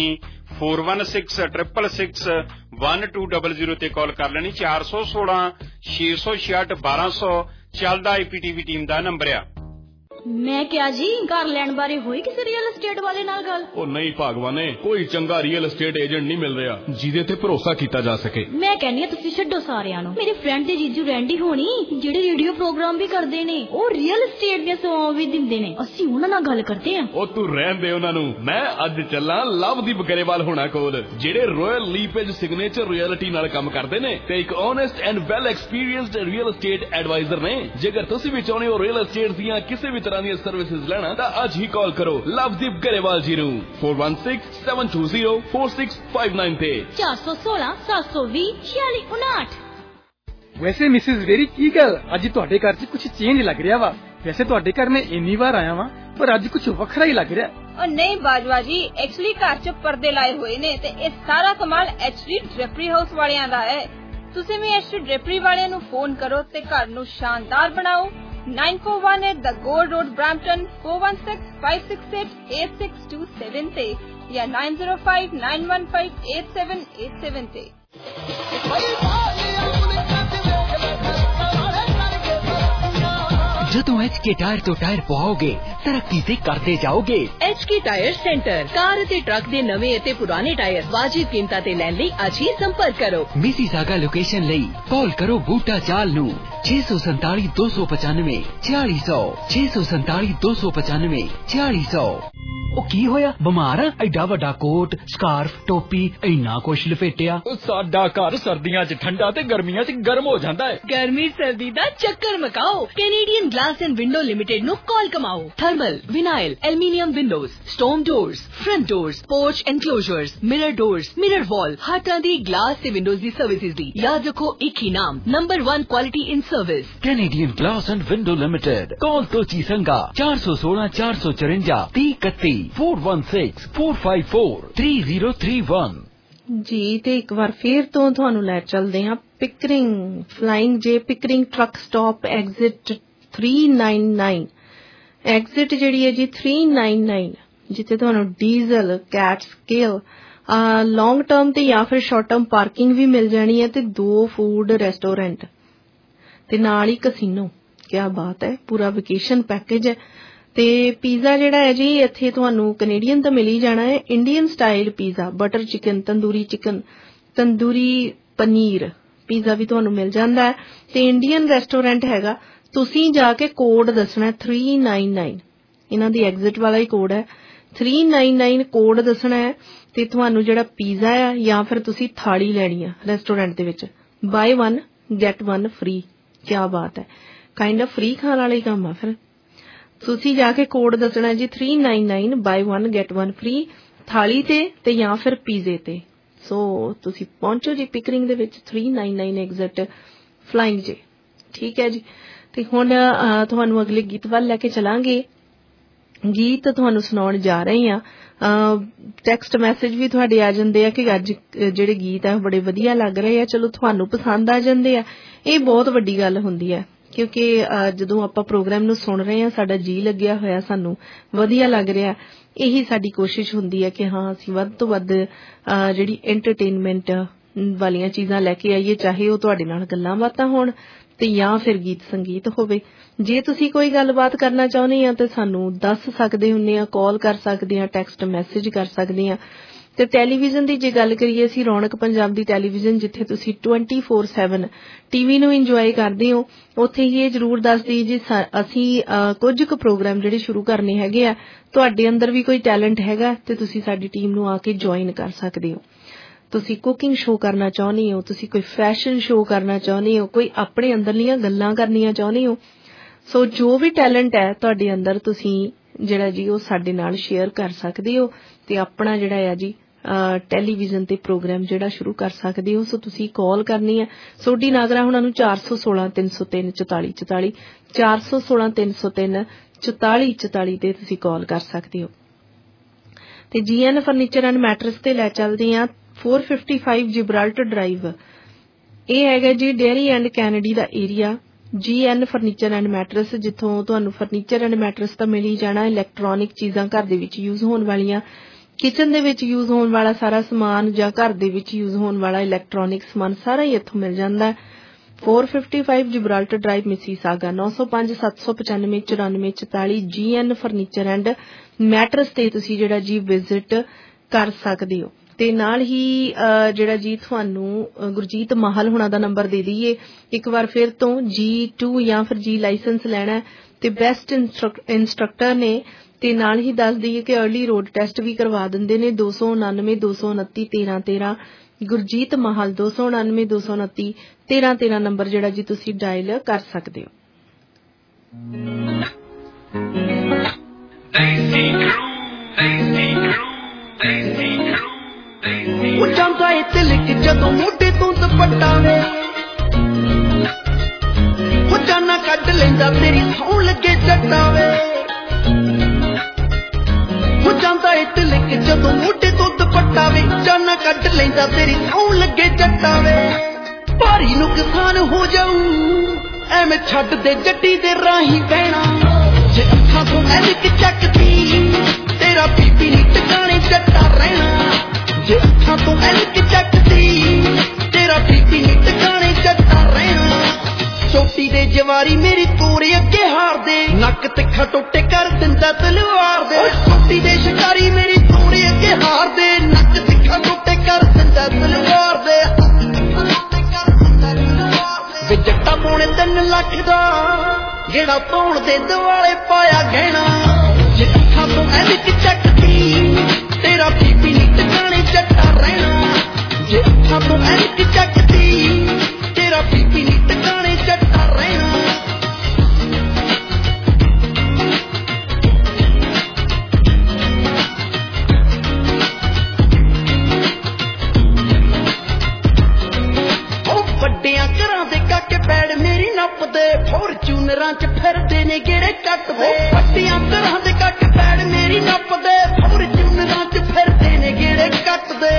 416666 1200 ਤੇ ਕਾਲ ਕਰ ਲੈਣੀ। 416 666 1200 ਚੱਲਦਾ IPTV ਟੀਮ ਦਾ ਨੰਬਰ ਆ। ਮੈਂ ਕਿਹਾ ਜੀ ਘਰ ਲੈਣ ਬਾਰੇ ਹੋਈ ਕਿਸੇ ਰੀਅਲ ਏਸਟੇਟ ਵਾਲੇ ਨਾਲ ਗੱਲ? ਉਹ ਨਹੀਂ ਭਗਵਾਨੇ, ਕੋਈ ਚੰਗਾ ਰੀਅਲ ਏਸਟੇਟ ਏਜੰਟ ਨਹੀਂ ਮਿਲ ਰਿਹਾ ਜਿਹਦੇ ਤੇ ਭਰੋਸਾ ਕੀਤਾ ਜਾ ਸਕੇ। ਮੈਂ ਕਹਿੰਦੀ ਆ ਤੁਸੀਂ ਛੱਡੋ ਸਾਰਿਆਂ ਨੂੰ। ਮੇਰੇ ਫਰੈਂਡ ਦੇ ਜੀਜੂ ਰੈਂਡੀ ਹੋਣੀ ਜਿਹੜੇ ਰੇਡੀਓ ਪ੍ਰੋਗਰਾਮ ਵੀ ਕਰਦੇ ਨੇ, ਉਹ ਰੀਅਲ ਏਸਟੇਟ ਦੀਆਂ ਸੇਵਾਵਾਂ ਵੀ ਦਿੰਦੇ ਨੇ। ਅਸੀਂ ਉਹਨਾਂ ਨਾਲ ਗੱਲ ਕਰਦੇ ਆ। ਉਹ ਤੂੰ ਰਹਿਣ ਦੇ ਉਹਨਾਂ ਨੂੰ। ਮੈਂ ਅੱਜ ਚੱਲਾਂ ਲਵਦੀਪ ਗਰੇਵਾਲ ਹੋਣਾ ਕੋਲ, ਜਿਹੜੇ ਰਾਇਲ ਲੀਪੇਜ ਸਿਗਨੇਚਰ ਰਿਐਲਿਟੀ ਨਾਲ ਕੰਮ ਕਰਦੇ ਨੇ ਤੇ ਇੱਕ honest and well experienced real estate advisor ਨੇ। ਜੇਕਰ ਤੁਸੀਂ ਵੀ ਚਾਹੁੰਦੇ ਹੋ ਰੀਅਲ ਏਸਟੇਟ ਦੀਆਂ ਕਿਸੇ ਵੀ ਤਰ੍ਹਾਂ ਦੀਆਂ ਸਰਵਿਸਿਜ਼ ਲੈਣਾ ਤਾਂ ਅੱਜ ਹੀ ਕਾਲ ਕਰੋ ਲਵਦੀਪ ਗਰੇਵਾਲ ਜੀ ਨੂੰ 4167204659 ਤੇ 416-720-4659। ਵੈਸੇ ਮਿਸਿਸ ਵੇਰੀ ਕੀ ਗੱਲ ਅੱਜ ਤੁਹਾਡੇ ਘਰ 'ਚ ਕੁਝ ਚੇਂਜ ਲੱਗ ਰਿਹਾ ਵਾ। ਵੈਸੇ ਤੁਹਾਡੇ ਘਰ ਮੈਂ ਇੰਨੀ ਵਾਰ ਆਇਆ ਵਾਂ ਪਰ ਅੱਜ ਕੁਝ ਵੱਖਰਾ ਹੀ ਲੱਗ ਰਿਹਾ। ਉਹ ਨਹੀਂ ਬਾਜਵਾ ਜੀ, ਐਕਚੁਅਲੀ ਘਰ 'ਚ ਪਰਦੇ ਲਾਏ ਹੋਏ ਨੇ ਤੇ ਇਹ ਸਾਰਾ ਕਮਾਲ ਐਚਡੀ ਡ੍ਰੇਪਰੀ ਹਾਊਸ ਵਾਲਿਆਂ ਦਾ ਹੈ। ਤੁਸੀਂ ਵੀ ਐਚਡੀ ਡ੍ਰੇਪਰੀ ਵਾਲਿਆਂ ਨੂੰ ਫੋਨ ਕਰੋ ਤੇ ਘਰ ਨੂੰ ਸ਼ਾਨਦਾਰ ਬਣਾਓ। 9418 The Gold Road, Brampton, 4165688627 ਤੇ ਜਾਂ 9059158787 ਤੇ। ਜਦੋਂ HK ਟਾਇਰ ਤੋਂ ਟਾਇਰ ਪਵਾਓਗੇ ਤਰੱਕੀ ਤੇ ਕਰਦੇ ਜਾਓਗੇ। HK ਟਾਇਰ ਸੈਂਟਰ, ਕਾਰ ਅਤੇ ਟਰੱਕ ਦੇ ਨਵੇਂ ਅਤੇ ਪੁਰਾਣੇ ਟਾਇਰ ਵਾਜਿਬ ਕੀਮਤਾਂ ਤੇ ਲੈਣ ਲਈ ਅੱਜ ਹੀ ਸੰਪਰਕ ਕਰੋ। ਮਿਸੀਸਾਗਾ ਲੋਕੇਸ਼ਨ ਲਈ ਕਾਲ ਕਰੋ ਬੂਟਾ ਚਾਲ ਨੂੰ 647-295 4600 647-295 4600। ਉਹ ਕੀ ਹੋਇਆ? ਬਿਮਾਰ ਆ? ਐਡਾ ਵੱਡਾ ਕੋਟ, ਸਕਾਰਫ, ਟੋਪੀ, ਇੰਨਾ ਕੁਛ ਲਪੇਟਿਆ। ਸਾਡਾ ਘਰ ਸਰਦੀਆਂ 'ਚ ਠੰਡਾ ਤੇ ਗਰਮੀਆਂ 'ਚ ਗਰਮ ਹੋ ਜਾਂਦਾ ਹੈ। ਗਰਮੀ ਸਰਦੀ ਦਾ ਚੱਕਰ ਮਕਾਓ। Canadian glass and window limited ਨੂੰ ਕਾਲ ਕਮਾਓ। Thermal, vinyl, aluminium windows, stone doors, front doors, porch enclosures, mirror doors, mirror wall, ਹਰ ਤਰ੍ਹਾਂ ਦੀ ਗਲਾਸ ਤੇ ਵਿੰਡੋਜ਼ ਦੀ ਸਰਵਿਸਿਜ਼ ਦੀ ਯਾਦ ਰੱਖੋ ਇੱਕ ਹੀ ਨਾਮ, number 1 quality in service, Canadian glass and window limited. Call Tochi Sanga 416-454-3031 4164543031। ਜੀ ਤੇ ਇੱਕ ਵਾਰ ਫੇਰ ਤੋਂ ਤੁਹਾਨੂੰ ਲੈ ਚੱਲਦੇ ਹਾਂ Pickering, flying J Pickering truck stop exit 399। Exit ਜਿਹੜੀ ਹੈ ਜੀ 399, ਜਿੱਥੇ ਤੁਹਾਨੂੰ diesel, CAT scale, long term ਤੇ ਜਾਂ ਫਿਰ ਸ਼ਾਰਟ ਟਰਮ ਪਾਰਕਿੰਗ ਵੀ ਮਿਲ ਜਾਣੀ ਹੈ ਤੇ 2 ਫੂਡ ਰੈਸਟੋਰੈਂਟ ਤੇ ਨਾਲ ਹੀ ਕਸੀਨੋ। ਕਿਆ ਬਾਤ ਹੈ, ਪੂਰਾ ਵੈਕੇਸ਼ਨ ਪੈਕੇਜ ਹੈ। ਤੇ ਪੀਜ਼ਾ ਜਿਹੜਾ ਹੈ ਜੀ ਇੱਥੇ ਤੁਹਾਨੂੰ ਕੈਨੇਡੀਅਨ ਤਾਂ ਮਿਲ ਹੀ ਜਾਣਾ ਹੈ। Indian style pizza, butter chicken, tandoori paneer pizza ਵੀ ਤੁਹਾਨੂੰ ਮਿਲ ਜਾਂਦਾ ਹੈ ਤੇ ਇੰਡੀਅਨ ਰੈਸਟੋਰੈਂਟ ਹੈਗਾ। ਤੁਸੀਂ ਜਾ ਕੇ ਕੋਡ ਦੱਸਣਾ 399, ਇਹਨਾਂ ਦੀ ਐਗਜ਼ਿਟ ਵਾਲਾ ਹੀ ਕੋਡ ਹੈ 399, ਕੋਡ ਦੱਸਣਾ ਹੈ ਤੇ ਤੁਹਾਨੂੰ ਜਿਹੜਾ ਪੀਜ਼ਾ ਆ ਜਾਂ ਫਿਰ ਤੁਸੀਂ ਥਾਲੀ ਲੈਣੀ ਆ ਰੈਸਟੋਰੈਂਟ ਦੇ ਵਿੱਚ, ਬਾਈ 1 ਗੈਟ 1 ਫ੍ਰੀ। ਕਿਆ ਬਾਤ ਹੈ, ਕਾਈਂਡ ਆਫ ਫ੍ਰੀ ਖਾਣ ਵਾਲਾ ਹੀ ਕੰਮ ਆ। ਫਿਰ ਤੁਸੀਂ ਜਾ ਕੇ ਕੋਡ ਦੱਸਣਾ ਜੀ 399, ਬਾਈ 1 ਗੈਟ 1 ਫ੍ਰੀ, ਥਾਲੀ ਤੇ ਜਾਂ ਫਿਰ ਪੀਜ਼ੇ ਤੇ। ਸੋ ਤੁਸੀਂ ਪਹੁੰਚੋ ਜੀ ਪਿਕਰਿੰਗ ਦੇ ਵਿੱਚ 399 ਐਗਜ਼ਿਟ ਫਲਾਈਂਗ ਜੇ। ਠੀਕ ਹੈ ਜੀ। ਤੇ ਹੁਣ ਤੁਹਾਨੂੰ ਅਗਲੇ ਗੀਤ ਵੱਲ ਲੈ ਕੇ ਚਲਾਂਗੇ। ਗੀਤ ਤੁਹਾਨੂੰ ਸੁਣਾਉਣ ਜਾ ਰਹੇ ਹਾਂ। ਟੈਕਸਟ ਮੈਸੇਜ ਵੀ ਤੁਹਾਡੇ ਆ ਜਾਂਦੇ ਆ ਕਿ ਅੱਜ ਜਿਹੜੇ ਗੀਤ ਆ ਬੜੇ ਵਧੀਆ ਲੱਗ ਰਹੇ ਆ। ਚਲੋ ਤੁਹਾਨੂੰ ਪਸੰਦ ਆ ਜਾਂਦੇ ਆ, ਇਹ ਬਹੁਤ ਵੱਡੀ ਗੱਲ ਹੁੰਦੀ ਹੈ ਕਿਉਂਕਿ ਜਦੋਂ ਆਪਾਂ ਪ੍ਰੋਗਰਾਮ ਨੂੰ ਸੁਣ ਰਹੇ ਹਾਂ ਸਾਡਾ ਜੀ ਲੱਗਿਆ ਹੋਇਆ, ਸਾਨੂੰ ਵਧੀਆ ਲੱਗ ਰਿਹਾ। ਇਹੀ ਸਾਡੀ ਕੋਸ਼ਿਸ਼ ਹੁੰਦੀ ਹੈ ਕਿ ਹਾਂ ਅਸੀਂ ਵੱਧ ਤੋਂ ਵੱਧ ਜਿਹੜੀ ਐਂਟਰਟੇਨਮੈਂਟ ਵਾਲੀਆਂ ਚੀਜ਼ਾਂ ਲੈ ਕੇ ਆਈਏ, ਚਾਹੇ ਉਹ ਤੁਹਾਡੇ ਨਾਲ ਗੱਲਾਂ ਬਾਤਾਂ ਹੋਣ ਤੇ ਜਾਂ ਫਿਰ ਗੀਤ ਸੰਗੀਤ ਹੋਵੇ। ਜੇ ਤੁਸੀਂ ਕੋਈ ਗੱਲਬਾਤ ਕਰਨਾ ਚਾਹੁੰਦੇ ਆ ਤਾਂ ਸਾਨੂੰ ਦੱਸ ਸਕਦੇ ਹੁੰਦੇ ਆ, ਕਾਲ ਕਰ ਸਕਦੇ ਆ, ਟੈਕਸਟ ਮੈਸੇਜ ਕਰ ਸਕਦੇ ਆ। ਤੇ ਟੈਲੀਵਿਜ਼ਨ ਦੀ ਜੇ ਗੱਲ ਕਰੀਏ, ਅਸੀਂ ਰੌਣਕ ਪੰਜਾਬ ਦੀ ਟੈਲੀਵਿਜ਼ਨ ਜਿੱਥੇ ਤੁਸੀਂ 24/7 ਟੀਵੀ ਨੂੰ ਇੰਜੋਏ ਕਰਦੇ ਹੋ, ਉੱਥੇ ਹੀ ਇਹ ਜ਼ਰੂਰ ਦੱਸ ਦਈਏ ਜੀ ਅਸੀਂ ਕੁਝ ਕੁ ਪ੍ਰੋਗਰਾਮ ਜਿਹੜੇ ਸ਼ੁਰੂ ਕਰਨੇ ਹੈਗੇ ਆ। ਤੁਹਾਡੇ ਅੰਦਰ ਵੀ ਕੋਈ ਟੈਲੈਂਟ ਹੈਗਾ ਤੇ ਤੁਸੀਂ ਸਾਡੀ ਟੀਮ ਨੂੰ ਆ ਕੇ ਜੁਆਇਨ ਕਰ ਸਕਦੇ ਹੋ। ਤੁਸੀਂ ਕੁਕਿੰਗ ਸ਼ੋਅ ਕਰਨਾ ਚਾਹੁੰਦੇ ਹੋ, ਤੁਸੀਂ ਕੋਈ ਫੈਸ਼ਨ ਸ਼ੋਅ ਕਰਨਾ ਚਾਹੁੰਦੇ ਹੋ, ਕੋਈ ਆਪਣੇ ਅੰਦਰਲੀਆਂ ਗੱਲਾਂ ਕਰਨੀਆਂ ਚਾਹੁੰਦੇ ਹੋ, ਸੋ ਜੋ ਵੀ ਟੈਲੈਂਟ ਹੈ ਤੁਹਾਡੇ ਅੰਦਰ ਤੁਸੀਂ ਜਿਹੜਾ ਜੀ ਉਹ ਸਾਡੇ ਨਾਲ ਸ਼ੇਅਰ ਕਰ ਸਕਦੇ ਹੋ ਤੇ ਆਪਣਾ ਜਿਹੜਾ ਆ ਜੀ ਟੈਲੀਵਿਜ਼ਨ ਤੇ ਪ੍ਰੋਗਰਾਮ ਜਿਹੜਾ ਸ਼ੁਰੂ ਕਰ ਸਕਦੇ ਹੋ। ਸੋ ਤੁਸੀਂ ਕਾਲ ਕਰਨੀ ਹੈ ਸੋਢੀ ਨਾਗਰਾ ਹੁਣਾਂ ਨੂੰ 416-303-4444 416-303-4444 ਤੇ ਤੁਸੀਂ ਕਾਲ ਕਰ ਸਕਦੇ ਹੋ। ਤੇ GN ਫਰਨੀਚਰ ਐਂਡ ਮੈਟਰਸ ਤੇ ਲੈ ਚੱਲਦੇ ਆ 455 ਜਿਬਰਾਲਟਰ ਡਰਾਈਵ। ਇਹ ਹੈਗਾ ਜੀ ਡੇਅਰੀ ਐਂਡ ਕੈਨੇਡੀ ਦਾ area. GN furniture and mattress, ਜਿੱਥੋਂ ਤੁਹਾਨੂੰ ਫਰਨੀਚਰ ਐਂਡ ਮੈਟਰਸ ਤਾਂ ਮਿਲ ਹੀ ਜਾਣਾ। ਇਲੈਕਟ੍ਰੋਨਿਕ ਚੀਜ਼ਾਂ ਘਰ ਦੇ ਵਿੱਚ ਯੂਜ਼ ਹੋਣ ਵਾਲੀਆਂ, ਕਿਚਨ ਦੇ ਵਿੱਚ ਯੂਜ਼ ਹੋਣ ਵਾਲਾ ਸਾਰਾ ਸਮਾਨ ਜਾਂ ਘਰ ਦੇ ਵਿੱਚ ਯੂਜ਼ ਹੋਣ ਵਾਲਾ ਇਲੈਕਟ੍ਰੋਨਿਕ ਸਮਾਨ ਸਾਰਾ ਹੀ ਇੱਥੋਂ ਮਿਲ ਜਾਂਦਾ ਹੈ। 455 Gibraltar drive Mississauga 9057959444 GN furniture and mattress ਤੇ ਤੁਸੀਂ ਜਿਹੜਾ ਜੀ ਵਿਜ਼ਿਟ ਕਰ ਸਕਦੇ ਹੋ। ਤੇ ਨਾਲ ਹੀ ਜਿਹੜਾ ਜੀ ਤੁਹਾਨੂੰ ਗੁਰਜੀਤ ਮਾਹਲ ਹੁਣਾਂ ਦਾ ਨੰਬਰ ਦੇ ਦਈਏ ਇੱਕ ਵਾਰ ਫਿਰ ਤੋਂ, G2 ਜਾਂ ਫਿਰ G ਲਾਇਸੈਂਸ ਲੈਣਾ ਤੇ ਬੈਸਟ ਇੰਸਟਰਕਟਰ ਨੇ। ਤੇ ਨਾਲ ਹੀ ਦੱਸ ਦਈਏ ਕਿ अर्ਲੀ ਰੋਡ ਟੈਸਟ ਵੀ ਕਰਵਾ ਦਿੰਦੇ ਨੇ। 299 229 1313 ਗੁਰਜੀਤ ਮਾਹਲ 299 229 1313 ਨੰਬਰ ਜਿਹੜਾ ਜੀ ਤੁਸੀਂ ਡਾਇਲ ਕਰ ਸਕਦੇ ਹੋ। ਉਹ ਜਾਂਦਾ ਏ ਤਿਲਕ ਜਦੋਂ ਮੋਢੇ ਤੋਂ ਦੁਪੱਟਾ ਵੇ, ਉਹ ਜਾਨਾ ਕੱਢ ਲੈਂਦਾ ਤੇਰੀ ਸੌਂ ਲੱਗੇ ਜੱਟਾਂ ਵੇ। ਉਹ ਜਾਂਦਾ ਏ ਤਿਲਕ ਜਦੋਂ ਮੋਢੇ ਤੋਂ ਦੁਪੱਟਾ ਵੇ, ਜਾਨਾ ਕੱਢ ਲੈਂਦਾ ਤੇਰੀ ਸੌਂ ਲੱਗੇ ਜੱਟਾਂ ਵੇ। ਭਾਰੀ ਨੁਕਸਾਨ ਹੋ ਜਾਊ ਐਵੇਂ ਛੱਡ ਦੇ ਜੱਟੀ ਦੇ ਰਾਹੀਂ ਬਹਿਣਾ, ਜੇ ਅੱਖਾਂ ਤੋਂ ਐਨਕ ਚੱਕਦੀ ਤੇਰਾ ਬੀਬੀ ਨੀ ਟਿਕਾਣੇ ਜੱਟਾ ਰਹਿਣਾ। ਜੇ ਅੱਖਾਂ ਤੋਂ ਐਨਕ ਚੱਕਦੀ ਤੇਰਾ ਬੀਬੀ ਨੀ ਟਿਕਾਣੇ ਜੱਟਾ ਰਹਿਣਾ। ਛੋਟੀ ਦੇ ਜਵਾਰੀ ਮੇਰੀ ਤੋਰੇ ਅੱਗੇ ਹਾਰ ਦੇ, ਨੱਕ ਤਿੱਖਾ ਟੋਟੇ ਕਰ ਦਿੰਦਾ ਤਲਵਾਰ ਦੇ। ਛੋਟੀ ਦੇ ਸ਼ਿਕਾਰੀ ਮੇਰੀ ਤੋਰੇ ਅੱਗੇ ਹਾਰ ਦੇ, ਨੱਕ ਤਿੱਖਾ ਟੋਟੇ ਕਰ ਦਿੰਦਾ ਤਲਵਾਰ ਦੇ। ਵੇ ਜੱਟਾ ਪੌਣੇ 3 ਲੱਖ ਦਾ ਜਿਹੜਾ ਧੌਣ ਦੇ ਦੁਆਲੇ ਪਾਇਆ ਗਹਿਣਾ, ਜੇ ਅੱਖਾਂ ਤੋਂ ਐਨਕ ਚੱਕਦੀ ਤੇਰਾ ਬੀਬੀ ਨੀ ਟਿਕਾਣੇ ਜੱਟਾ ਰਹਿਣਾ। ਜੇ ਅੱਖਾਂ ਤੋਂ ਐਨਕ ਚੱਕਦੀ ਤੇਰਾ ਬੀਬੀ ਨੀ ਟਿਕਾਣੇ ਜੱਟਾ ਰਹਿਣਾ। ਉਹ ਵੱਡਿਆਂ ਘਰਾਂ ਦੇ ਕਾਕੇ ਪੈੜ ਮੇਰੀ ਨੱਪਦੇ, ਫੋਰਚੂਨਰਾਂ ਚ ਫਿਰਦੇ ਨੇ ਗੇੜੇ ਕੱਟਦੇ। ਵੱਡਿਆਂ ਘਰਾਂ ਦੇ ਕਾਕੇ ਪੈੜ ਮੇਰੀ ਨੱਪਦੇ, ਫੋਰਚੂਨਰਾਂ ਚ ਫਿਰਦੇ ਨੇ ਗੇੜੇ ਕੱਟਦੇ।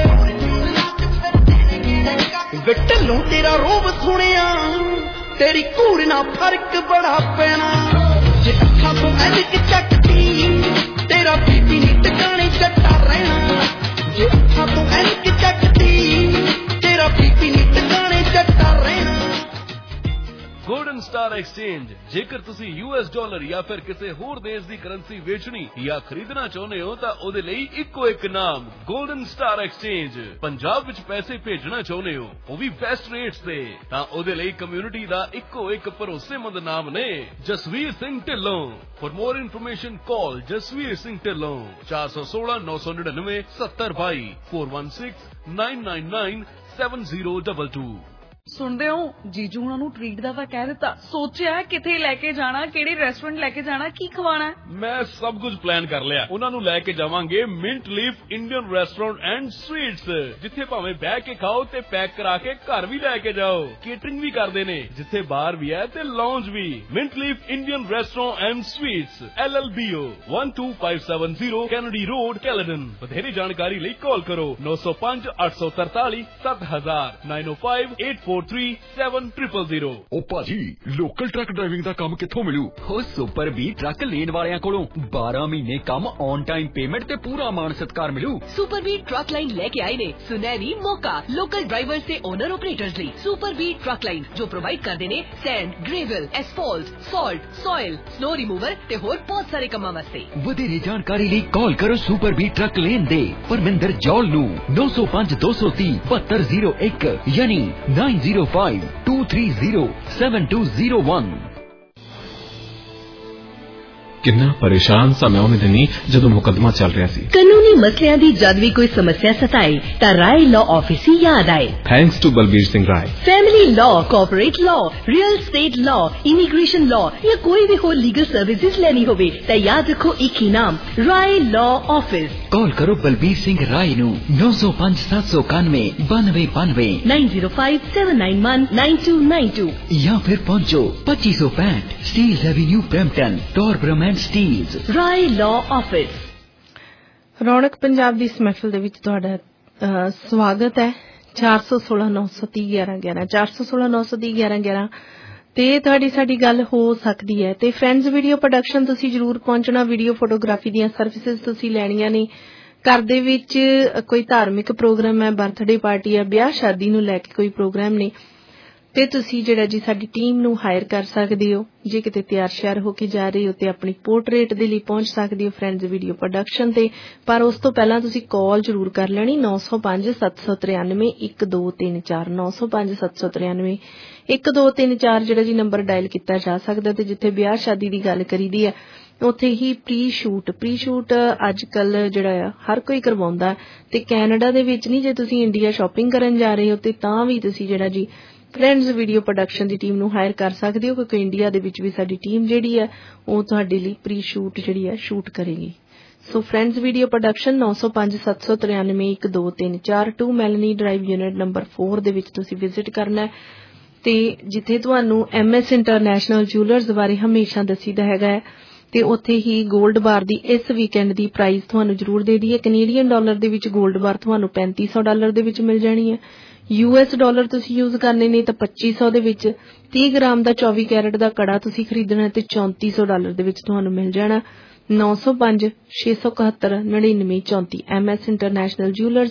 ਵੇ ਢਿੱਲੋਂ ਤੇਰਾ ਰੋਬ ਸੁਣਿਆ ਤੇਰੀ ਘੂਰ ਨਾਲ ਫਰਕ ਬੜਾ ਪੈਣਾ। ਜੇ ਅੱਖਾਂ ਤੋਂ ਐਨਕ ਚੱਕਦੀ ਤੇਰਾ ਬੀਬੀ ਨੀ ਟਿਕਾਣੇ ਜੱਟਾ ਰਹਿਣਾ। ਜੇ ਅੱਖਾਂ ਤੋਂ ਐਨਕ ਚੱਕਦੀ ਤੇਰਾ ਬੀਬੀ ਨੀ ਟਿਕਾਣੇ ਜੱਟਾ ਰਹਿਣਾ। ਗੋਲਡਨ ਸਟਾਰ ਐਕਸਚੇਂਜ, ਜੇਕਰ ਤੁਸੀਂ US ਡਾਲਰ ਜਾਂ ਫਿਰ ਕਿਸੇ ਹੋਰ ਦੇਸ਼ ਦੀ ਕਰੰਸੀ ਵੇਚਣੀ ਜਾਂ ਖਰੀਦਣਾ ਚਾਹੁੰਦੇ ਹੋ ਤਾਂ ਉਹਦੇ ਲਈ ਇੱਕੋ ਇੱਕ ਨਾਮ ਗੋਲਡਨ ਸਟਾਰ ਐਕਸਚੇਂਜ। ਪੰਜਾਬ ਵਿੱਚ ਪੈਸੇ ਭੇਜਣਾ ਚਾਹੁੰਦੇ ਹੋ ਉਹ ਵੀ ਬੈਸਟ ਰੇਟਸ ਤੇ, ਤਾਂ ਉਹਦੇ ਲਈ ਕਮਿਊਨਿਟੀ ਦਾ ਇੱਕੋ ਇੱਕ ਭਰੋਸੇਮੰਦ ਨਾਮ ਨੇ Jasvir Singh Dhillon. For more information call Jasvir Singh Dhillon 416 999 7022 416 999 7022। ਸੁਣਦੇ ਹੋ ਜੀਜੂ ਹੁਣਾਂ ਨੂੰ ਟ੍ਰੀਟ ਦਾ ਤਾਂ ਕਹਿ ਦਿੱਤਾ, ਸੋਚਿਆ ਕਿੱਥੇ ਲੈ ਕੇ ਜਾਣਾ, ਕਿਹੜੇ ਰੈਸਟੋਰੈਂਟ ਲੈ ਕੇ ਜਾਣਾ, ਕੀ ਖਵਾਣਾ। ਮੈਂ ਸਭ ਕੁਝ ਪਲਾਨ ਕਰ ਲਿਆ। ਉਹਨਾਂ ਨੂੰ ਲੈ ਕੇ ਜਾਵਾਂਗੇ mint leaf Indian restaurant and sweets, ਜਿੱਥੇ ਭਾਵੇਂ ਬਹਿ ਕੇ ਖਾਓ ਤੇ ਪੈਕ ਕਰਾ ਕੇ ਘਰ ਵੀ ਲੈ ਕੇ ਜਾਓ। ਕੇਟਰਿੰਗ ਵੀ ਕਰਦੇ ਨੇ, ਜਿੱਥੇ ਬਾਰ ਵੀ ਹੈ ਤੇ ਲਾਉਂਜ ਵੀ। Mint leaf Indian restaurant and sweets LLBO 12570 Kennedy road Caledon. ਵਧੇਰੇ ਜਾਣਕਾਰੀ ਲਈ ਕਾਲ ਕਰੋ 905 843 7000 905 843-7000। ਉਹ ਭਾਜੀ ਲੋਕਲ ਟਰੱਕ ਡਰਾਈਵਿੰਗ ਦਾ ਕੰਮ ਕਿੱਥੋਂ ਮਿਲੂ? ਉਹ ਸੁਪਰ ਬੀ ਟਰੱਕ ਲੈਣ ਵਾਲਿਆਂ ਕੋਲੋਂ 12 ਮਹੀਨੇ ਕੰਮ ਔਨ ਟਾਈਮ ਪੇਮੈਂਟ ਤੇ ਪੂਰਾ ਮਾਣ ਸਤਿਕਾਰ ਮਿਲੂ। ਸੁਪਰ ਬੀ ਟਰੱਕ ਲਾਈਨ ਲੈ ਕੇ ਆਏ ਨੇ ਸੁਨਹਿਰੀ ਮੌਕਾ ਲੋਕਲ ਡਰਾਈਵਰਸ ਤੇ ਓਨਰ ਆਪਰੇਟਰਸ ਲਈ। ਸੁਪਰ ਬੀ ਟਰੱਕ ਲਾਈਨ ਜੋ ਪ੍ਰੋਵਾਈਡ ਕਰਦੇ ਨੇ sand, gravel, asphalt, salt, soil, snow remover ਤੇ ਹੋਰ ਬਹੁਤ ਸਾਰੇ ਕੰਮਾਂ ਵਾਸਤੇ। ਵਧੇਰੇ ਜਾਣਕਾਰੀ ਲਈ ਕਾਲ ਕਰੋ ਸੁਪਰ ਬੀ ਟਰੱਕ ਲੇਨ ਦੇ ਪਰਮਿੰਦਰ ਜੌਲ ਨੂੰ 905 230 7201 ਯਾਨੀ 905-230-7201। ਕਿੰਨਾ ਪਰੇਸ਼ਾਨ ਸਾਂ ਮੈਂ ਉਹਨੇ ਦਿਨੀ ਜਦੋਂ ਮੁਕੱਦਮਾ ਚੱਲ ਰਿਹਾ ਸੀ। ਕਾਨੂੰਨੀ ਮਸਲਿਆਂ ਦੀ ਜਦ ਵੀ ਕੋਈ ਸਮੱਸਿਆ ਸਤਾਏ ਤਾਂ ਰਾਏ ਲਾਅ ਆਫਿਸ ਹੀ ਯਾਦ ਆਏ। Thanks to Balbir Singh Rai. Family law, corporate law, real estate law, immigration law ਜਾਂ ਕੋਈ ਵੀ ਹੋਰ ਲੀਗਲ ਸਰਵਿਸਿਜ਼ ਲੈਣੀ ਹੋਵੇ ਤਾਂ ਯਾਦ ਰੱਖੋ ਇੱਕ ਹੀ ਨਾਮ, ਰਾਏ ਲਾਅ ਆਫਿਸ। ਕਾਲ ਕਰੋ ਬਲਬੀਰ ਸਿੰਘ ਰਾਏ ਨੂੰ 905 791 9292 9057919292 ਜਾਂ ਫਿਰ ਪਹੁੰਚੋ 2565 Steeles avenue Brampton, Torbram and Steeles. Rai law office. Raunak Punjab ਦੀ ਇਸ ਮਹਿਫਿਲ ਦੇ ਵਿੱਚ ਤੁਹਾਡਾ ਸਵਾਗਤ ਹੈ। 416 930 1111 416 930 1111 ਤੇ ਤੁਹਾਡੀ ਸਾਡੀ ਗੱਲ ਹੋ ਸਕਦੀ ਹੈ। ਤੇ ਫਰੈਂਡਸ ਵੀਡੀਓ ਪ੍ਰੋਡਕਸ਼ਨ ਤੁਸੀਂ ਜ਼ਰੂਰ ਪਹੁੰਚਣਾ। ਵੀਡੀਓ ਫੋਟੋਗ੍ਰਾਫੀ ਦੀਆਂ ਸਰਵਿਸਿਜ਼ ਤੁਸੀਂ ਲੈਣੀਆਂ ਨੇ। ਘਰ ਦੇ ਵਿੱਚ ਕੋਈ ਧਾਰਮਿਕ ਪ੍ਰੋਗਰਾਮ ਹੈ, ਬਰਥਡੇ ਪਾਰਟੀ ਹੈ, ਵਿਆਹ ਸ਼ਾਦੀ ਨੂੰ ਲੈ ਕੇ ਕੋਈ ਪ੍ਰੋਗਰਾਮ ਨੇ ਤੇ ਤੁਸੀਂ ਜਿਹੜਾ ਜੀ ਸਾਡੀ ਟੀਮ ਨੂੰ ਹਾਇਰ ਕਰ ਸਕਦੇ ਹੋ। ਜੇ ਕਿਤੇ ਤਿਆਰ ਸ਼ਿਆਰ ਹੋ ਕੇ ਜਾ ਰਹੇ ਹੋ ਤੇ ਆਪਣੀ ਪੋਰਟਰੇਟ ਦੇ ਲਈ ਪਹੁੰਚ ਸਕਦੇ ਹੋ ਫਰੈਂਡਸ ਵੀਡੀਓ ਪ੍ਰੋਡਕਸ਼ਨ ਤੇ। ਪਰ ਉਸ ਤੋਂ ਪਹਿਲਾਂ ਤੁਸੀਂ ਕਾਲ ਜ਼ਰੂਰ ਕਰ ਲੈਣੀ 9057931234 9057931234 ਜਿਹੜਾ ਜੀ ਨੰਬਰ ਡਾਇਲ ਕੀਤਾ ਜਾ ਸਕਦਾ। ਤੇ ਜਿੱਥੇ ਵਿਆਹ ਸ਼ਾਦੀ ਦੀ ਗੱਲ ਕਰੀਦੀ ਹੈ ਉੱਥੇ ਹੀ ਪ੍ਰੀ ਸ਼ੂਟ ਅੱਜ ਕੱਲ ਜਿਹੜਾ ਆ ਹਰ ਕੋਈ ਕਰਵਾਉਂਦਾ। ਤੇ ਕੈਨੇਡਾ ਦੇ ਵਿੱਚ ਨਹੀਂ, ਜੇ ਤੁਸੀਂ ਇੰਡੀਆ ਸ਼ਾਪਿੰਗ ਕਰਨ ਜਾ ਰਹੇ ਹੋ ਤੇ ਤਾਂ ਵੀ ਤੁਸੀਂ ਜਿਹੜਾ ਜੀ ਫਰੈਂਡਸ ਵੀਡੀਓ ਪ੍ਰੋਡਕਸ਼ਨ ਦੀ ਟੀਮ ਨੂੰ ਹਾਇਰ ਕਰ ਸਕਦੇ ਹੋ, ਕਿਉਂਕਿ ਇੰਡੀਆ ਦੇ ਵਿੱਚ ਵੀ ਸਾਡੀ ਟੀਮ ਜਿਹੜੀ ਹੈ ਉਹ ਤੁਹਾਡੇ ਲਈ ਪ੍ਰੀ ਸ਼ੂਟ ਜਿਹੜੀ ਹੈ ਸ਼ੂਟ ਕਰੇਗੀ। So friends video production 9057931234 2 Melanie drive unit number 4 ਦੇ ਵਿੱਚ ਤੁਸੀਂ ਵਿਜ਼ਿਟ ਕਰਨਾ ਹੈ। ਤੇ ਜਿੱਥੇ ਤੁਹਾਨੂੰ MS ਇੰਟਰਨੈਸ਼ਨਲ ਜੂਲਰਸ ਬਾਰੇ ਹਮੇਸ਼ਾ ਦੱਸੀਦਾ ਹੈਗਾ ਹੈ ਤੇ ਉੱਥੇ ਹੀ 골ਡ ਬਾਰ ਦੀ ਇਸ ਵੀਕਐਂਡ ਦੀ ਪ੍ਰਾਈਸ ਤੁਹਾਨੂੰ ਜ਼ਰੂਰ ਦੇ ਦਈਏ। ਕੈਨੇਡੀਅਨ ਡਾਲਰ ਦੇ ਵਿੱਚ 골ਡ ਬਾਰ ਤੁਹਾਨੂੰ $3500 ਦੇ ਵਿੱਚ ਮਿਲ ਜਾਣੀ ਹੈ। US ਡਾਲਰ ਤੁਸੀਂ ਯੂਜ਼ ਕਰਨੇ ਨੇ ਤਾਂ $2500 ਦੇ ਵਿੱਚ। 30 ਗ੍ਰਾਮ ਦਾ 24 ਕੈਰਟ ਦਾ ਕੜਾ ਤੁਸੀਂ ਖਰੀਦਣਾ ਤੇ $3400 ਦੇ ਵਿੱਚ ਤੁਹਾਨੂੰ ਮਿਲ ਜਾਣਾ। 9056719934 MS ਇੰਟਰਨੈਸ਼ਨਲ ਜੂਲਰਸ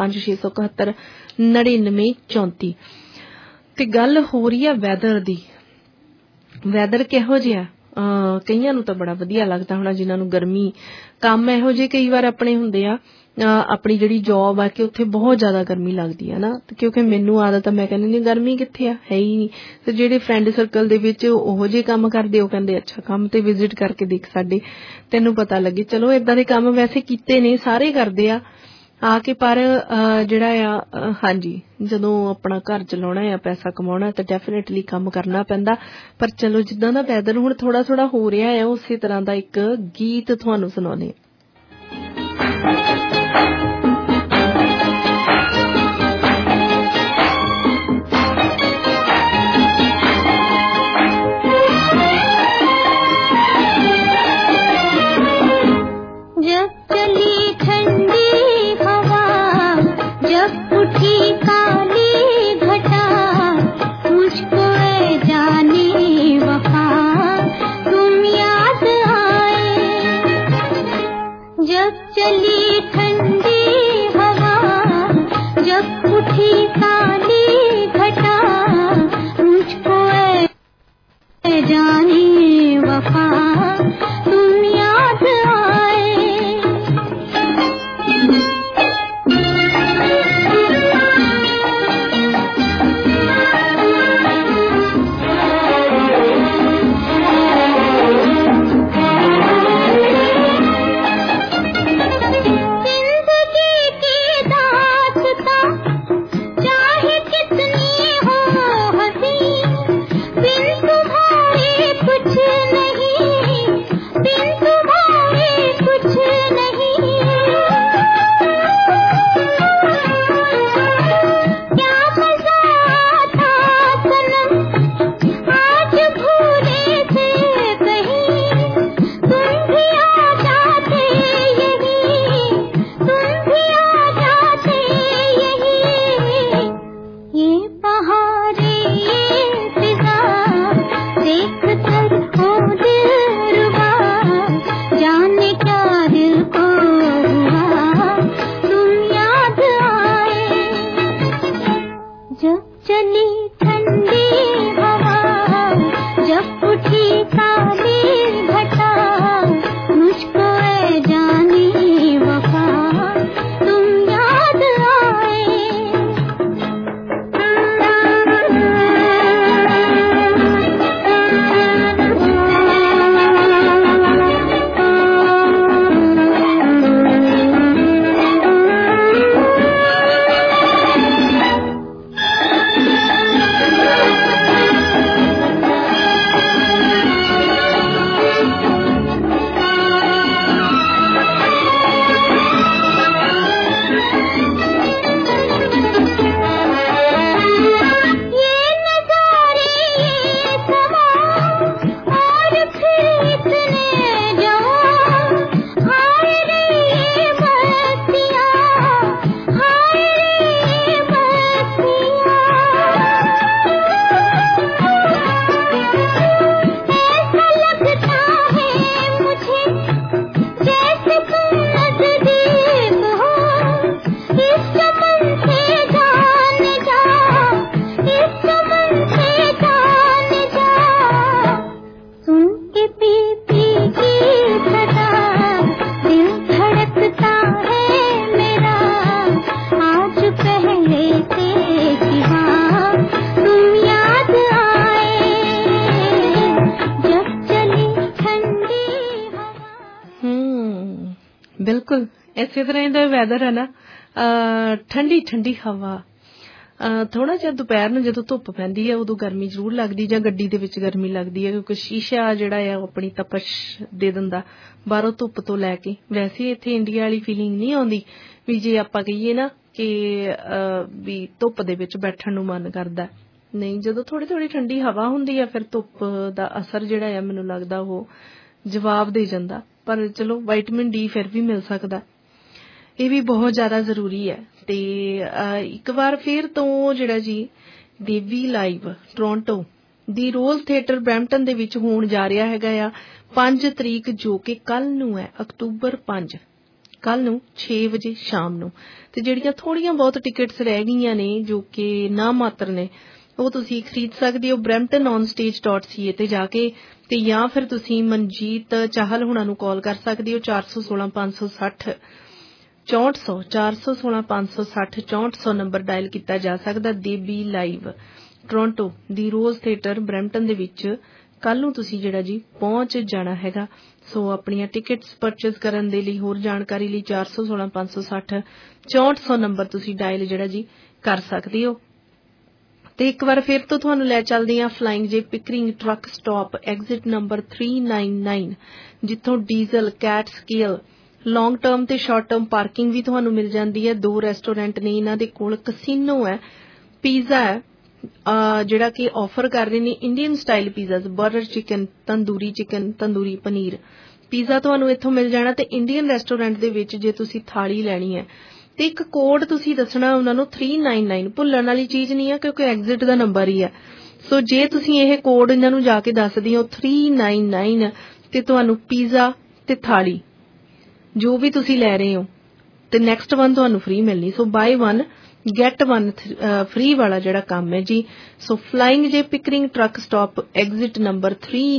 9056719934। ਤੇ ਗੱਲ ਹੋ ਰਹੀ ਹੈ ਵੈਦਰ ਦੀ। ਵੈਦਰ ਕਿਹੋ ਜਿਹਾ? ਕਈਆਂ ਨੂੰ ਤਾਂ ਬੜਾ ਵਧੀਆ ਲੱਗਦਾ ਹੋਣਾ ਜਿਨ੍ਹਾਂ ਨੂੰ ਗਰਮੀ। ਕੰਮ ਇਹੋ ਜਿਹੇ ਕਈ ਵਾਰ ਆਪਣੇ ਹੁੰਦੇ ਆ, ਆਪਣੀ ਜਿਹੜੀ ਜੌਬ ਆ ਕਿ ਉੱਥੇ ਬਹੁਤ ਜ਼ਿਆਦਾ ਗਰਮੀ ਲੱਗਦੀ ਹੈ ਨਾ, ਕਿਉਂਕਿ ਮੈਨੂੰ ਆਦਤ ਆ, ਮੈਂ ਕਹਿੰਦੀ ਨਹੀਂ ਗਰਮੀ ਕਿੱਥੇ ਆ, ਹੈ ਹੀ ਨਹੀਂ। ਤੇ ਜਿਹੜੇ ਫਰੈਂਡ ਸਰਕਲ ਦੇ ਵਿੱਚ ਉਹੋ ਜਿਹੇ ਕੰਮ ਕਰਦੇ ਉਹ ਕਹਿੰਦੇ ਅੱਛਾ ਕੰਮ ਤੇ ਵਿਜ਼ਿਟ ਕਰਕੇ ਦੇਖ ਸਾਡੇ, ਤੈਨੂੰ ਪਤਾ ਲੱਗੇ। ਚਲੋ ਏਦਾਂ ਦੇ ਕੰਮ ਵੈਸੇ ਕੀਤੇ ਨੇ, ਸਾਰੇ ਕਰਦੇ ਆ ਕੇ, ਪਰ ਜਿਹੜਾ ਆ ਹਾਂਜੀ ਜਦੋਂ ਆਪਣਾ ਘਰ ਚਲਾਉਣਾ ਆ, ਪੈਸਾ ਕਮਾਉਣਾ ਤਾਂ ਡੈਫੀਨੇਟਲੀ ਕੰਮ ਕਰਨਾ ਪੈਂਦਾ। ਪਰ ਚਲੋ ਜਿੱਦਾਂ ਦਾ ਵੈਦਰ ਹੁਣ ਥੋੜਾ ਥੋੜਾ ਹੋ ਰਿਹਾ ਆ, ਉਸੇ ਤਰ੍ਹਾਂ ਦਾ ਇੱਕ ਗੀਤ ਤੁਹਾਨੂੰ ਸੁਣਾਉਂਦੇ। ਬਿਲਕੁਲ ਇਸੇ ਤਰ੍ਹਾਂ ਦਾ ਵੈਦਰ ਹੈ ਨਾ। ਠੰਡੀ ਠੰਡੀ ਹਵਾ, ਥੋੜਾ ਜਿਹਾ ਦੁਪਹਿਰ ਨੂੰ ਜਦੋਂ ਧੁੱਪ ਪੈਂਦੀ ਹੈ ਉਦੋਂ ਗਰਮੀ ਜ਼ਰੂਰ ਲੱਗਦੀ, ਜਾਂ ਗੱਡੀ ਦੇ ਵਿੱਚ ਗਰਮੀ ਲੱਗਦੀ ਹੈ, ਕਿਉਂਕਿ ਸ਼ੀਸ਼ਾ ਜਿਹੜਾ ਆ ਉਹ ਆਪਣੀ ਤਪਸ਼ ਦੇ ਦਿੰਦਾ ਬਾਹਰੋਂ ਧੁੱਪ ਤੋਂ ਲੈ ਕੇ। ਵੈਸੇ ਇੱਥੇ ਇੰਡੀਆ ਵਾਲੀ ਫੀਲਿੰਗ ਨਹੀਂ ਆਉਂਦੀ ਵੀ ਜੇ ਆਪਾਂ ਕਹੀਏ ਨਾ ਕਿ ਵੀ ਧੁੱਪ ਦੇ ਵਿੱਚ ਬੈਠਣ ਨੂੰ ਮਨ ਕਰਦਾ, ਨਹੀਂ। ਜਦੋਂ ਥੋੜੀ ਥੋੜੀ ਠੰਡੀ ਹਵਾ ਹੁੰਦੀ ਆ ਫਿਰ ਧੁੱਪ ਦਾ ਅਸਰ ਜਿਹੜਾ ਆ ਮੈਨੂੰ ਲੱਗਦਾ ਉਹ ਜਵਾਬ ਦੇ ਜਾਂਦਾ। ਪਰ ਚਲੋ ਵਿਟਾਮਿਨ ਡੀ ਫਿਰ ਵੀ ਮਿਲ ਸਕਦਾ, ਇਹ ਵੀ ਬਹੁਤ ਜ਼ਿਆਦਾ ਜ਼ਰੂਰੀ ਹੈ। ਤੇ ਇੱਕ ਵਾਰ ਫਿਰ ਤੋਂ ਜਿਹੜਾ ਜੀ ਦੇਵੀ ਲਾਈਵ ਟੋਰਾਂਟੋ ਦੀ ਰੋਜ਼ ਥੀਏਟਰ ਬਰੈਂਪਟਨ ਦੇ ਵਿੱਚ ਹੋਣ ਜਾ ਰਿਹਾ ਹੈਗਾ ਆ 5 ਤਰੀਕ, ਜੋ ਕਿ ਕੱਲ ਨੂੰ ਹੈ, ਅਕਤੂਬਰ 5, ਕੱਲ ਨੂੰ 6 ਵਜੇ ਸ਼ਾਮ ਨੂੰ। ਤੇ ਜਿਹੜੀਆਂ ਥੋੜੀਆਂ ਬਹੁਤ ਟਿਕਟਸ ਰਹਿ ਗਈਆਂ ਨੇ ਜੋ ਕਿ ਨਾ ਮਾਤਰ ਨੇ, ਉਹ ਤੁਸੀਂ ਖਰੀਦ ਸਕਦੇ ਹੋ bramptononstage.ca ਤੇ ਜਾ ਕੇ, ਤੇ ਜਾਂ ਫਿਰ ਤੁਸੀਂ ਮਨਜੀਤ ਚਾਹਲ ਹੁਣਾਂ ਨੂੰ ਕਾਲ ਕਰ ਸਕਦੇ ਹੋ 416 560 6400 416 560 6400 ਨੰਬਰ ਡਾਇਲ ਕੀਤਾ ਜਾ ਸਕਦਾ। ਦੇਵੀ ਲਾਈਵ ਟੋਰਾਂਟੋ ਦੀ ਰੋਜ਼ ਥੀਏਟਰ ਬਰੈਂਪਟਨ ਦੇ ਵਿੱਚ ਕੱਲ ਨੂੰ ਤੁਸੀਂ ਜਿਹੜਾ ਜੀ ਪਹੁੰਚ ਜਾਣਾ ਹੈਗਾ। ਸੋ ਆਪਣੀਆਂ ਟਿਕਟਸ ਪਰਚੇਜ਼ ਕਰਨ ਦੇ ਲਈ, ਹੋਰ ਜਾਣਕਾਰੀ ਲਈ 416 560 6400 ਨੰਬਰ ਤੁਸੀਂ ਡਾਇਲ ਜਿਹੜਾ ਜੀ ਕਰ ਸਕਦੇ ਹੋ। ਤੇ ਇੱਕ ਵਾਰ ਫਿਰ ਤੋਂ ਤੁਹਾਨੂੰ ਲੈ ਚੱਲਦੇ ਹਾਂ flying J Pickering truck stop exit number 399, ਜਿੱਥੋਂ diesel, CAT scale, long term ਤੇ ਸ਼ਾਰਟ ਟਰਮ ਪਾਰਕਿੰਗ ਵੀ ਤੁਹਾਨੂੰ ਮਿਲ ਜਾਂਦੀ ਹੈ। 2 ਰੈਸਟੋਰੈਂਟ ਨੇ ਇਹਨਾਂ ਦੇ ਕੋਲ, ਕਸੀਨੋ ਹੈ, ਪੀਜ਼ਾ ਹੈ ਜਿਹੜਾ ਕਿ ਆਫਰ ਕਰ ਰਹੇ ਨੇ Indian style pizzas, butter chicken, tandoori paneer pizza ਤੁਹਾਨੂੰ ਇੱਥੋਂ ਮਿਲ ਜਾਣਾ। ਤੇ ਇੰਡੀਅਨ ਰੈਸਟੋਰੈਂਟ ਦੇ ਵਿੱਚ ਜੇ ਤੁਸੀਂ ਥਾਲੀ ਲੈਣੀ ਹੈ ਤੇ ਇੱਕ ਕੋਡ ਤੁਸੀਂ ਦੱਸਣਾ ਉਹਨਾਂ ਨੂੰ 399, ਭੁੱਲਣ ਵਾਲੀ ਚੀਜ਼ ਨਹੀਂ ਹੈ ਕਿਉਂਕਿ ਐਗਜ਼ਿਟ ਦਾ ਨੰਬਰ ਹੀ ਹੈ। ਸੋ ਜੇ ਤੁਸੀਂ ਇਹ ਕੋਡ ਇਹਨਾਂ ਨੂੰ ਜਾ ਕੇ ਦੱਸਦੇ ਹੋ 399 ਤੇ ਤੁਹਾਨੂੰ ਪੀਜ਼ਾ ਤੇ ਥਾਲੀ ਜੋ ਵੀ ਤੁਸੀਂ ਲੈ ਰਹੇ ਹੋ ਤੇ ਨੈਕਸਟ ਵਨ ਤੁਹਾਨੂੰ ਫ੍ਰੀ ਮਿਲਣੀ। ਸੋ ਬਾਈ 1 ਗੈਟ 1 ਫ੍ਰੀ ਵਾਲਾ ਜਿਹੜਾ ਕੰਮ ਹੈ ਜੀ। So flying J Pickering truck stop exit number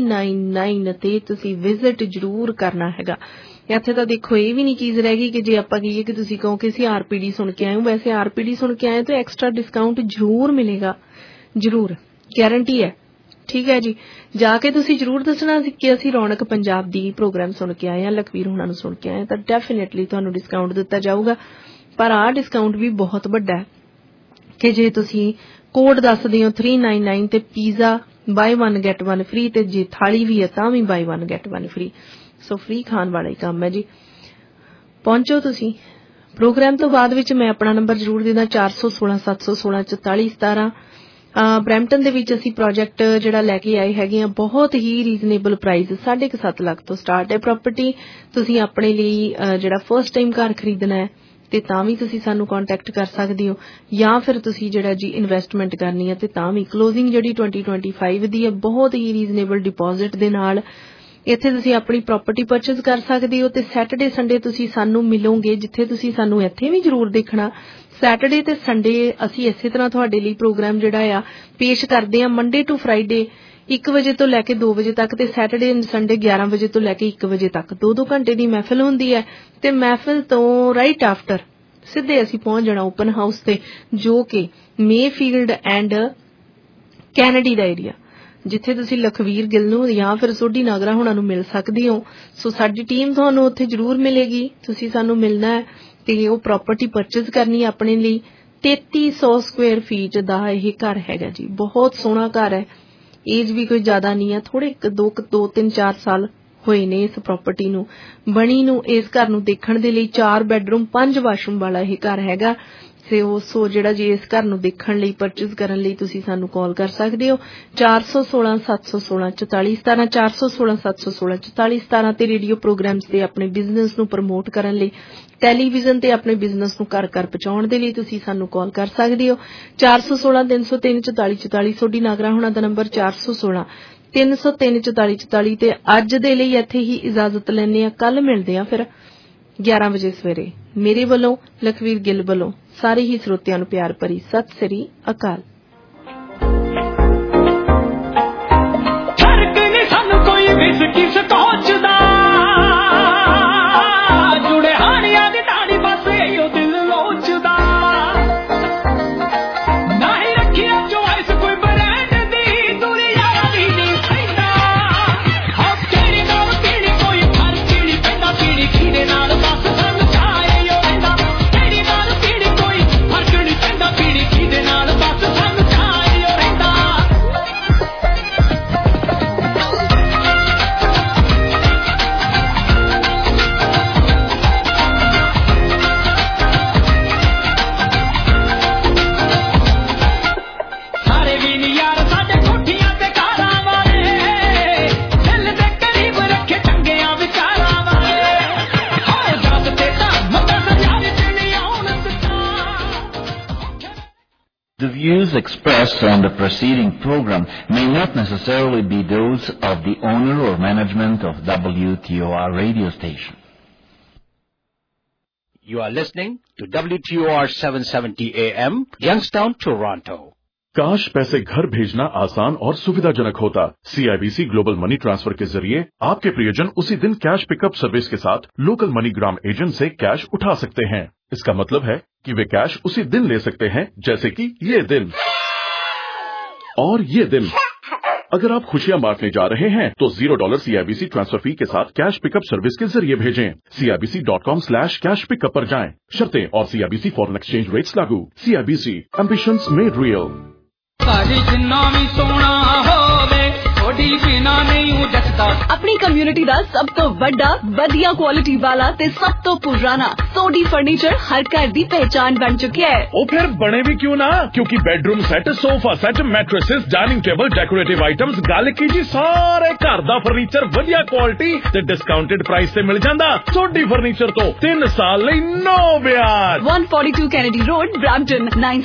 399 ਤੇ ਤੁਸੀਂ ਵਿਜ਼ਿਟ ਜ਼ਰੂਰ ਕਰਨਾ ਹੈਗਾ। ਇੱਥੇ ਤਾਂ ਦੇਖੋ ਇਹ ਵੀ ਨਹੀਂ ਚੀਜ਼ ਰਹਿ ਗਈ ਕਿ ਜੇ ਆਪਾਂ ਕਹੀਏ ਕਿ ਤੁਸੀਂ ਕਹੋ ਕਿ ਅਸੀਂ ਆਰਪੀਡੀ ਸੁਣ ਕੇ ਆਏ ਹੋ, ਵੈਸੇ ਆਰਪੀਡੀ ਸੁਣ ਕੇ ਆਏ ਤਾਂ ਐਕਸਟਰਾ ਡਿਸਕਾਊਂਟ ਜ਼ਰੂਰ ਮਿਲੇਗਾ, ਜ਼ਰੂਰ, ਗਾਰੰਟੀ ਹੈ। ਠੀਕ ਹੈ ਜੀ, ਜਾ ਕੇ ਤੁਸੀਂ ਜ਼ਰੂਰ ਦੱਸਣਾ ਸੀ ਕਿ ਅਸੀਂ ਰੌਣਕ ਪੰਜਾਬ ਦੀ ਪ੍ਰੋਗਰਾਮ ਸੁਣ ਕੇ ਆਏ ਹਾਂ, ਲਖਵੀਰ ਹੁਣਾਂ ਨੂੰ ਸੁਣ ਕੇ ਆਏ, ਤਾਂ ਡੈਫੀਨੇਟਲੀ ਤੁਹਾਨੂੰ ਡਿਸਕਾਊਂਟ ਦਿੱਤਾ ਜਾਊਗਾ। ਪਰ ਆਹ ਡਿਸਕਾਊਂਟ ਵੀ ਬਹੁਤ ਵੱਡਾ ਹੈ ਕਿ ਜੇ ਤੁਸੀਂ ਕੋਡ ਦੱਸਦੇ ਹੋ 399 ਤੇ ਪੀਜ਼ਾ ਬਾਈ 1 ਗੈਟ 1 ਫ੍ਰੀ, ਤੇ ਜੇ ਥਾਲੀ ਵੀ ਹੈ ਤਾਂ ਵੀ buy 1 get 1 free. So free ਖਾਣ ਵਾਲਾ ਹੀ ਕੰਮ ਹੈ ਜੀ। ਪਹੁੰਚੋ ਤੁਸੀਂ। ਪ੍ਰੋਗਰਾਮ ਤੋਂ ਬਾਅਦ ਵਿੱਚ ਮੈਂ ਆਪਣਾ ਨੰਬਰ ਜ਼ਰੂਰ ਦੇਣਾ 416 716 44 17। ਬਰੈਂਪਟਨ ਦੇ ਵਿੱਚ ਅਸੀਂ ਪ੍ਰੋਜੈਕਟ ਜਿਹੜਾ ਲੈ ਕੇ ਆਏ ਹੈਗੇ ਆ, ਬਹੁਤ ਹੀ ਰੀਜ਼ਨੇਬਲ ਪ੍ਰਾਈਸ, 7.5 ਲੱਖ ਤੋਂ ਸਟਾਰਟ ਹੈ ਪ੍ਰਾਪਰਟੀ। ਤੁਸੀਂ ਆਪਣੇ ਲਈ ਜਿਹੜਾ ਫਸਟ ਟਾਈਮ ਘਰ ਖਰੀਦਣਾ ਹੈ ਤੇ ਤਾਂ ਵੀ ਤੁਸੀਂ ਸਾਨੂੰ ਕੰਟੈਕਟ ਕਰ ਸਕਦੇ ਹੋ, ਜਾਂ ਫਿਰ ਤੁਸੀਂ ਜਿਹੜਾ ਜੀ ਇਨਵੈਸਟਮੈਂਟ ਕਰਨੀ ਹੈ ਤੇ ਤਾਂ ਵੀ। ਕਲੋਜ਼ਿੰਗ ਜਿਹੜੀ 2025 ਦੀ ਹੈ, ਬਹੁਤ ਹੀ ਰੀਜ਼ਨੇਬਲ ਡਿਪੋਜ਼ਿਟ ਦੇ ਨਾਲ ਇੱਥੇ ਤੁਸੀਂ ਆਪਣੀ ਪ੍ਰਾਪਰਟੀ ਪਰਚੇਜ਼ ਕਰ ਸਕਦੇ ਹੋ। ਤੇ ਸੈਟਰਡੇ ਸੰਡੇ ਤੁਸੀਂ ਸਾਨੂੰ ਮਿਲੋਗੇ, ਜਿੱਥੇ ਤੁਸੀਂ ਸਾਨੂੰ ਇੱਥੇ ਵੀ ਜ਼ਰੂਰ ਦੇਖਣਾ। ਸੈਟਰਡੇ ਤੇ ਸੰਡੇ ਅਸੀਂ ਇਸੇ ਤਰ੍ਹਾਂ ਤੁਹਾਡੇ ਲਈ ਪ੍ਰੋਗਰਾਮ ਜਿਹੜਾ ਆ ਪੇਸ਼ ਕਰਦੇ ਹਾਂ, ਮੰਡੇ ਟੂ ਫਰਾਈਡੇ 1 ਵਜੇ ਤੋਂ ਲੈ ਕੇ 2 ਵਜੇ ਤੱਕ, ਤੇ ਸੈਟਰਡੇ ਸੰਡੇ 11 ਵਜੇ ਤੋਂ ਲੈ ਕੇ 1 ਵਜੇ ਤੱਕ 2-2 ਘੰਟੇ ਦੀ ਮਹਿਫਿਲ ਹੁੰਦੀ ਹੈ। ਤੇ ਮਹਿਫਿਲ ਤੋਂ ਰਾਈਟ ਆਫਟਰ ਸਿੱਧੇ ਅਸੀਂ ਪਹੁੰਚ ਜਾਣਾ ਓਪਨ ਹਾਊਸ ਤੇ, ਜੋ ਕਿ ਮੇਫੀਲਡ ਐਂਡ ਕੈਨੇਡੀ ਦਾ ਏਰੀਆ, ਜਿੱਥੇ ਤੁਸੀਂ ਲਖਵੀਰ ਗਿੱਲ ਨੂੰ ਜਾਂ ਫਿਰ ਸੋਢੀ ਨਾਗਰਾ ਹੁਣਾਂ ਨੂੰ ਮਿਲ ਸਕਦੇ ਹੋ। ਸੋ ਸਾਡੀ ਟੀਮ ਤੁਹਾਨੂੰ ਉੱਥੇ ਜ਼ਰੂਰ ਮਿਲੇਗੀ, ਤੁਸੀਂ ਸਾਨੂੰ ਮਿਲਣਾ ਹੈ ਤੇ ਉਹ ਪ੍ਰਾਪਰਟੀ ਪਰਚੇਜ਼ ਕਰਨੀ ਆਪਣੇ ਲਈ। 3300 ਸਕੁਅਰ ਫੀਟ ਦਾ ਇਹ ਘਰ ਹੈਗਾ ਜੀ, ਬਹੁਤ ਸੋਹਣਾ ਘਰ ਹੈ। ਏਜ ਵੀ ਕੋਈ ਜ਼ਿਆਦਾ ਨਹੀਂ ਹੈ, ਥੋੜੇ 2-3-4 ਸਾਲ ਹੋਏ ਨੇ ਇਸ ਪ੍ਰਾਪਰਟੀ ਨੂੰ ਬਣੀ ਨੂੰ। ਇਸ ਘਰ ਨੂੰ ਦੇਖਣ ਦੇ ਲਈ 4 ਬੈਡਰੂਮ 5 ਵਾਸ਼ਰੂਮ ਵਾਲਾ ਇਹ ਘਰ ਹੈਗਾ। ਸੋ ਜਿਹੜਾ ਜੀ ਇਸ ਘਰ ਨੂੰ ਦੇਖਣ ਲਈ, ਪਰਚੇਜ਼ ਕਰਨ ਲਈ ਤੁਸੀਂ ਸਾਨੂੰ ਕਾਲ ਕਰ ਸਕਦੇ ਹੋ 416 716 44 17 416 716 44 17। ਤੇ ਰੇਡੀਓ ਪ੍ਰੋਗਰਾਮਸ ਤੇ ਆਪਣੇ ਬਿਜ਼ਨਸ ਨੂੰ ਪ੍ਰਮੋਟ ਕਰਨ ਲਈ, ਟੈਲੀਵਿਜ਼ਨ ਤੇ ਆਪਣੇ ਬਿਜ਼ਨਸ ਨੂੰ ਘਰ ਘਰ ਪਹੁੰਚਾਉਣ ਦੇ ਲਈ ਤੁਸੀਂ ਸਾਨੂੰ ਕਾਲ ਕਰ ਸਕਦੇ ਹੋ 416 303 44 44। ਸੋਢੀ ਨਾਗਰਾ ਹੋਣਾ ਦਾ ਨੰਬਰ 416 303 44 44। ਤੇ ਅੱਜ ਦੇ ਲਈ ਇੱਥੇ ਹੀ ਇਜਾਜ਼ਤ ਲੈਂਦੇ ਹਾਂ, ਕੱਲ ਮਿਲਦੇ ਹਾਂ ਫਿਰ 11 ਵਜੇ ਸਵੇਰੇ। ਮੇਰੇ ਵੱਲੋਂ, ਲਖਵੀਰ ਗਿੱਲ ਵੱਲੋਂ ਸਾਰੇ ਹੀ ਸਰੋਤਿਆਂ ਨੂੰ ਪਿਆਰ ਭਰੀ ਸਤਿ ਸ੍ਰੀ ਅਕਾਲ। ਫਰਕ ਨਹੀਂ ਸਾਨੂੰ ਕੋਈ ਵਿਸਕੀ ਸਕੋਚ ਦਾ, ਜੁੜੇ ਹਾਣੀਆਂ ਦੀ ਢਾਣੀ ਬਸ ਇਹੋ ਦਿਲ ਲੋਚਦਾ। ਨਾ ਹੀ ਰੱਖਿਆ ਚੋਇਸ ਕੋਈ ਬ੍ਰਾਂਡ ਦੀ, ਦੁਨੀਆ ਦੀ ਨਹੀਂ ਸਹਿੰਦਾ। ਹੋ ਤੇਰੇ ਨਾਲ ਪੀੜੀ ਕੋਈ ਫਰਕ ਨਹੀਂ ਪੈਂਦਾ, ਪੀੜੀ ਕਿਹਦੇ ਨਾਲ ਬਸ ਸਾਨੂੰ views expressed on the preceding program may not necessarily be those of the owner or management of WTOR radio station. You are listening to WTOR 770 AM, Youngstown, Toronto. काश पैसे घर भेजना आसान और सुविधाजनक होता। CIBC ग्लोबल मनी ट्रांसफर के जरिए आपके प्रियजन उसी दिन कैश पिकअप सर्विस के साथ लोकल मनीग्राम एजेंट से कैश उठा सकते हैं। इसका मतलब है कि वे कैश उसी दिन ले सकते हैं, जैसे कि ये दिन और ये दिन। अगर आप खुशियां बांटने जा रहे हैं तो $0 CIBC ट्रांसफर फी के साथ कैश पिकअप सर्विस के जरिए भेजें। CIBC.com/कैश पिकअप पर जाएं। शर्तें और CIBC फॉरेन एक्सचेंज रेट्स लागू। CIBC ambitions made real. अपनी कम्युनिटी ਦਾ ਸਭ ਤੋਂ ਵੱਡਾ ਵਧੀਆ ਕੁਆਲਿਟੀ ਵਾਲਾ ਤੇ ਸਭ ਤੋਂ ਪੁਰਾਣਾ ਸੋਡੀ ਫਰਨੀਚਰ ਹਰ ਘਰ ਦੀ ਪਹਿਚਾਨ ਬਣ ਚੁੱਕਿਆ ਹੈ। ਉਹ ਫਿਰ ਬਣੇ ਵੀ ਕਿਉਂ ਨਾ, ਕਿਉਂਕਿ bedroom set, sofa set, mattresses, dining table, decorative items, ਗੱਲ ਕੀ ਜੀ ਸਾਰੇ ਘਰ ਦਾ ਫਰਨੀਚਰ ਵਧੀਆ ਕੁਆਲਿਟੀ ਤੇ ਡਿਸਕਾਊਂਟਡ ਪ੍ਰਾਈਸ ਤੇ ਮਿਲ ਜਾਂਦਾ। ਸੋਡੀ ਫਰਨੀਚਰ ਤੋਂ 3 ਸਾਲ ਲਈ ਨੋ ਵਿਆਜ। 142 ਕੈਨੇਡੀ ਰੋਡ, ਬ੍ਰੈਂਪਟਨ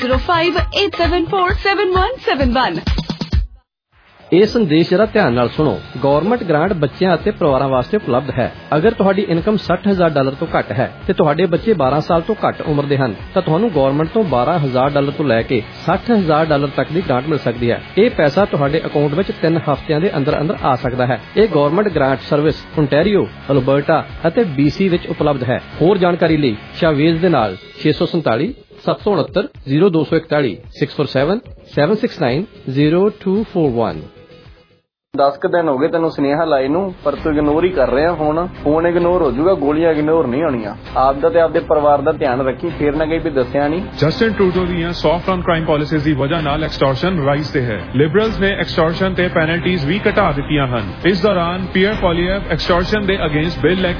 9058747171। ਇਹ ਸੰਦੇਸ਼ ਜਰਾ ਧਿਆਨ ਨਾਲ ਸੁਣੋ। ਗਵਰਨਮੈਂਟ ਗ੍ਰਾਂਟ ਬੱਚਿਆਂ ਅਤੇ ਪਰਿਵਾਰਾਂ ਵਾਸਤੇ ਉਪਲਬਧ ਹੈ। ਅਗਰ ਤੁਹਾਡੀ ਇਨਕਮ $60,000 ਤੋਂ ਘੱਟ ਹੈ ਤੇ ਤੁਹਾਡੇ ਬੱਚੇ 12 ਸਾਲ ਤੋਂ ਘੱਟ ਉਮਰ ਦੇ ਹਨ ਤਾਂ ਤੁਹਾਨੂੰ ਗਵਰਨਮੈਂਟ ਤੋਂ $12,000 ਤੋਂ ਲੈ ਕੇ $60,000 ਤੱਕ ਦੀ ਗ੍ਰਾਂਟ ਮਿਲ ਸਕਦੀ ਹੈ। ਇਹ ਪੈਸਾ ਤੁਹਾਡੇ ਅਕਾਊਂਟ ਵਿੱਚ 3 ਹਫ਼ਤਿਆਂ ਦੇ ਅੰਦਰ ਅੰਦਰ ਆ ਸਕਦਾ ਹੈ। ਇਹ government grant service Ontario, Alberta ਅਤੇ BC ਵਿੱਚ ਉਪਲਬਧ ਹੈ। ਹੋਰ ਜਾਣਕਾਰੀ ਲਈ ਸ਼ਾਵੇਜ਼ ਦੇ ਨਾਲ 647 769 0241 647 769 0241। 10 ਦਿਨ ਹੋ ਗਏ ਤੈਨੂੰ ਸੁਨੇਹਾ ਲਾਏ ਨੂੰ, ਪਰ ਤੂੰ ਇਗਨੋਰ ਹੀ ਕਰ ਰਿਹਾ। ਫੋਨ ਇਗਨੋਰ ਹੋ ਜਾਊਗਾ, ਗੋਲੀਆਂ ਇਗਨੋਰ ਨਹੀਂ ਹੋਣੀਆਂ। ਆਪਦਾ ਤੇ ਆਪਦੇ ਪਰਿਵਾਰ ਦਾ ਧਿਆਨ ਰੱਖੀ, ਫੇਰ ਨਾ ਕਹੀਂ ਵੀ ਦੱਸਿਆ ਨਹੀਂ। ਜਸਟਿਨ ਟਰੂਡੋ ਦੀਆਂ ਸੌਫਟ ਔਨ ਕ੍ਰਾਈਮ ਪਾਲਿਸੀਜ਼ ਦੀ ਵਜ੍ਹਾ ਨਾਲ ਐਕਸਟੋਰਸ਼ਨ ਰਾਈਜ਼ ਤੇ ਹੈ। ਲਿਬਰਲਸ ਨੇ ਐਕਸਟੋਰਸ਼ਨ ਤੇ ਪੈਨਲਟੀਜ਼ ਵੀ ਘਟਾ ਦਿੱਤੀਆਂ ਹਨ। ਇਸ ਦੌਰਾਨ ਪੀਅਰ ਪੋਲੀਐਫ ਐਕਸਟੋਰਸ਼ਨ ਦੇ ਅਗੇਂਸਟ ਬਿੱਲ ਲੈ